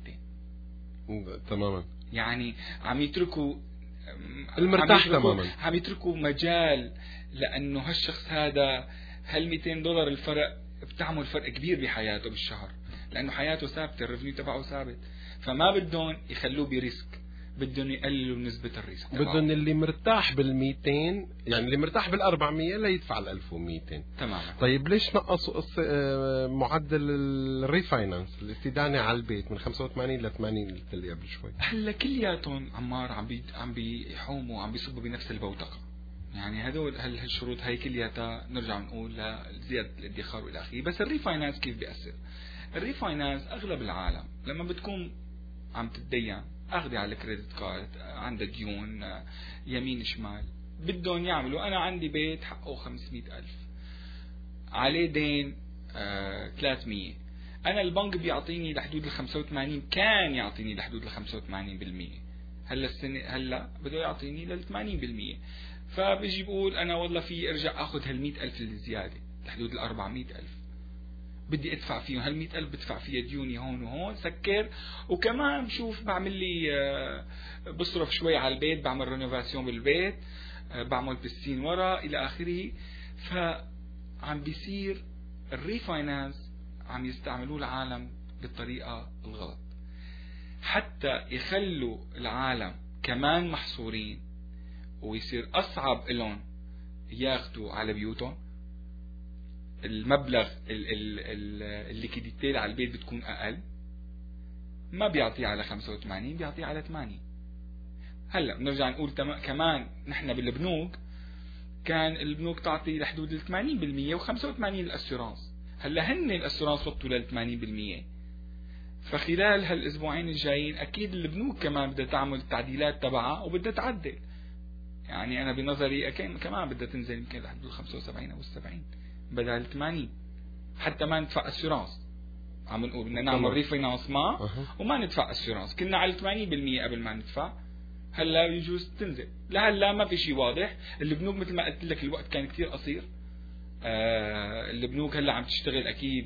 1200. تماما. يعني عم يتركوا المرتاح تماما، عم يتركوا مجال، لأنه هالشخص هذا $200 الفرق بتعمل فرق كبير بحياته بالشهر، لأنه حياته ثابتة، الريفنيو تبعه ثابت، فما بدهم يخلوه بريسك، بدهم يقللوا نسبة الريسك، بدهم اللي مرتاح بال200، يعني اللي مرتاح بال400 لا يدفع ال1200. تماما. طيب ليش نقصوا معدل الريفاينانس، الاستدانة على البيت، من 85 ل 80 اللي قلت لي قبل شوي؟ هلا كلياتهم عمار عم بيحوموا، عم بيصبوا بنفس البوتقة. يعني هدول هالشروط هي كلياتها نرجع نقول لزيادة الادخار والى اخره. بس الريفاينانس كيف بيأثر؟ الريفاينانس اغلب العالم لما بتكون عم تتدين، اخذي على الكريدت كارد، عندك ديون يمين شمال، بدهم يعملوا، انا عندي بيت حقه 500,000 عليه دين 300، انا البنك بيعطيني لحدود 85، كان يعطيني لحدود 85%، هلا السنه هلا بده يعطيني لل 80%. فبيجي بقول انا والله في ارجع اخذ هال100,000 الزياده لحدود ال400,000، بدي ادفع فيهم هال100,000، بدفع فيها ديوني هون وهون، سكر، وكمان بشوف بعمل لي بصرف شوي على البيت، بعمل رينوفاسيون بالبيت، بعمل بسين ورا الى اخره. فعم بيصير الريفاينانس عم يستعملوه العالم بالطريقه الغلط، حتى يخلوا العالم كمان محصورين، ويصير اصعب لهم ياخذوا على بيوتهم. المبلغ الليكيديتي على البيت بتكون اقل، ما بيعطيه على 85، بيعطيه على 80. هلا بنرجع نقول كمان نحن بالبنوك كان البنوك تعطي لحدود ال 80% و85 الاسيرانس، هلا هن الاسيرانس وطوا لل 80%. فخلال هالاسبوعين الجايين اكيد البنوك كمان بدها تعمل التعديلات تبعها وبدها تعدل. يعني انا بنظري كمان بدها تنزل يمكن لحدود 75 او 70 بدل 80، حتى ما ندفع اسيرانس. عم نقول بدنا نعمل ريفاينانس وما ندفع اسيرانس، كنا على 80% قبل ما ندفع، هلا يجوز تنزل. لهلا ما في شيء واضح. البنوك مثل ما قلت لك الوقت كان كثير قصير، البنوك هلا عم تشتغل اكيد،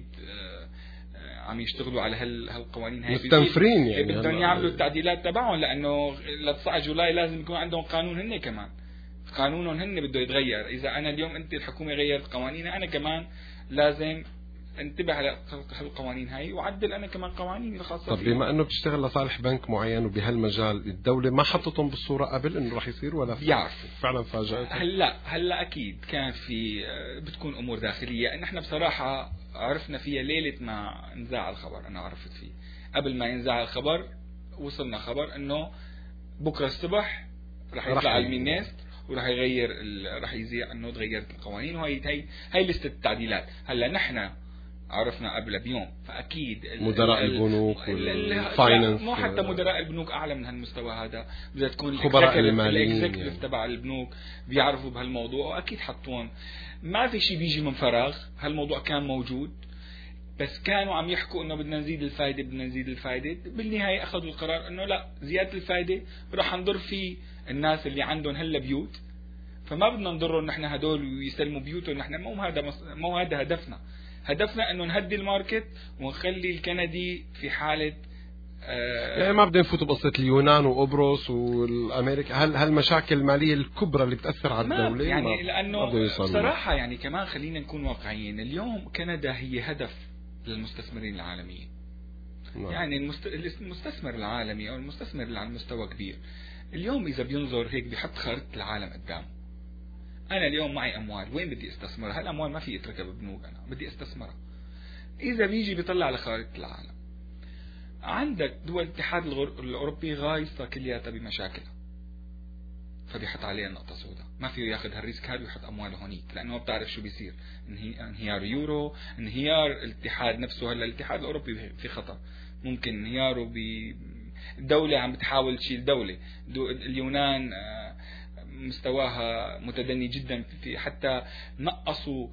عم يشتغلوا على هالقوانين هاي، مستنفرين يعني بدهم يعملوا التعديلات تبعهم، لانه ل 9 جولاي لازم يكون عندهم قانون هن كمان، قانونهم هن بده يتغير. اذا انا اليوم انت الحكومه غيرت قوانينها، انا كمان لازم انتبه على هالقوانين هاي وعدل انا كمان قوانيني الخاصه. طب بما انه بتشتغل لصالح بنك معين وبهالمجال، الدوله ما حطتهم بالصوره قبل انه راح يصير ولا بيعرفوا؟ فعلا فاجأت. هلا اكيد كان في بتكون امور داخليه، ان احنا بصراحه عرفنا فيها ليله ما انذاع الخبر. انا عرفت فيه قبل ما ينذاع الخبر، وصلنا خبر انه بكره الصبح راح يطلع على المينيست وراح يغير راح يذيع انه تغيرت القوانين، وهي لسته التعديلات. هلا نحن عرفنا قبل بيوم، فاكيد مدراء البنوك والفاينانس، مو حتى مدراء البنوك اعلى من هالمستوى هذا، بدها تكون خبراء الماليين الاكزيكتيف تبع البنوك بيعرفوا بهالموضوع، واكيد حطون. ما في شيء بيجي من فراغ، هالموضوع كان موجود، بس كانوا عم يحكوا انه بدنا نزيد الفائده بدنا نزيد الفائده. بالنهايه اخذوا القرار انه لا، زياده الفائده راح نضر في الناس اللي عندهم هلا بيوت، فما بدنا نضرهم نحن هدول ويسلموا بيوتهم. نحن مو هذا هدفنا. هدفنا انه نهدي الماركت ونخلي الكندي في حاله يعني ما بدنا نفوت بقصه اليونان وقبرص والامريكا، هالمشاكل الماليه الكبرى اللي بتاثر على الدوله يعني، لانه بصراحه يعني كمان خلينا نكون واقعيين. اليوم كندا هي هدف للمستثمرين العالميين. يعني المستثمر العالمي او المستثمر اللي على مستوى كبير اليوم اذا بينظر هيك بيحط خارطه العالم قدامه. انا اليوم معي اموال، وين بدي استثمرها؟ هالاموال ما في اتركها ببنوك، انا بدي استثمرها. اذا بيجي بيطلع على خارطه العالم، عندك دول الاتحاد الاوروبي غايصه كلياتها بمشاكلها، فبيحط عليها نقطه سوداء، ما فيه ياخذ هالريسك هذا ويحط امواله هونيك، لانه ما بتعرف شو بيصير. انهيار يورو، انهيار الاتحاد نفسه. هلا الاتحاد الاوروبي في خطر، ممكن انهياره بدوله عم بتحاول تشيل دوله. اليونان مستواها متدني جدا، في حتى نقصوا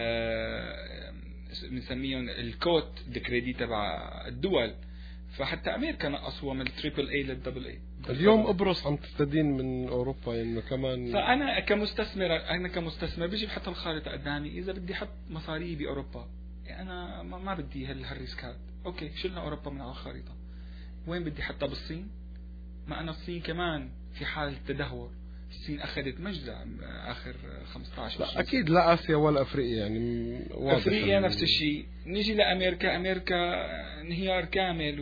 بنسميهم الكوت دكريدي تبع الدول، فحتى امريكا نقصوها من التريبل اي للدبل اي. اليوم قبرص عم تستدين من اوروبا انه كمان. فانا كمستثمر بيجي بحط الخارطه قدامي، اذا بدي احط مصاري باوروبا يعني انا ما بدي هالريسكات. اوكي، شلنا اوروبا من على الخارطه، وين بدي احطها؟ بالصين. ما انا الصين كمان في حال تدهور. الصين اخذت مجزع اخر 15 لا اكيد، لا اسيا ولا افريقيا يعني افريقيا نفس الشيء. نيجي لامريكا، انهيار كامل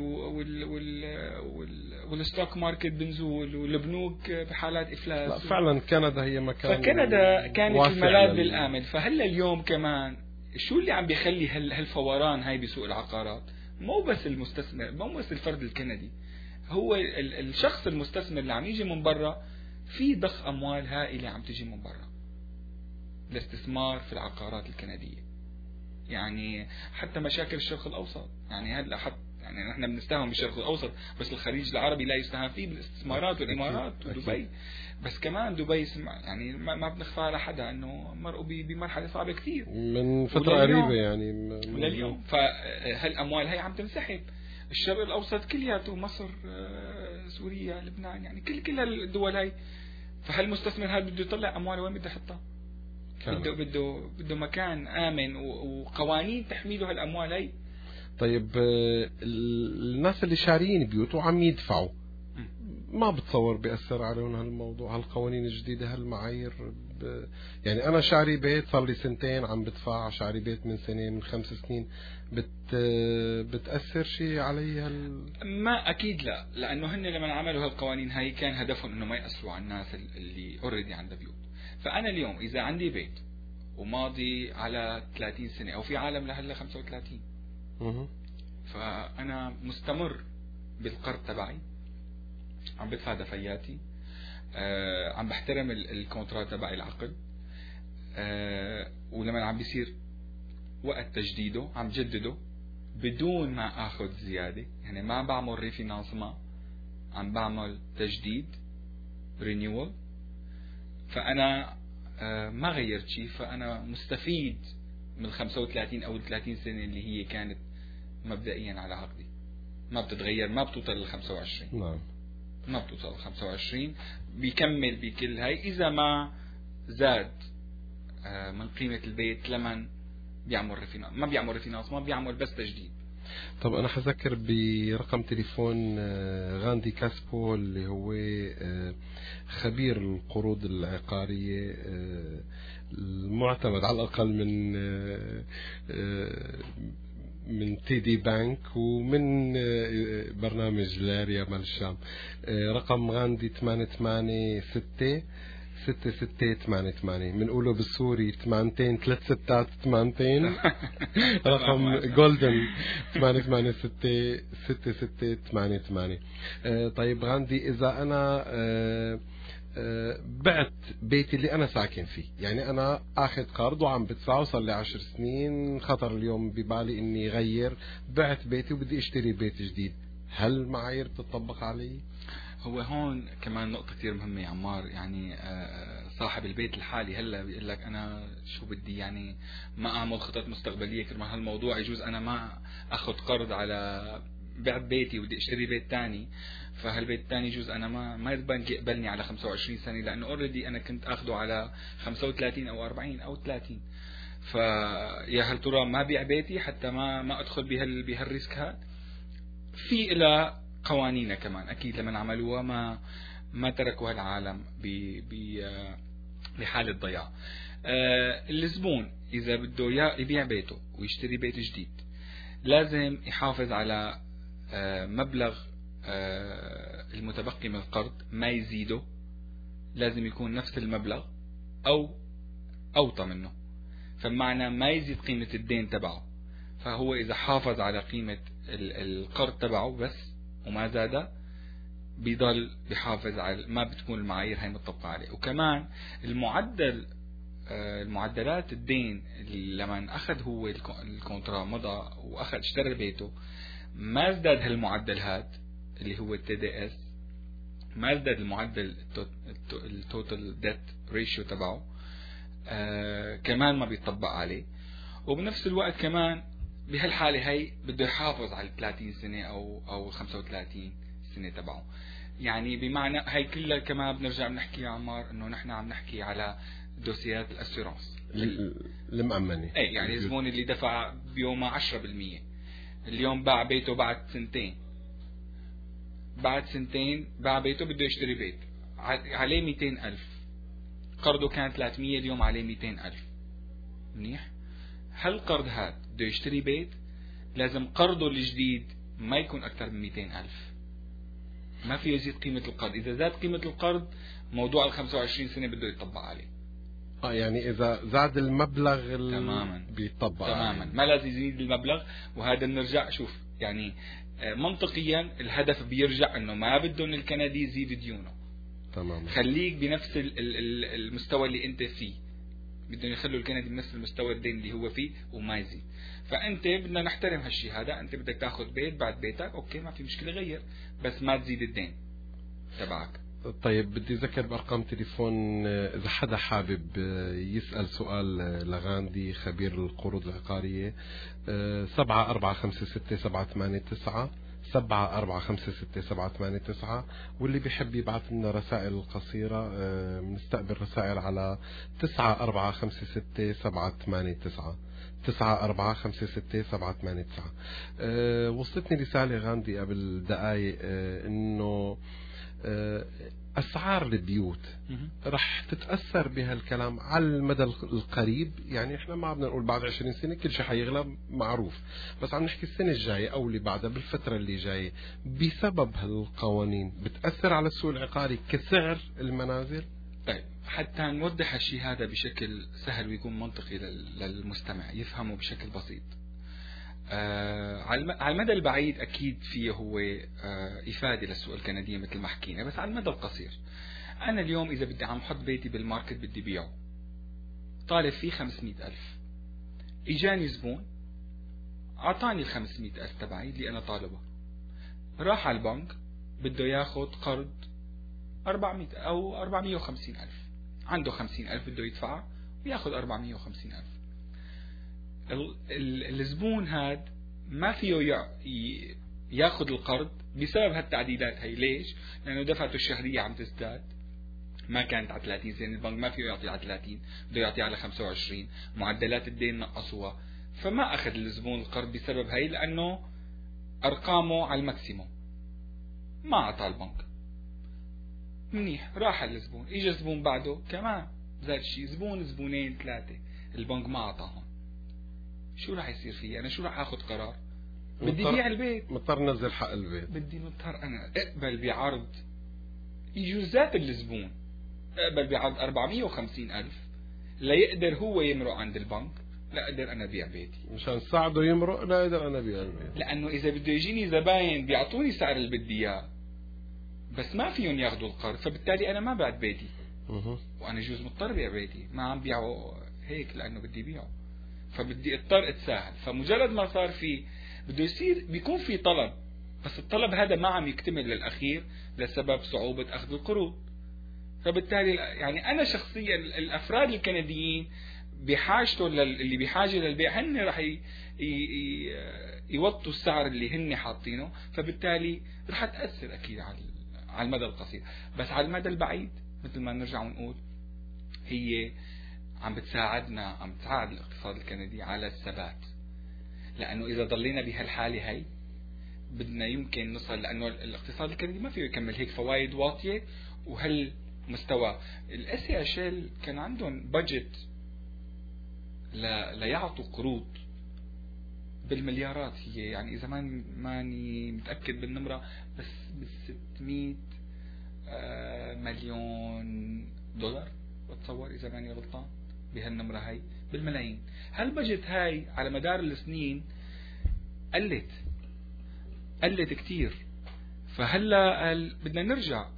والستوك ماركت بنزول والبنوك بحالات افلاس. لا فعلا كندا هي مكان، فكندا كانت الملاذ الامن. فهلا اليوم كمان شو اللي عم بيخلي هالفوران هاي بسوق العقارات؟ مو بس المستثمر، مو بس الفرد الكندي، هو الشخص المستثمر اللي عم يجي من برا. في ضخ أموال هائلة عم تجي من برا لاستثمار في العقارات الكندية. يعني حتى مشاكل الشرق الأوسط، يعني هلا يعني نحن بنستهون بالشرق الأوسط، بس الخليج العربي لا يستهان فيه بالاستثمارات والإمارات ودبي. بس كمان دبي يعني ما بنخفى على حدا انه مرقوا بمرحله صعبه كثير من فتره قريبه يعني لليوم. فهالاموال هي عم تنسحب. الشرق الاوسط كلياته، مصر، سوريا، لبنان، يعني كل هالدول هاي. فهالمستثمر هذا بده يطلع امواله وين بده يحطها؟ بده مكان امن وقوانين تحميله هالاموال هاي. طيب الناس اللي شاريين بيوت وعم يدفعوا، ما بتصور بيأثر عليهم هالموضوع، هالقوانين الجديدة، هالمعايير؟ يعني أنا شاري بيت صار لي 2 سنين عم بدفع، شاري بيت من سنة، من 5 سنين، بتأثر شيء علي ما أكيد لا، لأنه هن لما عملوا هالقوانين هاي كان هدفهم إنه ما يأثروا على الناس اللي أوريدي عندها بيوت. فأنا اليوم إذا عندي بيت وماضي على 30 سنة أو في عالم لهلا 35، فأنا مستمر بالقرض تبعي، عم بدفع دفعياتي، عم بحترم الكونترات تبعي، العقد، ولما عم بيصير وقت تجديده عم جدده بدون ما اخذ زياده. يعني ما بعمل ريفينانسمون، عم بعمل تجديد، رينيول. فانا ما غيرت شيء، فانا مستفيد من 35 او 30 سنه اللي هي كانت مبدئيا على عقدي. ما بتتغير، ما بتوصل لل 25. نعم، ما بتوصل 25، بيكمل بكل هاي. إذا ما زاد من قيمة البيت لمن بيعمل ريفينانس. ما بيعمل ريفينانس، ما بيعمل بس تجديد. طب أنا حذكر برقم تليفون غاندي كاسبو اللي هو خبير القروض العقارية المعتمد على الأقل من تي دي بانك ومن برنامج لاريا مال الشام. رقم غاندي 886 6688 بنقوله بالسوري 8 3 6 8 رقم جولدن 886 6688. طيب غاندي، إذا أنا بعت بيتي اللي أنا ساكن فيه، يعني أنا أخذ قرض وعم بدفعه صار لي 10 سنين، خطر اليوم ببالي إني غير، بعت بيتي وبدي أشتري بيت جديد، هل المعايير بتطبق علي؟ هو هون كمان نقطة كتير مهمة يا عمار. يعني صاحب البيت الحالي هلا بيقول لك أنا شو بدي، يعني ما أعمل خطط مستقبلية كرمال هالموضوع، يجوز أنا ما أخذ قرض على بعت بيتي ودي أشتري بيت تاني، فهالبيت الثاني يجوز أنا ما البنك يقبلني على 25 سنة، لأنه أوريدي أنا كنت أخذه على 35 أو 40 أو 30. فيا هل ترى ما بيع بيتي حتى ما أدخل بهالريسك هاد؟ في إلى قوانين كمان أكيد لما عملوها ما تركوا هالعالم بحالة ضياع. الزبون إذا بده يبيع بيته ويشتري بيت جديد لازم يحافظ على مبلغ المتبقي من القرض ما يزيده، لازم يكون نفس المبلغ أو أوطى منه، فمعنى ما يزيد قيمة الدين تبعه. فهو إذا حافظ على قيمة القرض تبعه بس وما زاد بيضل بيحافظ على ما بتكون المعايير هاي متطبقة عليه. وكمان المعدلات الدين اللي لما أخذ هو الكونترا مضى وأخذ اشترى بيته ما ازداد هالمعدل هاد اللي هو التي دي اس، ما ازداد المعدل التوتال ديت ريشيو تبعه، كمان ما بيطبق عليه. وبنفس الوقت كمان بهالحالة هي بده يحافظ على 30 سنة أو 35 سنة تبعه. يعني بمعنى هي كلها كمان بنرجع بنحكي يا عمار إنه نحن عم نحكي على دوسيات الأسيرانس المأمنة. أي يعني الزبون اللي دفع بيومه 10%، اليوم باع بيته بعد سنتين باع بيته بده يشتري بيت عليه 200,000، قرضه كان 300، اليوم عليه 200,000. منيح. هالقرض هاد بده يشتري بيت لازم قرضه الجديد ما يكون أكثر من 200,000، ما في يزيد قيمة القرض. إذا زاد قيمة القرض موضوع 25 سنة بده يطبق عليه. يعني إذا زاد المبلغ تماما بيطبق تماما عليه. ما لازم يزيد المبلغ. وهذا بنرجع شوف يعني منطقيا الهدف بيرجع إنه ما بدهم الكندي يزيد ديونه، تماما خليك بنفس المستوى اللي أنت فيه، بدهم يخلوا الكندي بنفس المستوى الدين اللي هو فيه وما يزيد. فأنت بدنا نحترم هالشيء هذا، أنت بدك تاخذ بيت بعد بيتك أوكي ما في مشكلة غير، بس ما تزيد الدين تبعك. طيب بدي أذكر بأرقام تليفون إذا حدا حابب يسأل سؤال لغاندي خبير القروض العقارية 7456 7456789 واللي بيحب يبعث لنا رسائل قصيرة بنستقبل رسائل على 94566789 94566789. وصلتني رسالة غاندي قبل دقائق إنه أسعار البيوت رح تتأثر بهالكلام على المدى القريب. يعني احنا ما بدنا نقول بعد 20 سنة كل شيء حيغلى معروف، بس عم نحكي السنة الجاية أو اللي بعدها بالفترة اللي جاية بسبب هالقوانين بتأثر على السوق العقاري كسعر المنازل. طيب حتى نوضح الشيء هذا بشكل سهل ويكون منطقي للمستمع يفهمه بشكل بسيط. على المدى البعيد أكيد فيه هو إفادة للسوق الكندية مثل ما حكينا، بس على المدى القصير أنا اليوم إذا بدي عم حط بيتي بالماركت بدي بيعه طالب فيه 500,000، إجاني زبون أعطاني 500,000 تبعي اللي أنا طالبه، راح على البنك بده ياخد قرض 400 أو 450,000، عنده 50,000 بده يدفعها وياخد 450,000. الزبون هاد ما فيه ياخد القرض بسبب هالتعديلات هي. ليش؟ لأنه دفعته الشهرية عم تزداد، ما كانت على 30 سنة، البنك ما فيه يعطي على 30، بده يعطي على 25، معدلات الدين نقصوها، فما أخذ الزبون القرض بسبب هاي، لأنه أرقامه على الماكسيموم، ما أعطى البنك. منيح، راح الزبون، إجا زبون بعده كمان زاد شيء، زبون زبونين ثلاثة، البنك ما أعطاهم. شو راح يصير فيه؟ أنا شو راح أخذ قرار؟ بدي بيع البيت، مضطر نزل حق البيت، مضطر أنا أقبل بعرض يجوزات الزبون، أقبل بعرض 450,000 لا يقدر هو يمرق عند البنك، لا أقدر أنا بيع بيتي مشان ساعده يمرق، لا أقدر أنا بيع البيت، لأنه إذا بده يجيني زباين بيعطوني سعر اللي بدي إياه بس ما فيهم ياخذوا القرض، فبالتالي أنا ما بعت بيتي، وأنا جوز مضطر بيع بيتي، ما عم بيعه هيك لأنه بدي بيعه، فبدي اضطر اتساهل. فمجرد ما صار في بده يصير بيكون في طلب، بس الطلب هذا ما عم يكتمل للأخير لسبب صعوبة أخذ القروض. فبالتالي يعني أنا شخصيا الأفراد الكنديين بحاجته اللي بحاجة للبيع هن رح يوطوا السعر اللي هن حاطينه، فبالتالي رح تأثر أكيد على المدى القصير. بس على المدى البعيد مثل ما نرجع ونقول هي عم بتساعدنا، عم تساعد الاقتصاد الكندي على الثبات، لأنه إذا ضلينا بهالحالة هي بدنا يمكن نصل، لأنه الاقتصاد الكندي ما فيه يكمل هيك فوائد واطية وهل مستوى. الأسياشيل كان عندهم بادجت ليعطوا قروض بالمليارات، هي يعني إذا ماني متأكد بالنمرة بس ب600 مليون دولار بتصور إذا ماني غلطان بهالنمرة هاي، بالملايين. هالبجت هاي على مدار السنين قلت كتير، فهلا بدنا نرجع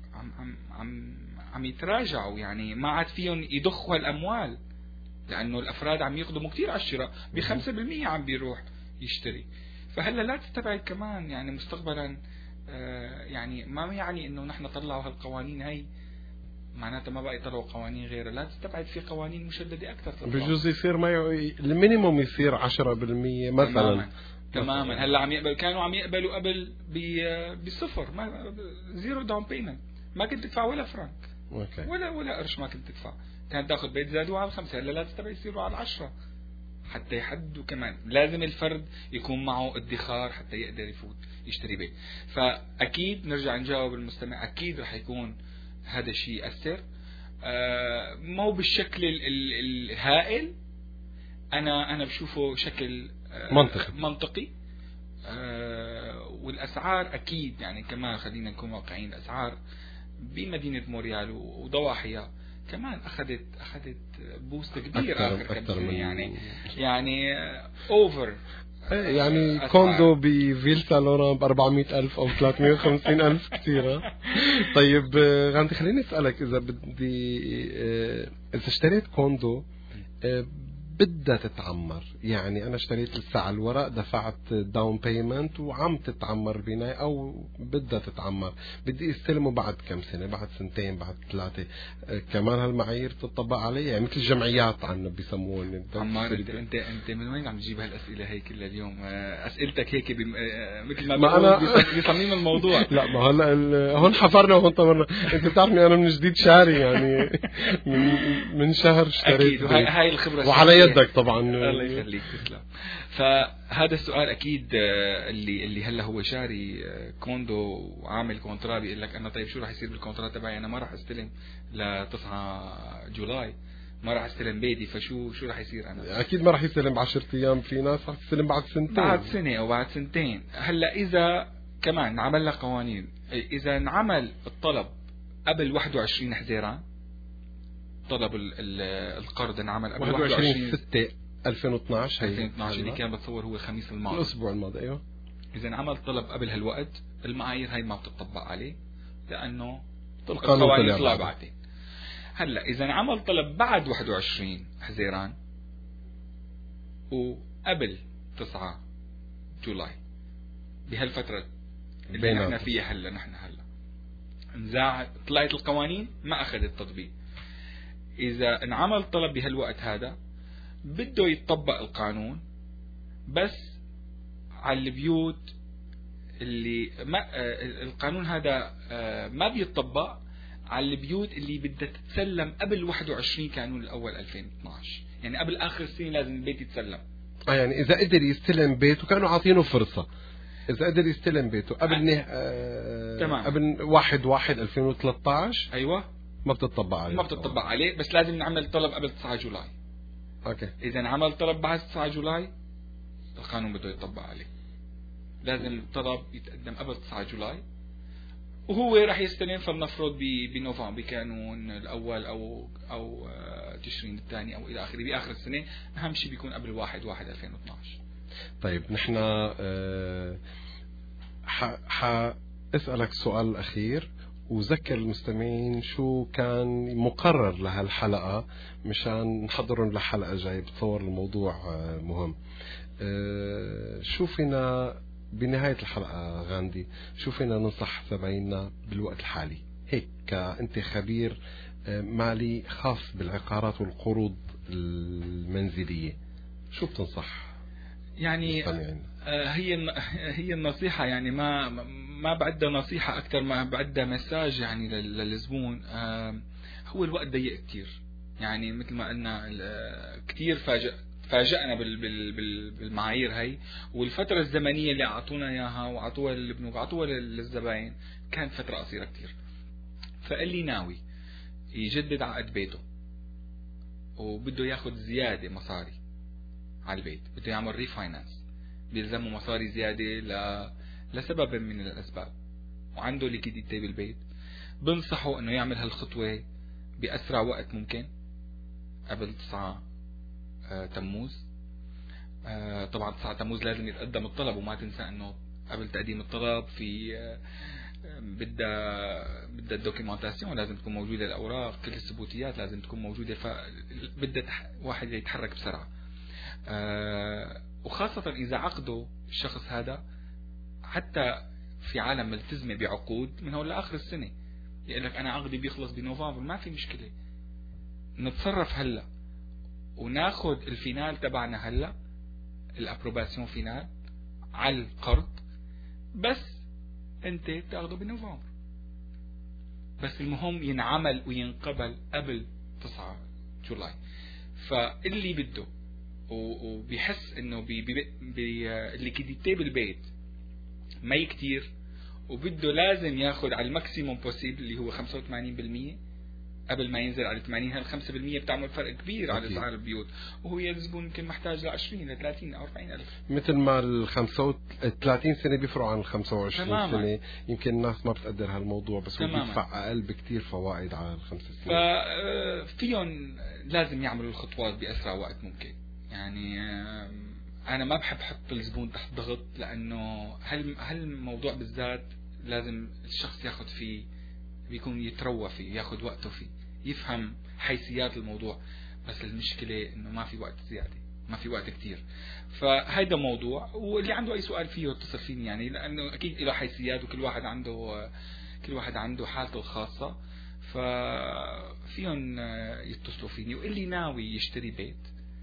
عم يتراجعوا، يعني ما عاد فيهم يضخوا الأموال لأنه الأفراد عم يقدموا كتير على الشراء، ب5% عم بيروح يشتري. فهلا لا تستبعد كمان يعني مستقبلا يعني ما يعني انه نحن طلعوا هالقوانين هاي معناتها ما بقى يطلعوا قوانين غيرها، لا تستبعد في قوانين مشددة أكثر. بجوز يصير المينيموم يصير 10% مثلا. تماما. هلا كانوا عم يقبلوا قبل بالصفر، ما زيرو داون بيمنت، ما كنت تدفع ولا فرنك ولا قرش، ما كنت تدفع، كانت تاخذ بيت زادوا على 5. هلا لا تستبعد يصيروا على 10 حتى يحدوا. كمان لازم الفرد يكون معه ادخار حتى يقدر يفوت يشتري بيت. فأكيد نرجع نجاوب المستمع، أكيد رح يكون هذا الشيء يأثر، ما هو بالشكل الهائل، أنا بشوفه شكل منطقي. والأسعار أكيد يعني كمان خلينا نكون واقعيين، الأسعار بمدينة مونريال وضواحيها كمان أخذت بوست كبير آخر كم سنة، يعني أوفر. يعني كوندو بفيل سالوران ب400,000 أو 350,000 كثيرة. طيب غاندي خليني أسألك، إذا اشتريت كوندو بدها تتعمر، يعني أنا اشتريت لسه على الورق، دفعت داون بيمنت وعم تتعمر بناء أو بدها تتعمر، بدي استلمه بعد كم سنة، بعد 2 بعد 3، كمان هالمعايير تطبق علي؟ يعني مثل الجمعيات عنا بيسموهم. عمار انت من وين عم تجيب هالأسئلة هيك كل اليوم؟ أسئلتك هيك مثل ما بقول بصميم الموضوع. لا ما هلا هون حفرنا وهون طمرنا. انت بتعرفني انا من جديد شاري، يعني من شهر اشتريت. هاي الخبرة وعلى يدك طبعا. الله يخليك، تسلم. فهذا السؤال اكيد اللي هلا هو شاري كوندو وعامل كونترا بيقول لك انا طيب شو راح يصير بالكونترا تبعي؟ انا ما راح استلم ل 9 جولاي، ما راح استلم بيتي، فشو راح يصير؟ انا اكيد ما راح يستلم ب10 ايام، في ناس راح تستلم بعد 2 بعد سنة او بعد 2. هلا اذا كمان عملنا قوانين، اذا انعمل الطلب قبل 21 حزيران، طلب القرض انعمل قبل 21/6/2012 اللي كان بتصور هو الخميس الماضي، الاسبوع الماضي. ايوه، اذا انعمل طلب قبل هالوقت المعايير هاي ما بتطبق عليه لانه القوانين طلع بعدين. هلا اذا انعمل طلب بعد 21 حزيران وقبل 9 جولاي، بهالفترة اللي نحن فيها هلا، نحن طلعت القوانين ما اخذت تطبيق. إذا انعمل طلب بهالوقت هذا بده يتطبق القانون، بس على البيوت اللي ما القانون هذا ما بيتطبق على البيوت اللي بدها تتسلم قبل 21 كانون الأول 2012. يعني قبل آخر السنة لازم البيت يتسلم. يعني إذا قدر يستلم بيته كانوا عاطينه فرصة، إذا قدر يستلم بيته قبل تمام. قبل 1/1/2013 أيوة ما بتطبق عليه. ما بتطبق عليه، بس لازم نعمل طلب قبل 9 جولاي. أوكي. إذا نعمل طلب بعد 9 جولاي القانون بده يطبق عليه. لازم الطلب يتقدم قبل 9 جولاي، وهو راح يستلم فلنفرض بنوفمبر بكانون الأول أو تشرين الثاني أو إلى آخره بآخر السنة. أهم شيء بيكون قبل 1/1/2012. طيب نحن أسألك سؤال أخير وذكر المستمعين شو كان مقرر لهالحلقة مشان نحضرهم لحلقة جاي. بتصور الموضوع مهم. شو فينا بنهاية الحلقة غاندي، شو فينا ننصح سبعيننا بالوقت الحالي هيك أنت خبير مالي خاص بالعقارات والقروض المنزلية، شو بتنصح؟ يعني هي النصيحة يعني ما بعدها نصيحة أكثر ما بعدها مساج يعني للزبون. هو الوقت ضيق كتير، يعني مثل ما قلنا كتير فاجأنا بالمعايير هاي، والفترة الزمنية اللي أعطونا إياها وعطوها للبنوك وعطوها للزبائن كانت فترة قصيرة كتير. فاللي ناوي يجدد عقد بيته وبده ياخد زيادة مصاري على البيت، بده يعمل ريفاينانس، بيلزمه مصاري زيادة لسبب من الأسباب وعنده ليكيديتي بالبيت، بنصحه أنه يعمل هالخطوة بأسرع وقت ممكن قبل 9 تموز. طبعا 9 تموز لازم يتقدم الطلب، وما تنسى أنه قبل تقديم الطلب في بدها الدوكيومنتاسيون لازم تكون موجودة، الأوراق كل الثبوتيات لازم تكون موجودة، فبدها واحد يتحرك بسرعة. وخاصة إذا عقده الشخص هذا حتى في عالم ملتزمة بعقود من هون لآخر السنة، يقول لك أنا عقدي بيخلص بنوفمبر، ما في مشكلة، نتصرف هلا وناخد الفينال تبعنا هلا، الابروباسيون فينال على القرض، بس انت تاخده بنوفمبر، بس المهم ينعمل وينقبل قبل 9 جولاي. فاللي بده وبيحس انه الليكيديتي بالبيت ما كتير وبده لازم ياخد على الماكسيموم بوسيبل اللي هو 85% قبل ما ينزل على 80. هال 5% بتعمل فرق كبير على اسعار البيوت، وهو الزبون يمكن محتاج ل 20 ل 30 أو 40 ألف. مثل ما ال 30 سنة بيفرقوا عن ال 25 تماما. سنة. يمكن الناس ما بتقدر هالموضوع، بس هو بيدفع أقل بكتير فوائد على ال 5 سنين. ففيهم لازم يعملوا الخطوات بأسرع وقت ممكن. يعني أنا ما بحب أحط الزبون تحت ضغط، لأنه هالموضوع بالذات لازم الشخص ياخد فيه، بيكون يتروى فيه، ياخد وقته فيه، يفهم حيثيات الموضوع. بس المشكلة إنه ما في وقت زيادة، ما في وقت كتير. فهيدا موضوع، واللي عنده أي سؤال فيه يتصل فيني، يعني لأنه أكيد له حيثيات وكل واحد عنده حالته الخاصة، ففيهم يتصلوا فيني. واللي ناوي يشتري بيت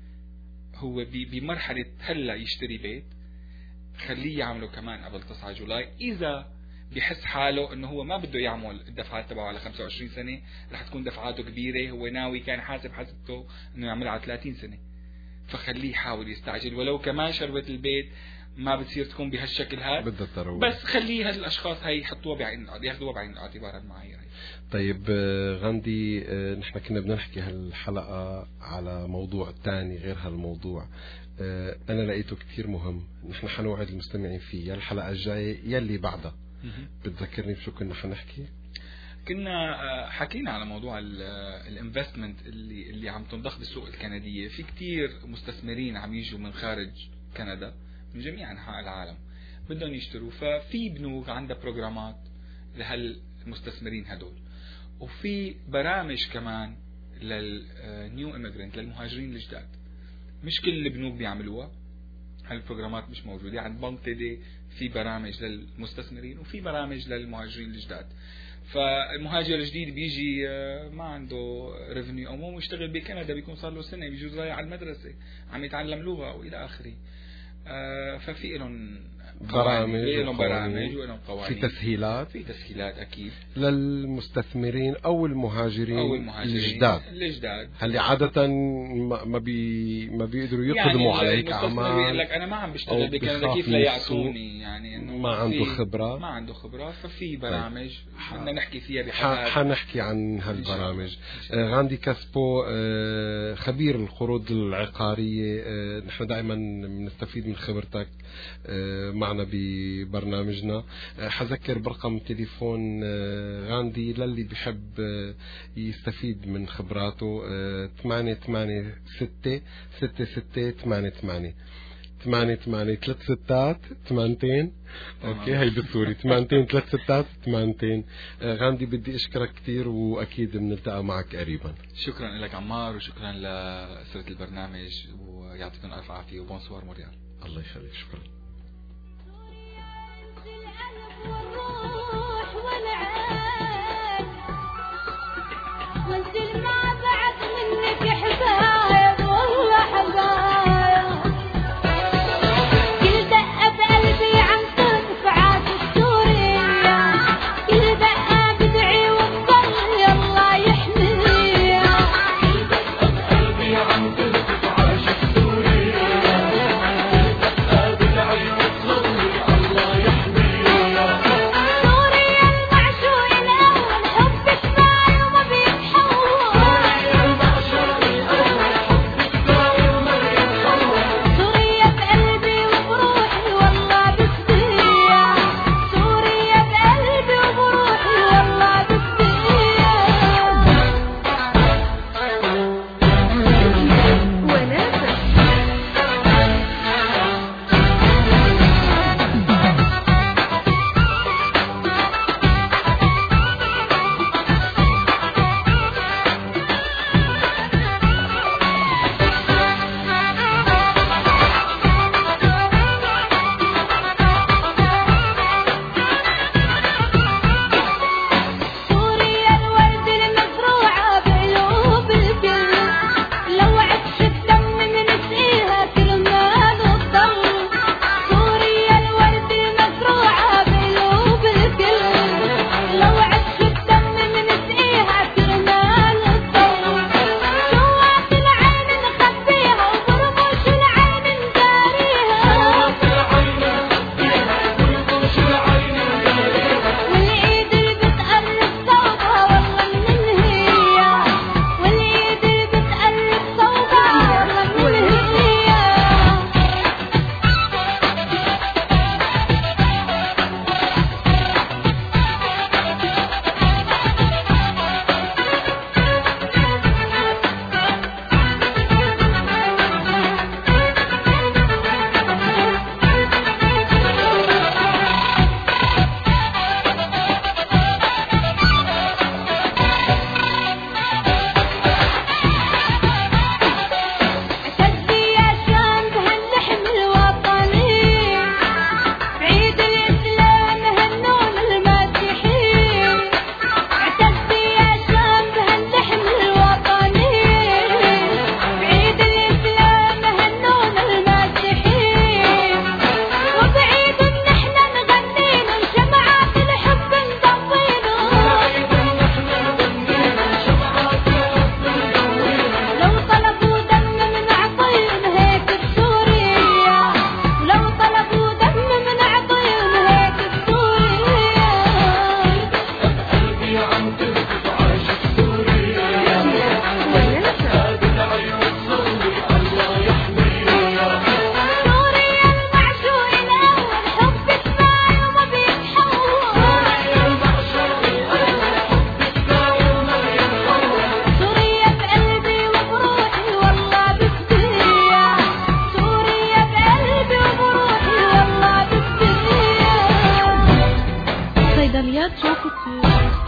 هو بمرحلة هلا يشتري بيت، خليه يعمله كمان قبل 9 جولاي. إذا بيحس حاله انه هو ما بده يعمل الدفعات تبعه على 25 سنة، رح تكون دفعاته كبيرة، هو ناوي كان حاسبته انه يعملها على 30 سنة، فخليه يحاول يستعجل، ولو كمان شربة البيت ما بتصير تكون بهالشكل هذا، بس خليه هالاشخاص هاي يحطوها ياخذوها بعين الاعتبار المعايير. طيب غاندي، نحن كنا بدنا نحكي هالحلقة على موضوع تاني غير هالموضوع، انا لقيته كتير مهم، نحن حنوعد المستمعين فيه الحلقة الجاية يلي بعدها. بتذكرني بشو كنا حنحكي؟ كنا حكينا على موضوع الانفستمنت اللي عم تنضخ بالسوق الكندية. في كتير مستثمرين عم يجوا من خارج كندا من جميع انحاء العالم بدهم يشتروا، ففي بنوك عندها بروجرامات لهالمستثمرين هدول، وفي برامج كمان للنيو إيميغرنت، للمهاجرين الجداد. مش كل البنوك بيعملوها، هالبروجرامات مش موجودة. عند بنك تيدي في برامج للمستثمرين وفي برامج للمهاجرين الجداد. فالمهاجر الجديد بيجي ما عنده ريفينيو او مو مشتغل بكندا، بيكون صار له سنة، بيجوز رايح على المدرسة عم يتعلم لغة والى اخره. ففي لهم برامج ولهم قوانين، في تسهيلات أكيد للمستثمرين أو المهاجرين الجداد اللي عادة ما بيقدروا يقدموا على هيك أعمال. بيقول لك أنا ما عم بشتغل بكندا، كيف لا يعطوني؟ يعني إنه ما عنده خبرة، ففي برامج بدنا نحكي فيها حنحكي عن هالبرامج. غاندي كاسبو خبير القروض العقارية، نحن دائما بنستفيد من خبرتك معنا ببرنامجنا. حذكر برقم تليفون غاندي للي بيحب يستفيد من خبراته، 886-6688 3 اوكي، هي بالسوري 8-3-6-8. غاندي بدي اشكرك كثير، واكيد بنلتقى معك قريبا. شكرا لك عمار، وشكرا لأسرة البرنامج، ويعطيكم الف عافيه، وبونسوار موريال. الله يخليك، شكرا. وانزل ما بعد منك حبايب والله حبايب، كل دقة بقلبي عم ترفع السورية، كل دقة بدعي وتضل يلا يحميها، كل دقة بقلبي عم ترفع السورية، كل دقة بدعي وتضل الله يحميها. سوريا المعشوق الأول حبك معي وما بيتحول، سوريا المعشوق الأول حبك معي وما بيتحول، سوريا بقلبي وبروحي والله بفديها، سوريا بقلبي وبروحي والله بفديها. سوريا الورد المزروعة بقلوب الكل، لو عطش الدم منسقيها كرمال الضل، سوريا الورد المزروعة بقلوب الكل، لو عطش الدم منسقيها كرمال الضل، جوات العين نخبيها وبرموش العين نداريها، جوات العين نخبيها وبرموش العين نداريها، والإيد اللي بتقرب صوبها والله مننهيها، والإيد اللي بتقرب صوبها والله مننهيها. اعتزي يا شام بهاللحم الوطني، بعيد الإسلام هنون المسيحيين، اعتزي يا شام بهاللحم الوطني، بعيد الإسلام هنون المسيحيين، وبعيد نحن نغنيله شمعات الحب نضويله، بعيد نحن نغنيله شمعات الحب نضويله، لو طلبوا دم منعطيهم هيك بسوريا، ولو طلبوا دم منعطيهم هيك بسوريا. قلبي عم تركض عاشق سوريا، بدعي وتصلي الله يحميها، سوريا المعشوق الأول حبك معي وما بيتحول، سوريا المعشوق الأول حبك معي وما بيتحول، سوريا بقلبي وبروحي والله بفديها، سوريا بقلبي وبروحي والله بفديها. صيدليات جون كوتور.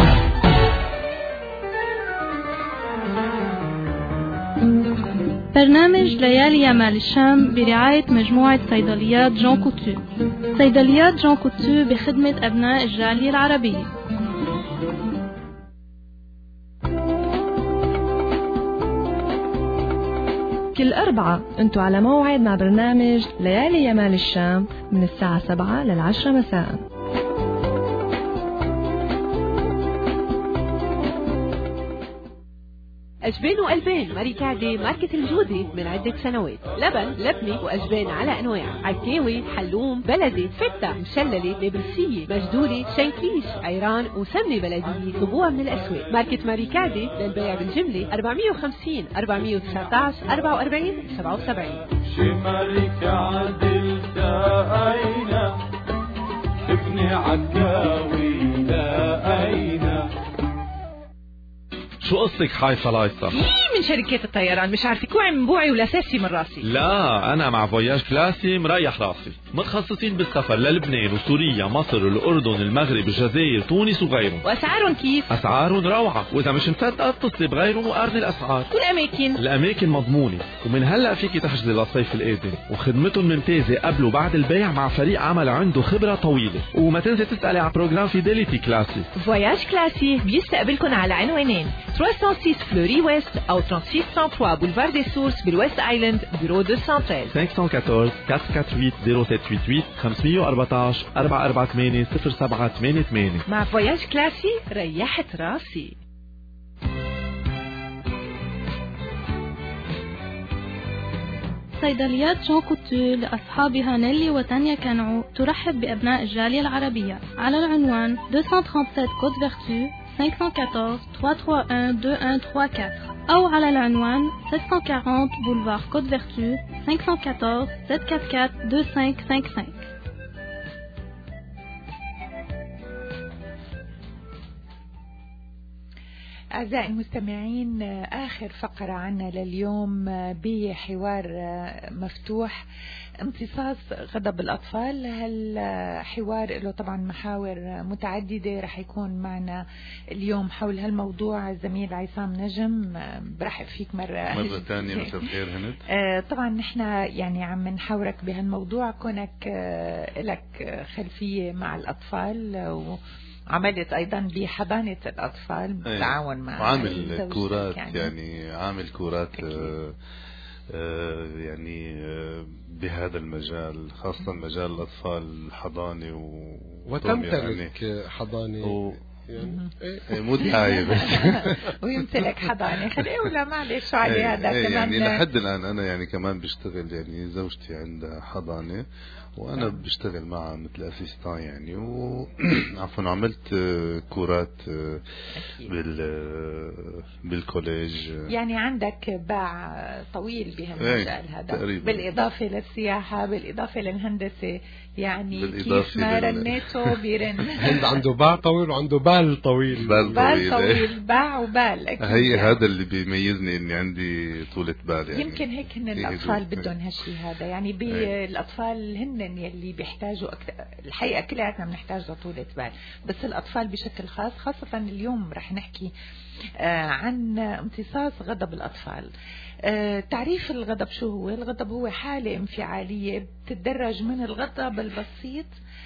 برنامج ليالي يمال الشام برعاية مجموعة صيدليات جون كوتور. صيدليات جون كوتور بخدمة أبناء الجالية العربية. كل أربعة انتوا على موعد مع برنامج ليالي يمال الشام من الساعة 7 لل10 مساء. أجبان وقلبان ماريكاردي ماركة الجودة من عدة سنوات. لبن، لبنة وأجبان على أنواع، عكاوي، حلوم، بلدي، فتة، مشللة، نابلسية، مجدولة، شنكليش، عيران وسمنة بلدية. طلبوها من الأسواق. ماركة ماريكاردي للبيع بالجملة 450 419 44 77. شمالك عدل داينا ابني عكاوي داينا. شو قصتك حايصة لايصة؟ من شركات الطيران مش عارفة كوعي من بوعي ولا ساسي من راسي. لا أنا مع فواياج كلاسي مريح راسي، متخصصين بالسفر للبنان وسوريا مصر الأردن المغرب الجزائر تونس وغيرهم. وأسعارهم كيف؟ أسعارهم روعة، وإذا مش مصدقة اتصلي بغيرهم وقارني الأسعار. والأماكن؟ الأماكن مضمونة، ومن هلأ فيكي تحجزي للصيف القادم، وخدمتهم ممتازة قبل وبعد البيع مع فريق عمل عنده خبرة طويلة. وما تنسي تسألي على بروجرام فيديليتي كلاسي. فواياج كلاسي بيستقبلكم على عنوانين 306 فلوري ويست أو 36 بولفار دي سورس بالويست آيلاند بيرو 213 514 448 0788 514 448 0788. مع فواياج كلاسي ريحت راسي. صيدليات جون كوتو لأصحابها نيلي وتانيا كانعو ترحب بأبناء الجالية العربية على العنوان 237 كوت فيرتو 514 331 2134 أو على العنوان 740 بولفار كوت فيرتو 514 744 2555. أعزائي المستمعين، آخر فقرة عنا لليوم بحوار مفتوح امتصاص غضب الأطفال. هالحوار له طبعا محاور متعددة، رح يكون معنا اليوم حول هالموضوع الزميل عصام نجم. برحب فيك مرة ثانية. مساء الخير هند. طبعا نحن يعني عم نحاورك بهالموضوع كونك لك خلفية مع الأطفال وعملت أيضا بحضانة الأطفال بالتعاون مع عامل كورات يعني عامل كورات يعني بهذا المجال، خاصة مجال الأطفال الحضانة وتمتلك حضانة يعني مو دعاية بس ويمتلك حضانة. خليه ولا معلش علي هذا كمان يعني لحد الآن أنا يعني كمان بشتغل، يعني زوجتي عندها حضانة وأنا بشتغل معها مثل أسيستان يعني عفوا عملت كورات بالكوليج. يعني عندك باع طويل بهالمجال هذا تقريبا. بالإضافة للسياحة، بالإضافة للهندسة، يعني كيف ما رنيته بيرن. عنده باع طويل وعنده بال طويل. بال طويل باع وبال أكيد. هي هذا اللي بيميزني إني عندي طولة بال يعني. يمكن هيك هن الأطفال بدهم هالشي هذا، يعني بالأطفال هن يلي بيحتاجوا الحقيقة كلياتنا بنحتاج لطولة بال، بس الأطفال بشكل خاص، خاصة اليوم رح نحكي عن امتصاص غضب الأطفال. تعريف الغضب شو هو؟ الغضب هو حالة انفعالية بتتدرج من الغضب البسيط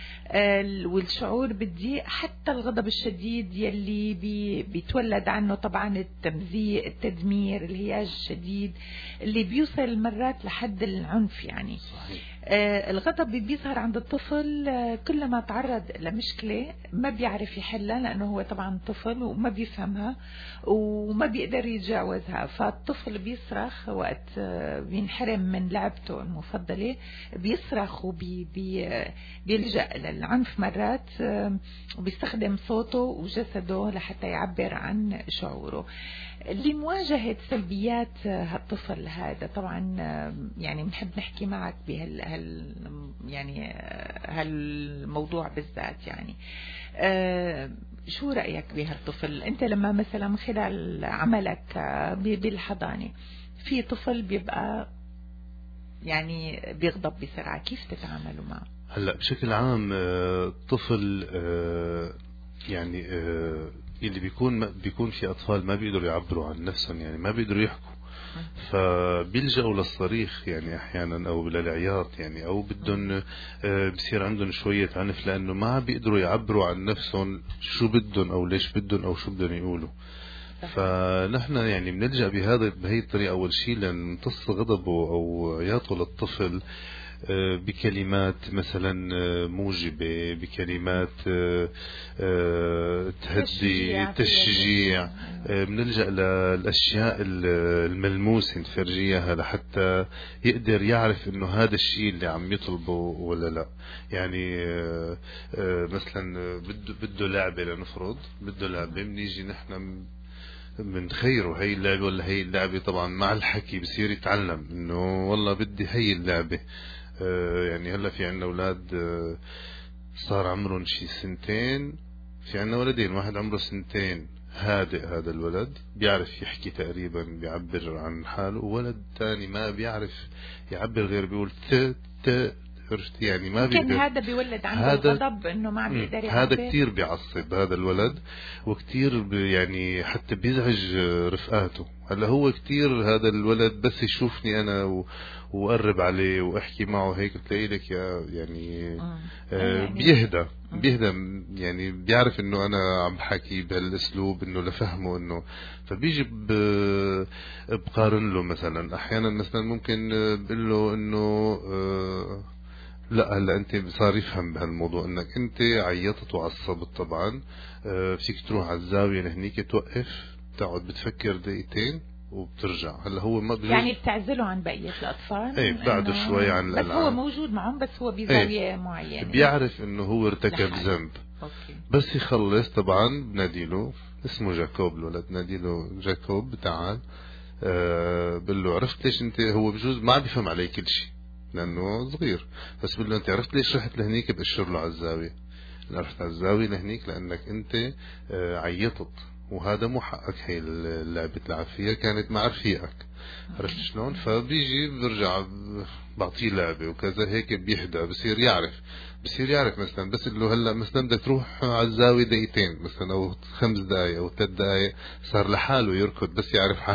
والشعور بالضيق حتى الغضب الشديد يلي بيتولد عنه طبعا التمزيق، التدمير، الهياج الشديد اللي بيوصل مرات لحد العنف يعني. صحيح. الغضب بيظهر عند الطفل كلما تعرض لمشكلة ما بيعرف يحلها، لأنه هو طبعا طفل وما بيفهمها وما بيقدر يتجاوزها. فالطفل بيصرخ وقت بينحرم من لعبته المفضلة، بيصرخ وبيلجأ للعنف مرات، وبيستخدم صوته وجسده لحتى يعبر عن شعوره. لمواجهة سلبيات هالطفل هذا طبعا يعني بنحب نحكي معك يعني هالموضوع بالذات. يعني شو رأيك بهالطفل انت لما مثلا من خلال عملك بالحضانة في طفل بيبقى يعني بيغضب بسرعة، كيف تتعاملوا معه؟ هلا بشكل عام طفل يعني اللي بيكون في أطفال ما بيقدروا يعبروا عن نفسهم، يعني ما بيقدروا يحكوا، فبيلجأوا للصريخ يعني أحيانا أو للعياط يعني، أو بدهم بصير عندهم شوية عنف لأنه ما بيقدروا يعبروا عن نفسهم شو بدهم أو ليش بدهم أو شو بدهم يقولوا. فنحن يعني بنلجأ بهي الطريقة أول شيء لنمتص غضبه أو عياطه للطفل بكلمات مثلا موجبة، بكلمات تهدي، تشجيع. بنلجأ للأشياء الملموسة نفرجيها لحتى يقدر يعرف إنه هذا الشيء اللي عم يطلبه ولا لا. يعني مثلا بده لعبة، لنفرض بده لعبة، بنيجي نحن من خيره هي اللعبة ولا هي اللعبة. طبعا مع الحكي بصير يتعلم إنه والله بدي هي اللعبة. يعني هلا في عنا أولاد صار عمرهم شي 2 سنين، في عنا ولدين، واحد عمره 2 سنين هادئ، هذا الولد بيعرف يحكي تقريبا، بيعبر عن حاله، وولد تاني ما بيعرف يعبر غير بيقول ت يعني ما بيقدر. هذا بيولد عنده الغضب انه ما عم يقدر يعبر. هذا كتير بيعصب هذا الولد، وكتير يعني حتى بيزعج رفقاته. هلا هو كتير هذا الولد بس يشوفني انا وقرب عليه واحكي معه هيك بتلاقي لك يعني بيهدى يعني بيعرف انه انا عم بحكي بهالاسلوب انه لفهمه انه. فبيجي بقارن له مثلا، احيانا مثلا ممكن بقول له انه لا هلا انت صار يفهم بهالموضوع انك انت عيطت وعصبت. طبعا فيك تروح على الزاويه لهنيك، توقف تقعد بتفكر دقيقتين وبترجع. هلا هو ما يعني بتعزله عن بقيه الاطفال. ايه بعده شوي عن الالعاب، بس هو موجود معهم، بس هو بزاويه معينه، بيعرف انه هو ارتكب ذنب. بس يخلص طبعا بناديله، اسمه جاكوب الولد، ناديله جاكوب تعال. بقول له عرفت ليش انت، هو بجوز ما عم بيفهم علي كل شيء لانه صغير، بس بقول له انت عرفت ليش رحت لهنيك، بأشر له على الزاويه. رحت على الزاويه لهنيك لانك انت عيطت، وهذا مو حقك، هي اللعبه تلعب فيها كانت مع رفيقك. عرفت شلون؟ فبيجي برجع بعطيه لعبه وكذا هيك بيهدى، بصير يعرف مثلا. بس له هلا مثلا بدك تروح على الزاويه دقيقتين مثلا او 5 دقائق او 3 دقائق، صار لحاله يركض بس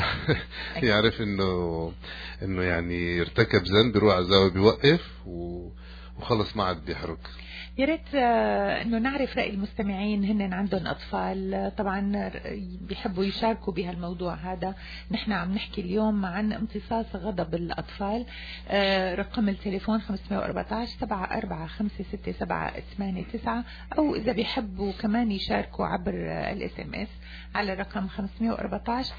يعرف انه يعني ارتكب ذنب، بيروح على الزاويه بيوقف وخلص ما عاد بيحرك. يا ريت انه نعرف رأي المستمعين، هن عندهم اطفال طبعا بيحبوا يشاركوا بهالموضوع هذا. نحن عم نحكي اليوم عن امتصاص غضب الاطفال. رقم التليفون 514 745678 او اذا بيحبوا كمان يشاركوا عبر الSMS على رقم 514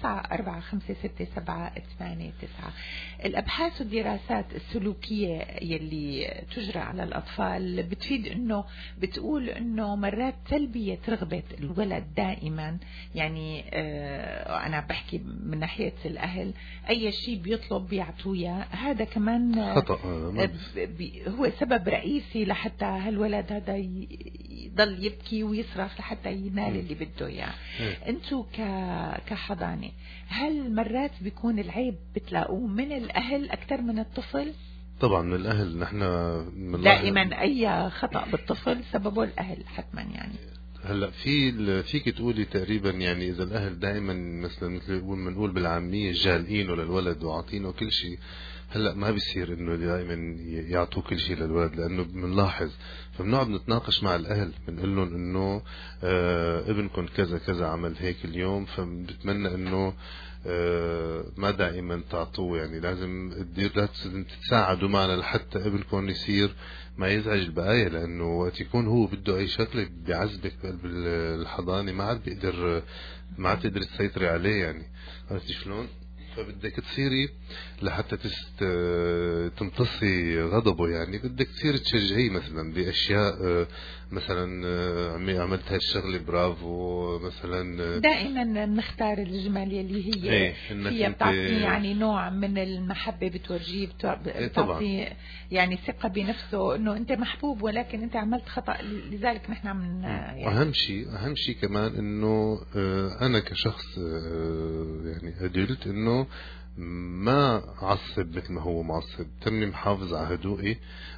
945678. الابحاث والدراسات السلوكية يلي تجرى على الاطفال بتفيد انه بتقول انه مرات تلبية رغبة الولد دائما، يعني انا بحكي من ناحية الاهل، اي شيء بيطلب بيعطوه اياه، هذا كمان خطأ. هو سبب رئيسي لحتى هالولد هذا يضل يبكي ويصرخ لحتى ينال اللي بده اياه. انتو كحضانة هل مرات بيكون العيب بتلاقوه من الاهل اكثر من الطفل؟ طبعا من الاهل. نحن دائما اي خطأ بالطفل سببه الاهل حتما. يعني هلا فيك تقولي تقريبا يعني اذا الاهل دائما مثل بنقول بالعاميه جالقينه للولد وعاطينه كل شيء، هلا ما بيصير انه دائما يعطوا كل شيء للولد، لانه بنلاحظ فبنقعد نتناقش مع الاهل، بنقول لهم انه ابنكم كذا كذا عمل هيك اليوم، فبنتمنى انه ما دائما تعطوه، يعني لازم تتساعدوا معنا لحتى ابنكم يصير ما يزعج البقايا، لانه وقت يكون هو بده اي شغله بيعذبك بقلب الحضانه ما عاد تقدر تسيطري عليه. يعني عرفتي شلون؟ فبدك تصيري لحتى تمتصي غضبه، يعني بدك تصير تشجعيه مثلا باشياء، مثلا عملت هالشغله برافو مثلا. دائما نختار الجمل اللي هي بتعطي يعني نوع من المحبه، بتورجيه بتعطي يعني ثقه بنفسه انه انت محبوب، ولكن انت عملت خطا، لذلك نحن عم يعني اهم شيء كمان انه انا كشخص يعني ادلت انه ما عصب مثل ما هو معصب، تمني محافظ على هدوئي،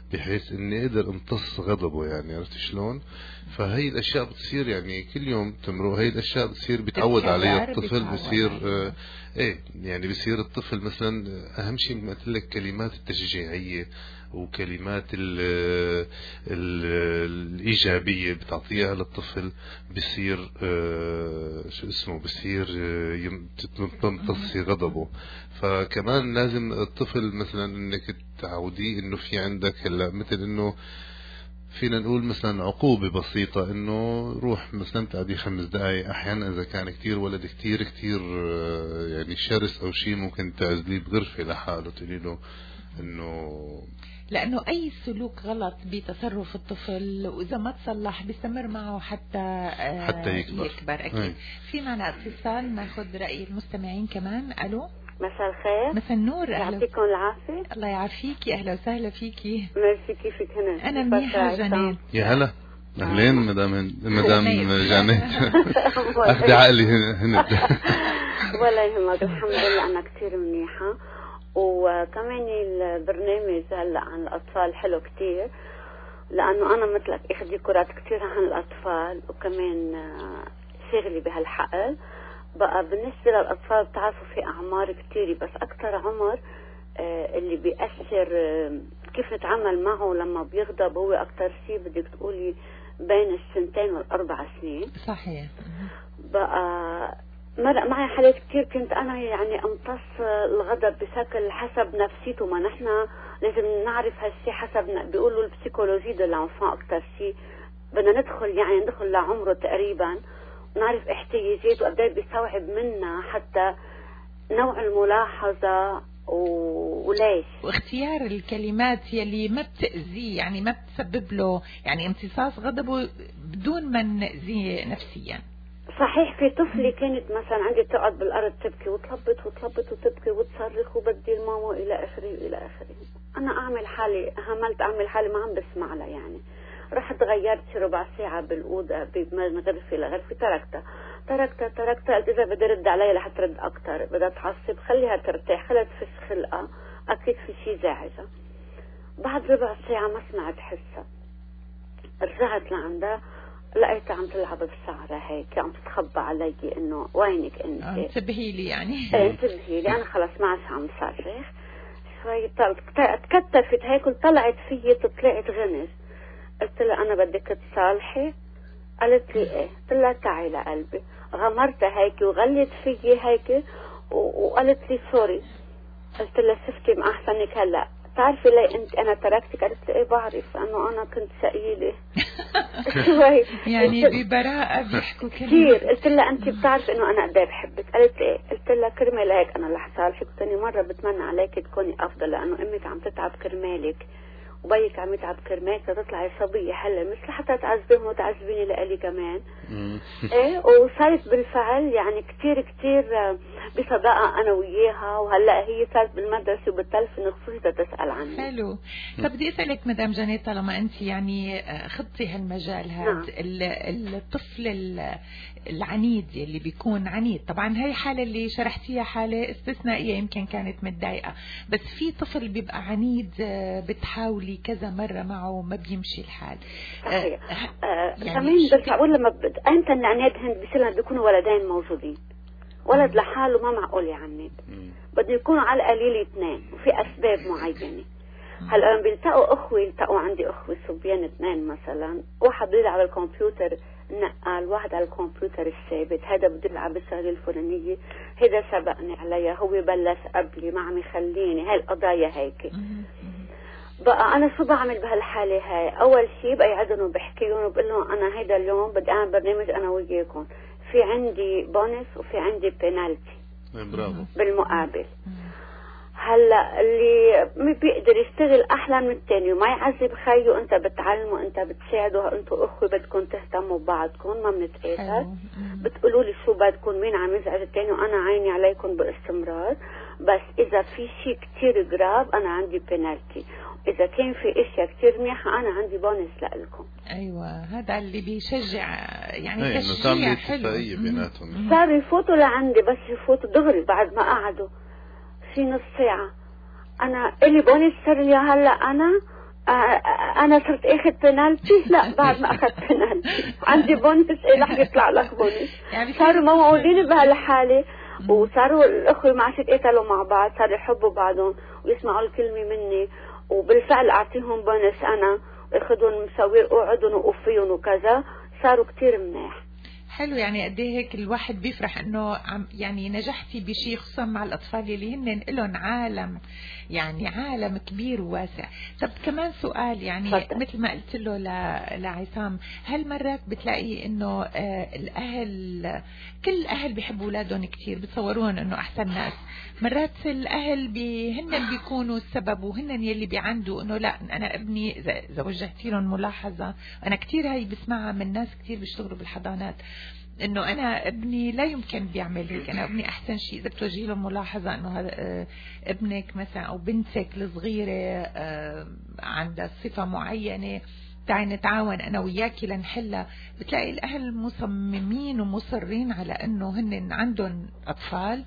بحيث اني اقدر امتص غضبه، يعني عرفت شلون؟ فهي الاشياء بتصير يعني كل يوم تمرق، هي الاشياء بتصير بتعود عليها الطفل، بصير ايه يعني بصير الطفل مثلا اهم شيء مثل لك كلمات التشجيعيه وكلمات الإيجابية بتعطيها للطفل، بصير شو اسمه، بصير تمتص في غضبه. فكمان لازم الطفل مثلا انك تعوديه انه في عندك هلا مثل انه فينا نقول مثلا عقوبة بسيطة، انه روح مثلا تقضي 5 دقايق. احيانا اذا كان كتير ولد كتير يعني شرس او شيء، ممكن تعزليه بغرفة لحاله تقولي له انه، لأنه أي سلوك غلط بتصرف الطفل وإذا ما تصلح بيستمر معه حتى يكبر أكيد. في معنا اتصال، ناخذ رأي المستمعين كمان. ألو، مساء الخير. مساء النور. يعطيكم العافية. الله يعافيكي، أهلا وسهلا فيكي. ميرسي، كيفك هنا؟ أنا منيحة جنين. يا هلا، أهلين مدام جانيت. أخذي عقلي هنا. ولا يهمك، الحمد لله أنا كتير منيحة. وكمان البرنامج هلا عن الأطفال حلو كتير، لأنه أنا مثلك أخذ كرات كتير عن الأطفال، وكمان شغلي بهالحقل. بقى بالنسبة للأطفال بتعرفوا في أعمار كتير، بس أكتر عمر اللي بيأثر كيف نتعامل معه لما بيغضب هو أكتر شيء بدك تقولي بين 2 و4 سنين. صحيح. بقى مرق معي حالات كتير كنت أنا يعني أمتص الغضب بشكل حسب نفسيته. ما نحن لازم نعرف هالشي حسب بيقولوا البسيكولوجي دو لانفان. أكتر شيء بدنا ندخل لعمره تقريبا، نعرف احتياجاته قد ايه بيستوعب منا، حتى نوع الملاحظة وليش، واختيار الكلمات يلي ما بتأذيه، يعني ما بتسبب له يعني امتصاص غضبه بدون ما نأذيه نفسيا. صحيح. في طفلة كانت مثلا عندي تقعد بالأرض تبكي وتلبط وتبكي وتصرخ وبدي الماما إلى آخره. أنا هملت أعمل حالي ما عم بسمع لها. يعني رحت غيرت شي ربع ساعة بالأوضة من غرفة لغرفة، تركتها. قلت إذا بدي رد عليها رح ترد أكتر، بدها تعصب خليها ترتاح، خليها تفش خلقها، أكيد في شي زعجة. بعد ربع ساعة ما سمعت حسها، رجعت لعندها لقيتها عم تلعب بشعرها هيك، عم تتخبى علي انه وينك انت؟ انتبهي لي يعني. انتبهي لي، انا خلص ما عادش عم صرخ. شوي تكتفت هيك وطلعت فيي طلعت غنج. قلت لها انا بدك تصالحي؟ قالت لي ايه. قلت لها تعي لقلبي. غمرتها هيك وغلت فيي هيك وقالت لي سوري. قلت لها شفتي ما احسنك هلا؟ تعرفي ليه انت انا تركتك؟ قالت لي ايه بعرف، انه انا كنت ثقيله. شوي يعني ببراءة بيحكوا كثير. قلت لها انت بتعرفي انه انا قد ايه بحبك؟ قالت لي ايه. قلت لها كرمال هيك انا رح صالحك، ثاني مره بتمنى عليك تكوني افضل، لانه امك عم تتعب كرمالك وبيك عم يتعب كرمالك تطلعي صبيه هلا، مش لحتى تعذبهم وتعذبيني لإلي كمان. ايه. وصارت بالفعل يعني كثير بصداقه انا وياها، وهلا هي صارت بالمدرسه وبالتلفزيون خصوصي تسال عني. حلو. طب بدي اسالك مدام جانيت، طالما انت يعني خضتي هالمجال هذا، الطفل العنيد اللي بيكون عنيد، طبعا هاي حالة اللي شرحتيها حالة استثنائية يمكن كانت متضايقة، بس في طفل بيبقى عنيد بتحاولي كذا مرة معه ما بيمشي الحال. صحيح. يعني كمان بس اقول لما انت العناد هند بيصير بيكونوا ولدين موجودين، ولد لحاله ما معقول يعنيد، بده يكونوا على القليل 2 وفي اسباب معينة. هلا لما بيلتقوا عندي اخوة صبيان 2 مثلا، واحد بده يلعب على الكمبيوتر نقال، واحد على الكمبيوتر الثابت، هذا بده يلعب الشغله الفلانيه، هذا سبقني عليها، هو بلش قبلي ما عم يخليني، هاي القضايا هيك. بقى انا شو بعمل بهالحاله هاي؟ اول شيء بقعدهم وبحكيهم وبقول لهم انا هيدا اليوم بدي اعمل برنامج انا وياكم، في عندي بونس وفي عندي بينالتي. برافو. بالمقابل هلا اللي ما بيقدر يشتغل احلى من الثاني وما يعذب خيه، انت بتعلمه، انت بتساعده، انتوا اخوه بدكم تهتموا ببعضكم، ما بنتقاتل، بتقولوا لي شو بدكم، مين عم يزعج الثاني، وانا عيني عليكم باستمرار. بس اذا في شيء كتير جراب انا عندي بينالتي، اذا كان في اشياء كتير منيحه انا عندي بونس لكم. ايوه هذا اللي بيشجع يعني تشجيع حلو. صار يفوتوا لعندي، بس يفوتوا دغري بعد ما قعدوا في نص ساعة، أنا إلي بونس صار لي هلا أنا انا صرت اخذ بنالتي. لا بعد ما اخذت بنالتي عندي بونس. ايه رح يطلع لك بونس. يعني صاروا موعودين بهالحاله، وصاروا الاخوه ما عادش يتقاتلوا مع بعض، صاروا يحبوا بعضهم ويسمعوا الكلمه مني، وبالفعل اعطيهم بونس انا واخذهم مساوير اقعدهم وقفيهم وكذا، صاروا كتير منيح. حلو. يعني قد ايه هيك الواحد بيفرح انه يعني نجحتي بشيء، خصوصا مع الاطفال اللي هن لهم عالم، يعني عالم كبير وواسع. طب كمان سؤال، يعني مثل ما قلت له لعصام، هل مرات بتلاقي انه الاهل، كل الاهل بيحبوا اولادهم كتير، بتصورون انه احسن ناس، مرات الاهل هن بيكونوا السبب وهن يلي بيعندوا انه لا انا ابني، اذا وجهتي لهم ملاحظه، انا كتير هاي بسمعها من ناس كتير بيشتغلوا بالحضانات، انه انا ابني لا يمكن بيعمل هيك، انا ابني احسن شيء اذا بتوجهي له ملاحظه انه هذا ابنك مثلا او بنتك الصغيره عندها صفه معينه، تعي نتعاون انا وياكي لنحلها، بتلاقي الاهل مصممين ومصرين على انه هن عندهم اطفال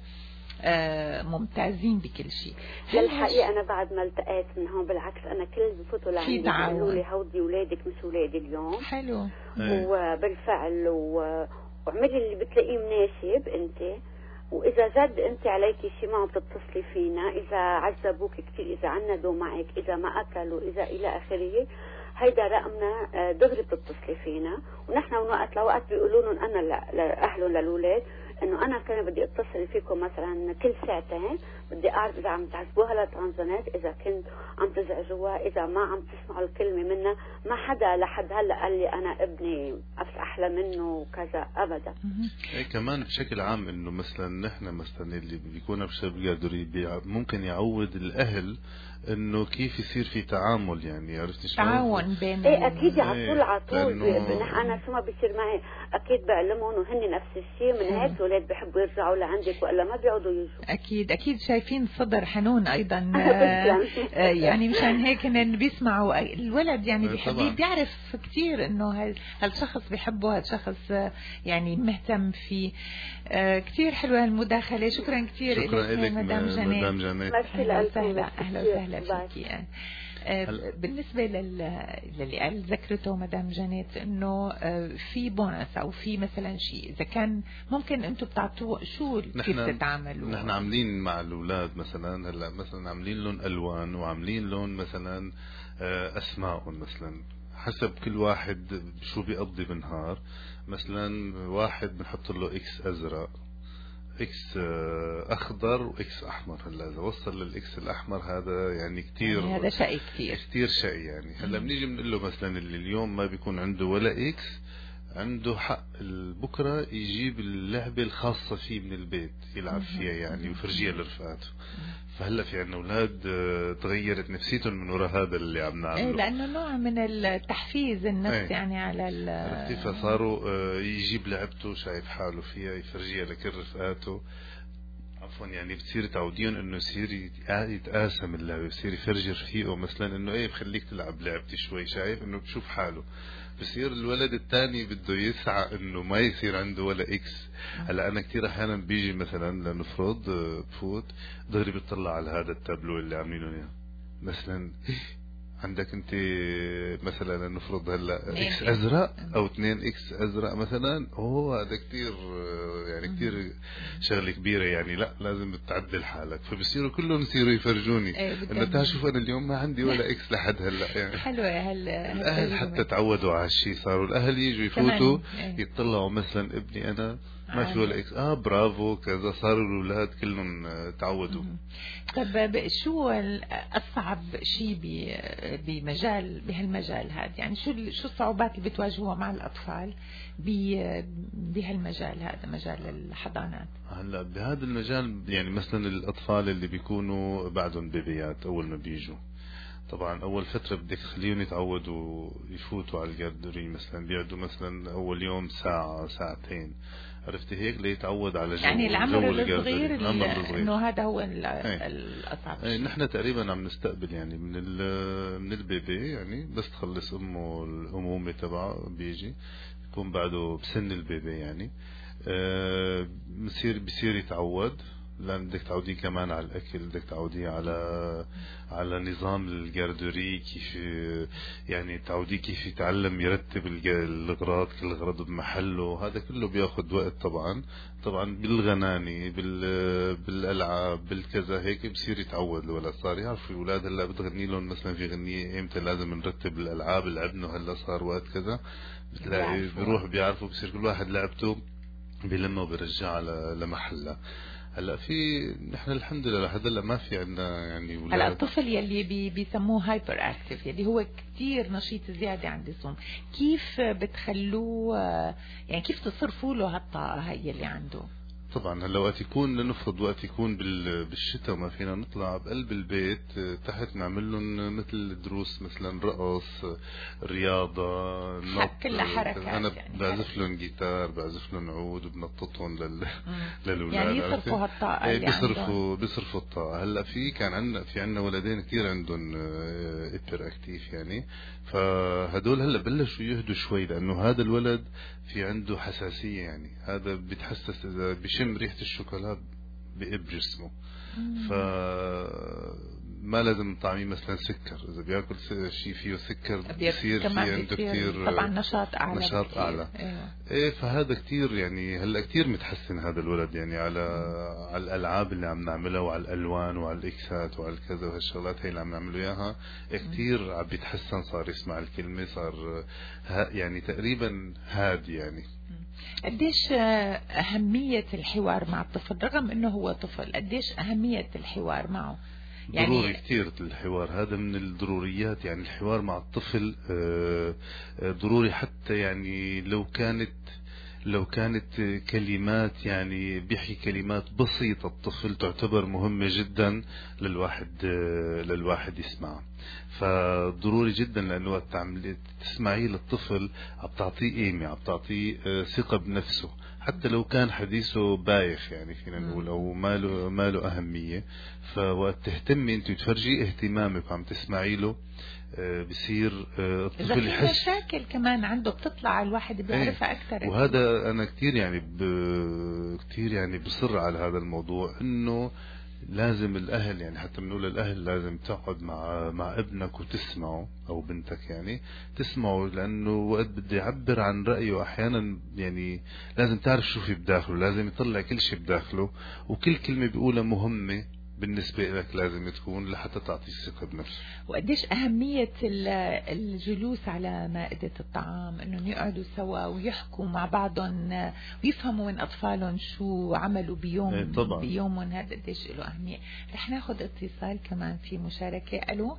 ممتازين بكل شيء. الحقيقة أنا بعد ما التقيت من هون بالعكس أنا كل بفوتوا لعندي بيقولوا لي هودي ولادك مش ولادي اليوم. حلو. وبالفعل واعملي اللي بتلاقيه مناسب أنت، وإذا جد أنت عليكي شيء معه بتتصلي فينا، إذا عذبوك كتير، إذا عندوا معك، إذا ما أكلوا، إذا إلى آخره، هيدا رقمنا دغري بتتصلي فينا، ونحن من وقت لوقت بيقولوا لهم أنا لأهلهم للأولاد انه انا كان بدي اتصل فيكم مثلا كل ساعتين، بدي اعرف اذا عم تعذبوها للترانزونات، اذا كنت عم تزعجوها، اذا ما عم تسمعوا الكلمه منا. ما حدا لحد هلا قال لي انا ابني احلى منه وكذا ابدا. ايه كمان بشكل عام انه مثلا نحن مثلا اللي بيكونوا بشباب قادرين ممكن يعود الاهل انه كيف يصير في تعامل، يعني عرفتي شو تعاون بين ايه اكيد على طول انا شو ما بيصير معي اكيد بعلمهم وهن نفس الشيء. من هيك الاولاد بيحبوا يرجعوا لعندك والا ما بيقعدوا يجوا. اكيد شايفين صدر حنون ايضا يعني مشان هيك ان بيسمعوا الولد، يعني بيحب بيعرف كثير انه هالشخص بيحبه، هالشخص يعني مهتم فيه. كثير حلوه المداخله. شكرا كثير لك مدام جنات. اهلا وسهلا فيكي. بالنسبة للي قال ذكرته مدام جنات انه في بونس او في مثلا شيء، اذا كان ممكن انتم بتعطوه شو كيف تتعاملوا؟ نحن عاملين مع الاولاد مثلا، هلا مثلا عاملين لهم الوان وعاملين لهم مثلا اسماء مثلا حسب كل واحد شو بيقضي بالنهار. مثلا واحد بنحط له اكس ازرق، اكس اخضر واكس احمر. هلا اذا وصل للاكس الاحمر هذا يعني كتير، هذا شقي كتير شقي يعني. هلا بنيجي بنقول له مثلا اللي اليوم ما بيكون عنده ولا اكس، عنده حق بكره يجيب اللعبه الخاصه فيه من البيت يلعب فيها يعني ويفرجيها لرفقاته. فهلا في عنا اولاد تغيرت نفسيتهم من وراء هذا اللي عم نعمله، لانه نوع من التحفيز النفسي يعني على كيف صاروا يجيب لعبته شايف حاله فيها يفرجيها لكل رفقاته. عفوا يعني بتصير تعودين انه يصير يتقاسم اللعبه، بصير يفرجي رفيقه مثلا انه ايه بخليك تلعب لعبتي شوي، شايف انه بشوف حاله. بصير الولد الثاني بده يسعى انه ما يصير عنده ولا اكس. هلا انا كثير احيانا بيجي مثلا لنفرض بفوت ضهري بتطلع على هذا التابلو اللي عاملينه اياه، مثلا عندك انت مثلا نفرض هلا اكس ازرق او 2 اكس ازرق مثلا، هذا كتير يعني كتير شغله كبيره يعني، لا لازم تعدل حالك. فبصيروا كلهم يصيروا يفرجوني انه تعال شوف انا اليوم ما عندي ولا اكس لحد هلا يعني. حلوه الاهل حتى تعودوا على هالشيء، صاروا الاهل يجوا يفوتوا يطلعوا مثلا ابني انا ما في ولا اكس، برافو كذا، صاروا الاولاد كلهم تعودوا. طب شو اصعب شيء بهالمجال هذا؟ يعني شو الصعوبات اللي بتواجهوها مع الاطفال بهالمجال هذا، مجال الحضانات؟ هلا بهذا المجال يعني مثلا الاطفال اللي بيكونوا بعدهم بيبيات اول ما بيجوا، طبعا اول فتره بدك تخليهم يتعودوا يفوتوا على الجاردوري، مثلا بيقعدوا مثلا اول يوم ساعه ساعتين، عرفتي هيك ليتعود على جو يعني العمر الصغير انه هذا هو الاصعب شيء. نحن تقريبا عم نستقبل يعني من البيبي، يعني بس تخلص امه الامومه تبعه بيجي يكون بعده بسن البيبي يعني، بصير يتعود لأن بدك تعوديه كمان على الأكل، بدك تعوديه على نظام الجاردوري، كيف يعني تعوديه كيف يتعلم يرتب الأغراض، كل غرض بمحله. هذا كله بياخد وقت طبعا بالغناني بالألعاب بالكذا هيك بصير يتعود الولد. صار يعرف الأولاد هلا بتغني لهم مثلا في غنية امتى لازم نرتب الألعاب، لعبنا هلا صار وقت كذا، بتلاقي بيروح بيعرفوا، بصير كل واحد لعبته بيلمه وبيرجعها لمحلها. هلا في نحن الحمد لله هذا ما في عندنا يعني ولاد. هلا الطفل يلي بيسموه هايبر اكتيف، يلي هو كتير نشيط زياده عند الزوم، كيف بتخلوه يعني كيف تصرفوا له هالطاقه هي اللي عنده؟ طبعا هلا وقت يكون لنفرض وقت يكون بالشتاء وما فينا نطلع بقلب البيت تحت نعمل لهم مثل دروس مثلا رقص رياضة نط، كلها حركات. انا يعني بعزف لهم جيتار بعزف لهم عود وبنططهم للولاد يعني يصرفوا هالطاقة اللي بيصرفوا الطاقة. هلا في عندنا ولدين كثير عندهم هايبر اكتيف يعني، فهدول هلا بلشوا يهدوا شوي لانه هذا الولد في عنده حساسية يعني، هذا بيتحسس اذا بشم ريحة الشوكولا بقب جسمه. فما لازم نطعميه مثلا سكر، اذا بياكل شيء فيه سكر بيصير في عنده كثير طبعا نشاط اعلى. ايه فهذا كثير يعني هلا كثير متحسن هذا الولد يعني على الالعاب اللي عم نعملها وعلى الالوان وعلى الاكسات وعلى الكذا وهالشغلات هي اللي عم نعمله اياها كثير عم بيتحسن، صار يسمع الكلمة، صار يعني تقريبا هادي يعني. قديش أهمية الحوار مع الطفل رغم أنه هو طفل؟ قديش أهمية الحوار معه؟ يعني ضروري كتير الحوار، هذا من الضروريات يعني. الحوار مع الطفل ضروري، حتى يعني لو كانت كلمات يعني بيحكي كلمات بسيطة الطفل تعتبر مهمة جدا للواحد يسمع. فضروري جدا لأنه وقت تسمعيه للطفل عم تعطيه قيمة، عم تعطيه ثقة بنفسه، حتى لو كان حديثه بايخ يعني فينا نقول أو ما له أهمية. فوقت تهتمي أنت تفرجي اهتمامك وعم تسمعي له بصير الطفل يحس. مشاكل كمان عنده بتطلع الواحد بيعرفها أكثر. وهذا أنا كتير يعني بصر على هذا الموضوع، إنه لازم الأهل يعني حتى بنقول الأهل لازم تقعد مع ابنك وتسمعه أو بنتك يعني تسمعه، لأنه وقت بده يعبر عن رأيه أحيانا يعني لازم تعرف شو في بداخله، لازم يطلع كل شيء بداخله، وكل كلمة بيقولها مهمة بالنسبة لك لازم تكون لحتى تعطي الثقة بنفسه. وقديش أهمية الجلوس على مائدة الطعام، إنهم يقعدوا سوا ويحكوا مع بعضهم ويفهموا من أطفالهم شو عملوا بيومهم، هذا قديش له أهمية. رح ناخد اتصال كمان في مشاركة. ألو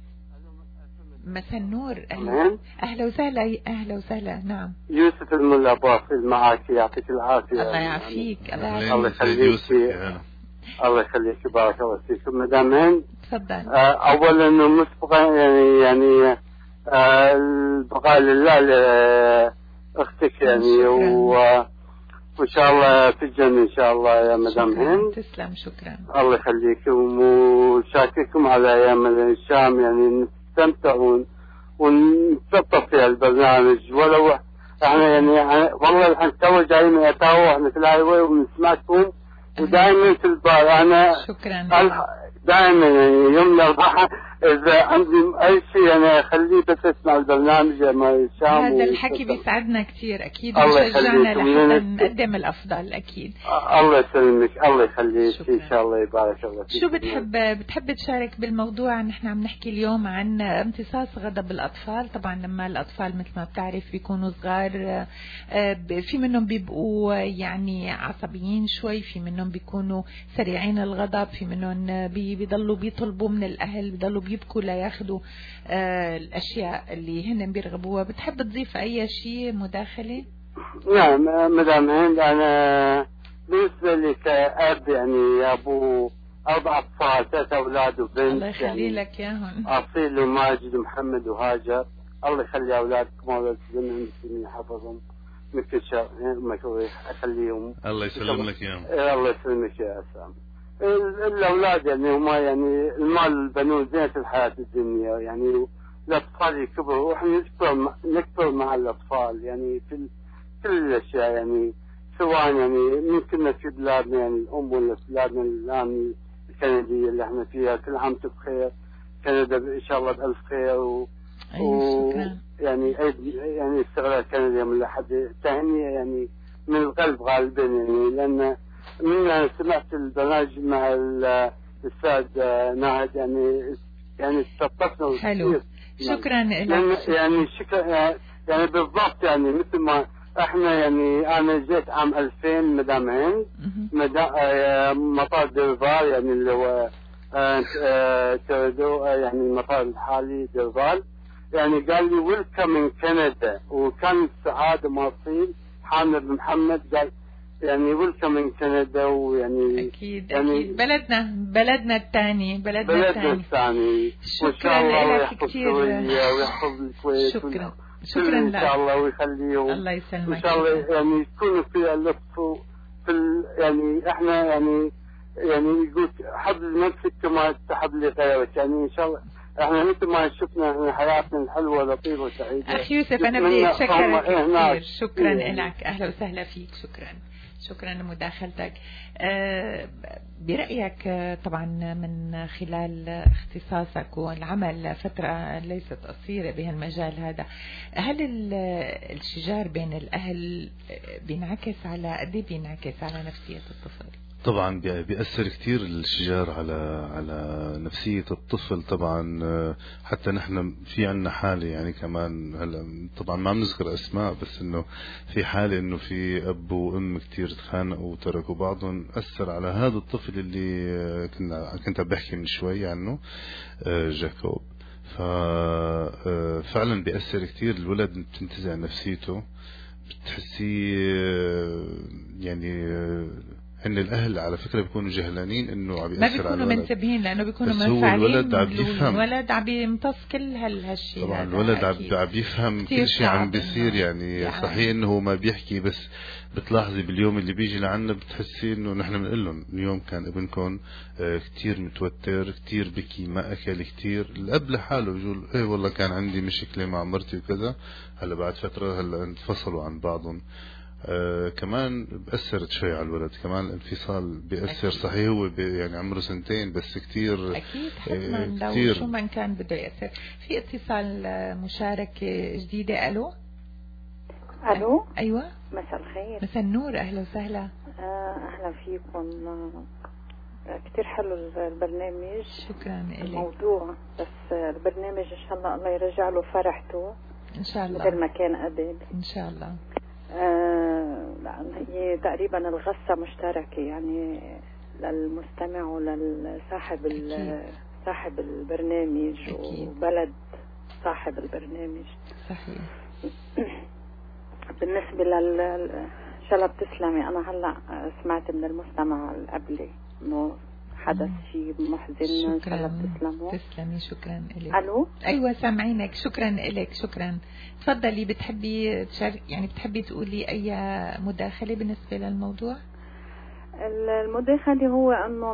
مساء النور. أهلا وسهلا. نعم يوسف الملا باصل معك، يعطيك العافية. الله يعافيك. الله يخليك. الله يخليك، بارك الله فيك مدام هند. تفضل. اولا مسبقا يعني البقاء لله لاختك يعني وان شاء الله في الجنة ان شاء الله يا مدام هند. تسلم، شكرا. الله يخليك، وشاكركم على ايام الشام يعني نستمتعون ونتلطف في البرنامج، ولو احنا يعني والله الحين تو جايين من اتاو احنا في الهايوي وبنسمعكم ودائما في البار. انا شكرا دائما يعني يوم الاربعاء اذا عندي اي شيء انا اخليه بس اسمع البرنامج ما الشام. هذا الحكي بيسعدنا كثير اكيد، وشجعنا لحتى نقدم الافضل اكيد. الله يسلمك، الله يخليك، ان شاء الله يبارك الله فيك. شو بتحب تشارك بالموضوع؟ نحن عم نحكي اليوم عن امتصاص غضب الاطفال. طبعا لما الاطفال مثل ما بتعرف بيكونوا صغار في منهم بيبقوا يعني عصبيين شوي، في منهم بيكونوا سريعين الغضب، في منهم بيضلوا بيطلبوا من الاهل، بيضلوا بيبكوا لياخذوا الاشياء اللي هن بيرغبوها. بتحب تضيف اي شيء مداخله؟ نعم مدام هند، انا بالنسبه لي كأب يعني يا ابو 4 أطفال 3 اولاد وبنت. الله يخلي لك اياهم. اصيل وماجد ومحمد وهاجر. الله يخلي اولادكم واولاد المسلمين يحفظهم من كل شر يخليهم. الله يسلم لك اياهم. الله يسلمك يا اسلام. الأولاد يعني هما يعني المال البنون زينة الحياة الدنيا يعني، الأطفال يكبروا وإحنا نكبر مع الأطفال يعني في كل الأشياء يعني، سواء يعني من كنا في بلادنا يعني الأم ولا في بلادنا الآن الكندية اللي احنا فيها. كل عام وانتم بخير، كندا إن شاء الله بألف خير. شكرا. يعني يعني استغلال كندا من لحد تهنئة يعني من القلب غالبا، يعني لأن من سمعت البرنامج مع الأستاذ ناهد يعني استطفنا. حلو، شكرا لك. يعني شكرا يعني بالضبط، يعني مثل ما احنا يعني انا جيت عام 2000 مدام هند مطار ديرفال يعني اللي هو تردو يعني المطار الحالي ديرفال، يعني قال لي ويلكم من كندا، وكان سعادة مواصيل حامد بن محمد قال يعني ويلكم من كندا. ويعني اكيد يعني اكيد بلدنا الثاني بلدنا الثاني. شكرا لك كثير ويحفظ الكويت. شكرا ان شاء الله ويخليهم. الله يسلمك. ان شاء الله يعني يكونوا في اللطف في يعني احنا يعني يقول حب لنفسك كما تحب لغيرك، يعني ان شاء الله احنا مثل ما شفنا احنا حياتنا الحلوه لطيفه وسعيده. اخي يوسف انا بدي اتشكرك كثير. شكرا لك، اهلا وسهلا فيك. شكرا لمداخلتك. برأيك طبعا من خلال اختصاصك والعمل فترة ليست قصيرة بهالمجال هذا، هل الشجار بين الأهل بينعكس على قد ايه بينعكس على نفسية الطفل؟ طبعا بيأثر كتير الشجار على نفسية الطفل. طبعا حتى نحن في عنا حالة يعني كمان هلا طبعا ما بنذكر اسماء، بس انه في حالة انه في اب وام كتير تخانقوا وتركوا بعضهم، اثر على هذا الطفل اللي كنت بحكي من شوي عنه جاكوب. ففعلا بيأثر كتير الولد، بتنتزع نفسيته، بتحسيه يعني ان الاهل على فكره بيكونوا جهلانين انه عم ياثر على الولد، ما بيكونوا منتبهين لانه بيكونوا منفعلين. الولد عم يمتص كل هالشيء. طبعا الولد عم يفهم كل شيء عم بيصير يعني صحيح انه هو ما بيحكي، بس بتلاحظي باليوم اللي بيجي لعنا بتحسي انه نحن بنقول لهم اليوم كان ابنكم كتير متوتر، كتير بكي، ما اكل كتير. الاب لحاله بيقول ايه والله كان عندي مشكله مع مرتي وكذا، هلا بعد فتره هلا انفصلوا عن بعضهم. كمان بأثرت شوي على الولد، كمان الانفصال بيأثر. صحيح هو يعني عمره 2 سنين بس كتير أكيد حتما لو شو من كان بده يأثر. في اتصال مشاركة جديدة. ألو أيوة مساء الخير. مساء النور، أهلا وسهلا. أهلا فيكم، كتير حلو البرنامج. شكرا لك. الموضوع بس البرنامج إن شاء الله يرجع له فرحته إن شاء الله مثل ما كان قبل إن شاء الله. هي تقريبا الغصة مشتركة يعني للمستمع وللصاحب صاحب البرنامج. أكيد. وبلد صاحب البرنامج. صحيح. بالنسبة إن شاء الله بتسلمي. أنا هلا سمعت من المستمع قبلي إنه حدث شيء محزن. إن شاء الله بتسلموا. تسلمي. شكرا لك. ألو أيوة سامعينك. شكرا لك. شكرا. تفضلي. بتحبي تشارك يعني بتحبي تقولي أي مداخلة بالنسبة للموضوع؟ المداخلة هو أنه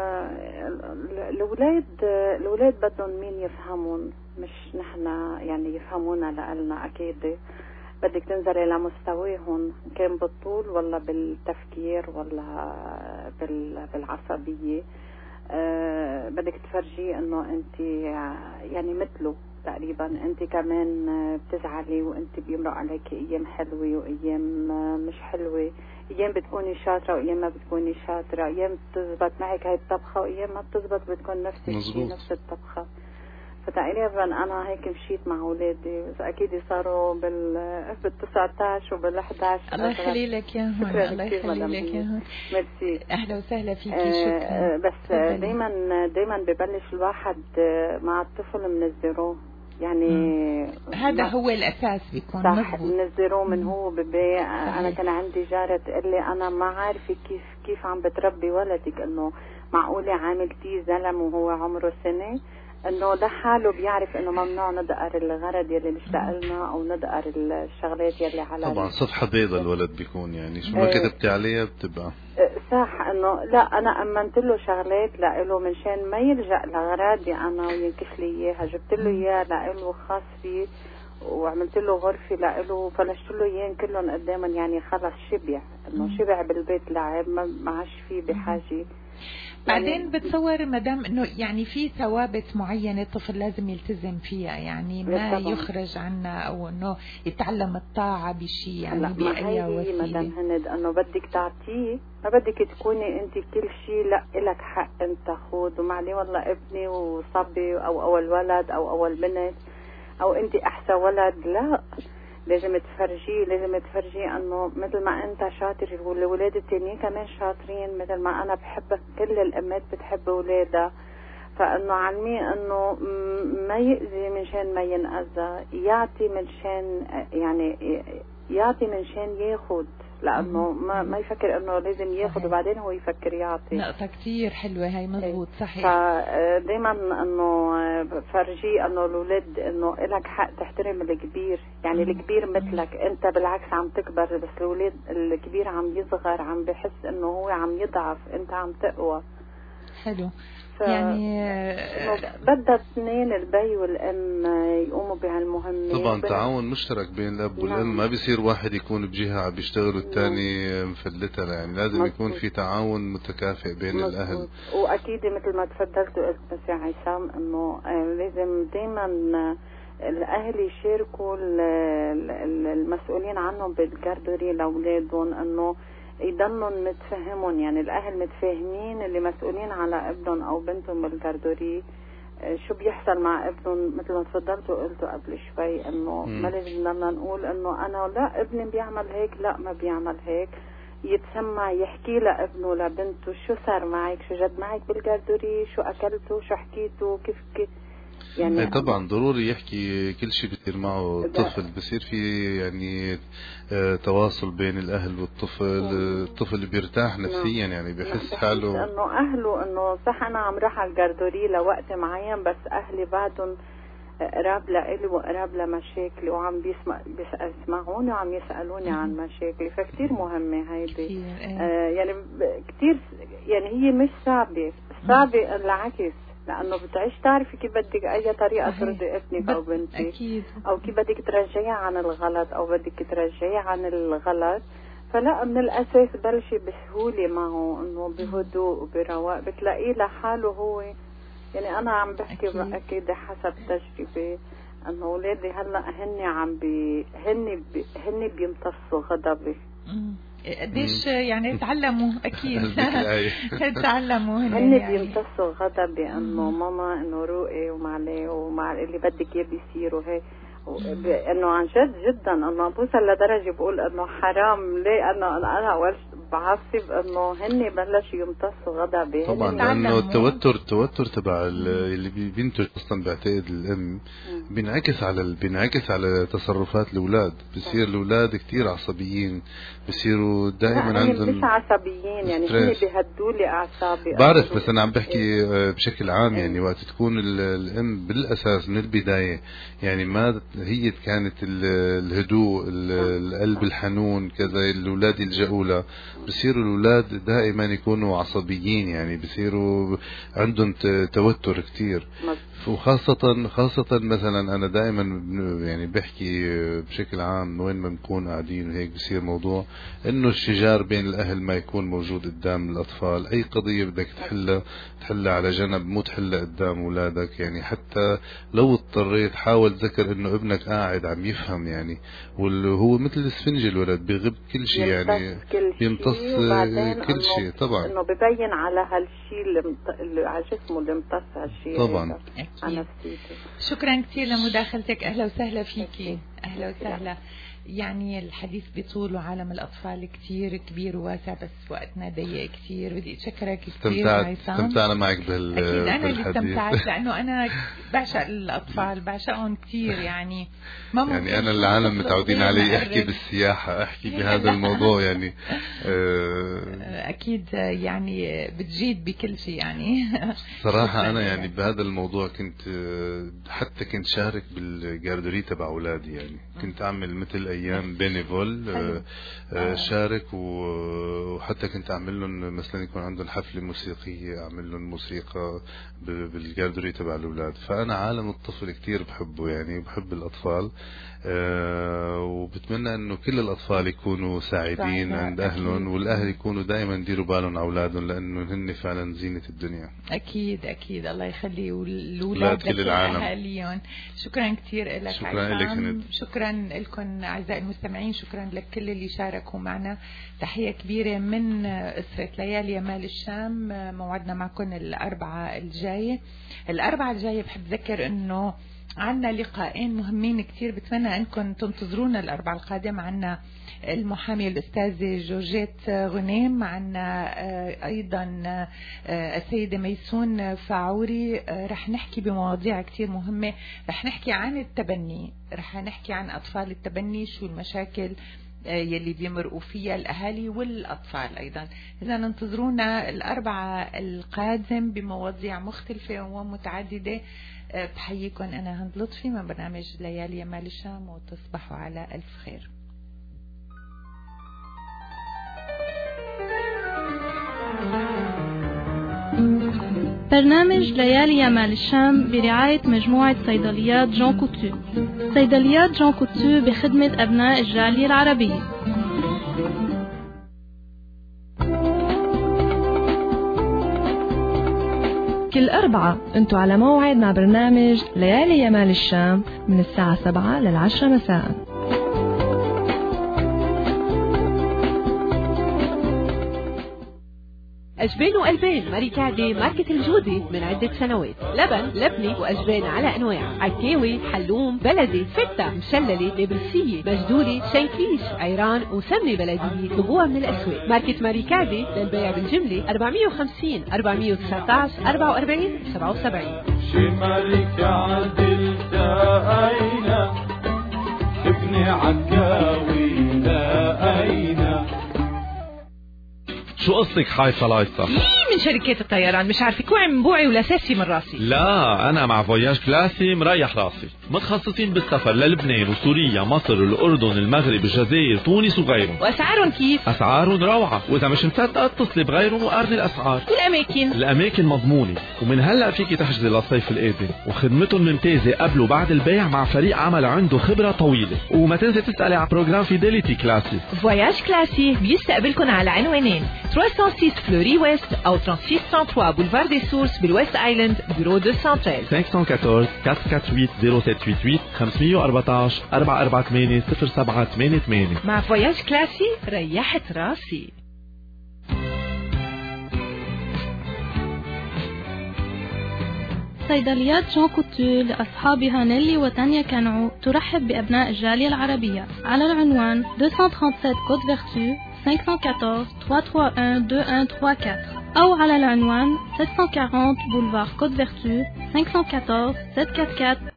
الأولاد بدهم مين يفهمون، مش نحن يعني يفهمونا لألنا. أكيد بدك تنزلي لمستواهم، كان بالطول ولا بالتفكير ولا بالعصبية. بدك تفرجيه انه انت يعني مثله تقريبا. انت كمان بتزعلي وانت بيمرق عليك ايام حلوة وايام مش حلوة، ايام بتكوني شاطرة وايام ما بتكوني شاطرة، ايام بتزبط معك هاي الطبخة وايام ما بتزبط بتكون نفس الشيء نفس الطبخة. فتقريبا انا هيك مشيت مع اولادي، اكيد صاروا بال 19 وبال 11. الله يخلي لك يا هون. الله يخلي لك يا هون. ميرسي. اهلا وسهلا فيكي. شكرا. بس دايما ببلش الواحد مع الطفل من الزيرو يعني. هذا هو الاساس بيكون. صح، من الزيرو من هو بيبي. انا كان عندي جارة تقول لي انا ما عارفه كيف عم بتربي ولدك، انه معقوله عاملتيه زلم وهو عمره سنة، انه لحاله بيعرف انه ممنوع ندقر الغرض يلي مشتاق لنا او ندقر الشغلات يلي على طبعا صفحة بيضة الولد بيكون يعني شو ما كتبتي عليها بتبقى صح. انه لا انا امنت له شغلات لإله منشان ما يلجأ لغراضي انا وينكش لي اياها. جبت له اياه لإله خاص فيه وعملت له غرفة لإله وفلشت له اياه كلهم قداما يعني خلص شبع. انه شبع بالبيت لعب، ما عاش فيه بحاجه. بعدين بتصور مدام انه يعني في ثوابت معينه الطفل لازم يلتزم فيها، يعني ما يخرج عنها او انه يتعلم الطاعه بشيء يعني باي وسيله. مدام هند انه بدك تعطيه، ما بدك تكوني انت كل شيء لا إلك حق انت خذ وما عليه والله ابني وصبي او اول ولد او اول بنت او انت احسن ولد. لا، لازم تفرجيه انه مثل ما انت شاطر والولاد التانيين كمان شاطرين، مثل ما انا بحبك كل الامات بتحب اولادها. فانه علميه انه ما يأذي من شان ما ينأذى، يعطي من شان يعني يعطي من شان ياخد، لانه ما يفكر انه لازم ياخد وبعدين هو يفكر يعطي. نقطة كتير حلوة هاي، مزبوط صحيح. فدايما انه فرجي انه الاولاد انه لك حق تحترم الكبير، يعني الكبير مثلك انت بالعكس عم تكبر، بس الاولاد الكبير عم يصغر، عم بحس انه هو عم يضعف، انت عم تقوى. حلو. يعني بدها اثنين البي والام يقوموا بهالمهمه. طبعا تعاون مشترك بين الاب والام، ما بيصير واحد يكون بجهه عم بيشتغل والثاني مفلتها، يعني لازم يكون في تعاون متكافئ بين الاهل. واكيد مثل ما تفضلت وقلت بس يا عصام انه لازم دائما الاهل يشاركوا المسؤولين عنهم بالجاردوري لاولادهم، انه يضلوا متفهمون، يعني الاهل متفاهمين اللي مسؤولين على ابنهم او بنتهم بالجاردوري شو بيحصل مع ابنهم. مثل ما تفضلت وقلتوا قبل شوي انه ما لازم بدنا نقول انه انا لا ابني بيعمل هيك، لا ما بيعمل هيك. يتسمع يحكي لابنه لبنته شو صار معك، شو جد معك بالجاردوري، شو اكلتوا، شو حكيتوا، كيف يعني طبعا ضروري يحكي كل شيء بيصير معه الطفل، بصير في يعني تواصل بين الاهل والطفل. الطفل بيرتاح نفسيا، يعني بيحس حاله انه اهله انه صح انا عم راح على الجاردوري لوقت معين، بس اهلي بعدهم قراب لإلي وقراب لمشاكلي وعم بيسمعوني وعم يسألوني عن مشاكلي. فكتير مهمة هيدي. يعني كتير يعني هي مش صعبة العكس، لأنه بتعيش تعرفي كيف بدك أي طريقة ترضي ابنك أو بنتك، أكيد. أو كيف بدك ترجعيه عن الغلط أو بدك ترجعيه عن الغلط. فلا من الأساس بلشي بسهولة معه، إنه بهدوء وبرواق بتلاقيه لحاله هو. يعني أنا عم بحكي أكيد حسب تجربة إنه أولادي هلا هن بيمتصوا غضبي. قديش يعني تعلموا اكيد تعلموا هن بيمتصوا غضبي انه ماما انه روقي ومعليه ومع اللي بدك اياه بيصير وهيك، انه عن جد جدا انه بوصل لدرجه بقول انه حرام ليه انا اول بعصب انه هن بلشوا يمتصوا غضبي. طبعا لانه التوتر تبع اللي بينتج اصلا بعتقد الام بينعكس على تصرفات الاولاد. بصير الاولاد كتير عصبيين، بصيروا دائما عندهم مش عصبيين، يعني هن بيهدوا لي اعصابي. بعرف، بس انا عم بحكي بشكل عام، يعني وقت تكون الام بالاساس من البدايه يعني ما هي كانت الهدوء القلب الحنون كذا، الاولاد يلجأوا له، بصيروا الاولاد دائما يكونوا عصبيين، يعني بصيروا عندهم توتر كتير. وخاصة مثلا أنا دائما يعني بحكي بشكل عام وين ما نكون قاعدين وهيك بصير موضوع إنه الشجار بين الأهل ما يكون موجود قدام الأطفال. أي قضية بدك تحلها على جنب، مو تحلها قدام أولادك. يعني حتى لو اضطريت حاول تذكر إنه ابنك قاعد عم يفهم، يعني وهو مثل السفنج الولد بيغب كل شيء، يعني بيمتص كل شيء. طبعا إنه ببين على هالشيء اللي على جسمه اللي امتص هالشيء طبعا. شكرا كثير لمداخلتك، أهلا وسهلا فيكي. أهلا وسهلا. يعني الحديث بطول وعالم الأطفال كتير كبير وواسع، بس وقتنا ضيق كتير. بدي أتشكرك كتير عصام. استمتعنا معك أكيد أنا اللي استمتعت، لأنه أنا بعشق الأطفال، بعشقهم كتير. يعني ما يعني أنا العالم متعودين علي أحكي بالسياحة، أحكي بهذا الموضوع يعني أكيد يعني بتجيد بكل شيء. يعني صراحة أنا يعني بهذا الموضوع كنت شارك بالجاردوري تبع أولادي، يعني كنت أعمل مثل أيام بينيفول شارك، وحتى كنت أعمل لهم مثلا يكون عندهم حفلة موسيقية أعمل لهم موسيقى بالجاردوري تبع الأولاد. فأنا عالم الطفل كتير بحبه، يعني بحب الأطفال. وبتمنى انه كل الاطفال يكونوا سعيدين عند اهلهم، والاهل يكونوا دائما يديروا بالهم على اولادهم لانه هن فعلا زينة الدنيا. اكيد اكيد، الله يخلي الاولاد كل العالم. اهاليهم. شكرا كثير لك. شكرا لك هند. شكرا لكم اعزائي المستمعين، شكرا لكل اللي شاركوا معنا. تحية كبيرة من أسرة ليالي يا مال الشام. موعدنا معكم الأربعاء الجاية. بحب أذكر أنه عنا لقاءين مهمين كتير، بتمنى أنكم تنتظرونا الأربعاء القادم. عنا المحامية الأستاذة جورجيت غنيم، عنا أيضا السيدة ميسون فاعوري. رح نحكي بمواضيع كتير مهمة. رح نحكي عن التبني، رح نحكي عن أطفال التبني، شو المشاكل يلي بيمرقوا فيها الأهالي والأطفال أيضا. إذا انتظرونا الأربعاء القادم بمواضيع مختلفة ومتعددة. بحييكم أنا هند لطفي من برنامج ليالي مال الشام، وتصبحوا على ألف خير. برنامج ليالي يا مال الشام برعاية مجموعة صيدليات جون كوتو. صيدليات جون كوتو بخدمة أبناء الجالية العربية. كل أربعة أنتوا على موعد مع برنامج ليالي يا مال الشام من الساعة 7 لل10 مساء. أجبان وقلبان ماريكادي ماركة الجودة من عدة سنوات. لبن، لبنة وأجبان على أنواع، عكاوي، حلوم، بلدي، فتة، مشللة، نابلسية، مجدولة، شنكيش، عيران وسمنة بلدية. طلبوها من الأسواق. ماركة ماريكادي للبيع بالجملة 450 419 44 77. شي ماريكا عدل داينا ابني عكاوي داينا. شو قصتك حايصة لايصة؟ من شركات الطيران مش عارفة كوعي من بوعي ولا ساسي من راسي. لا أنا مع فوياج كلاسي مريح راسي، متخصصين بالسفر للبنان وسوريا مصر الأردن المغرب الجزائر تونس وغيرهم. وأسعارهم كيف؟ أسعارهم روعة، وإذا مش مصدقة اتصلي بغيرهم وقارني الأسعار. الأماكن مضمونة، ومن هلأ فيكي تحجزي للصيف القادم، وخدمتهم ممتازة قبل وبعد البيع مع فريق عمل عنده خبرة طويلة. وما تنسي تسألي على بروجرام فيديليتي كلاسي. فوياج كلاسي بيستقبلكم على عنوانين 306 فلوري ويست أو 3633 بولفار دي سورس بالويست آيلاند بيرو 213. 514 448 0788 514 448 0788. مع فوياج كلاسي ريحت راسي. صيدليات جون كوتو لأصحابها نيلي وتانيا كانعو ترحب بأبناء الجالية العربية على العنوان 237 كوت فيرتو 514 331 2134 أو على العنوان 740 بولفار كوت فيرتو 514 744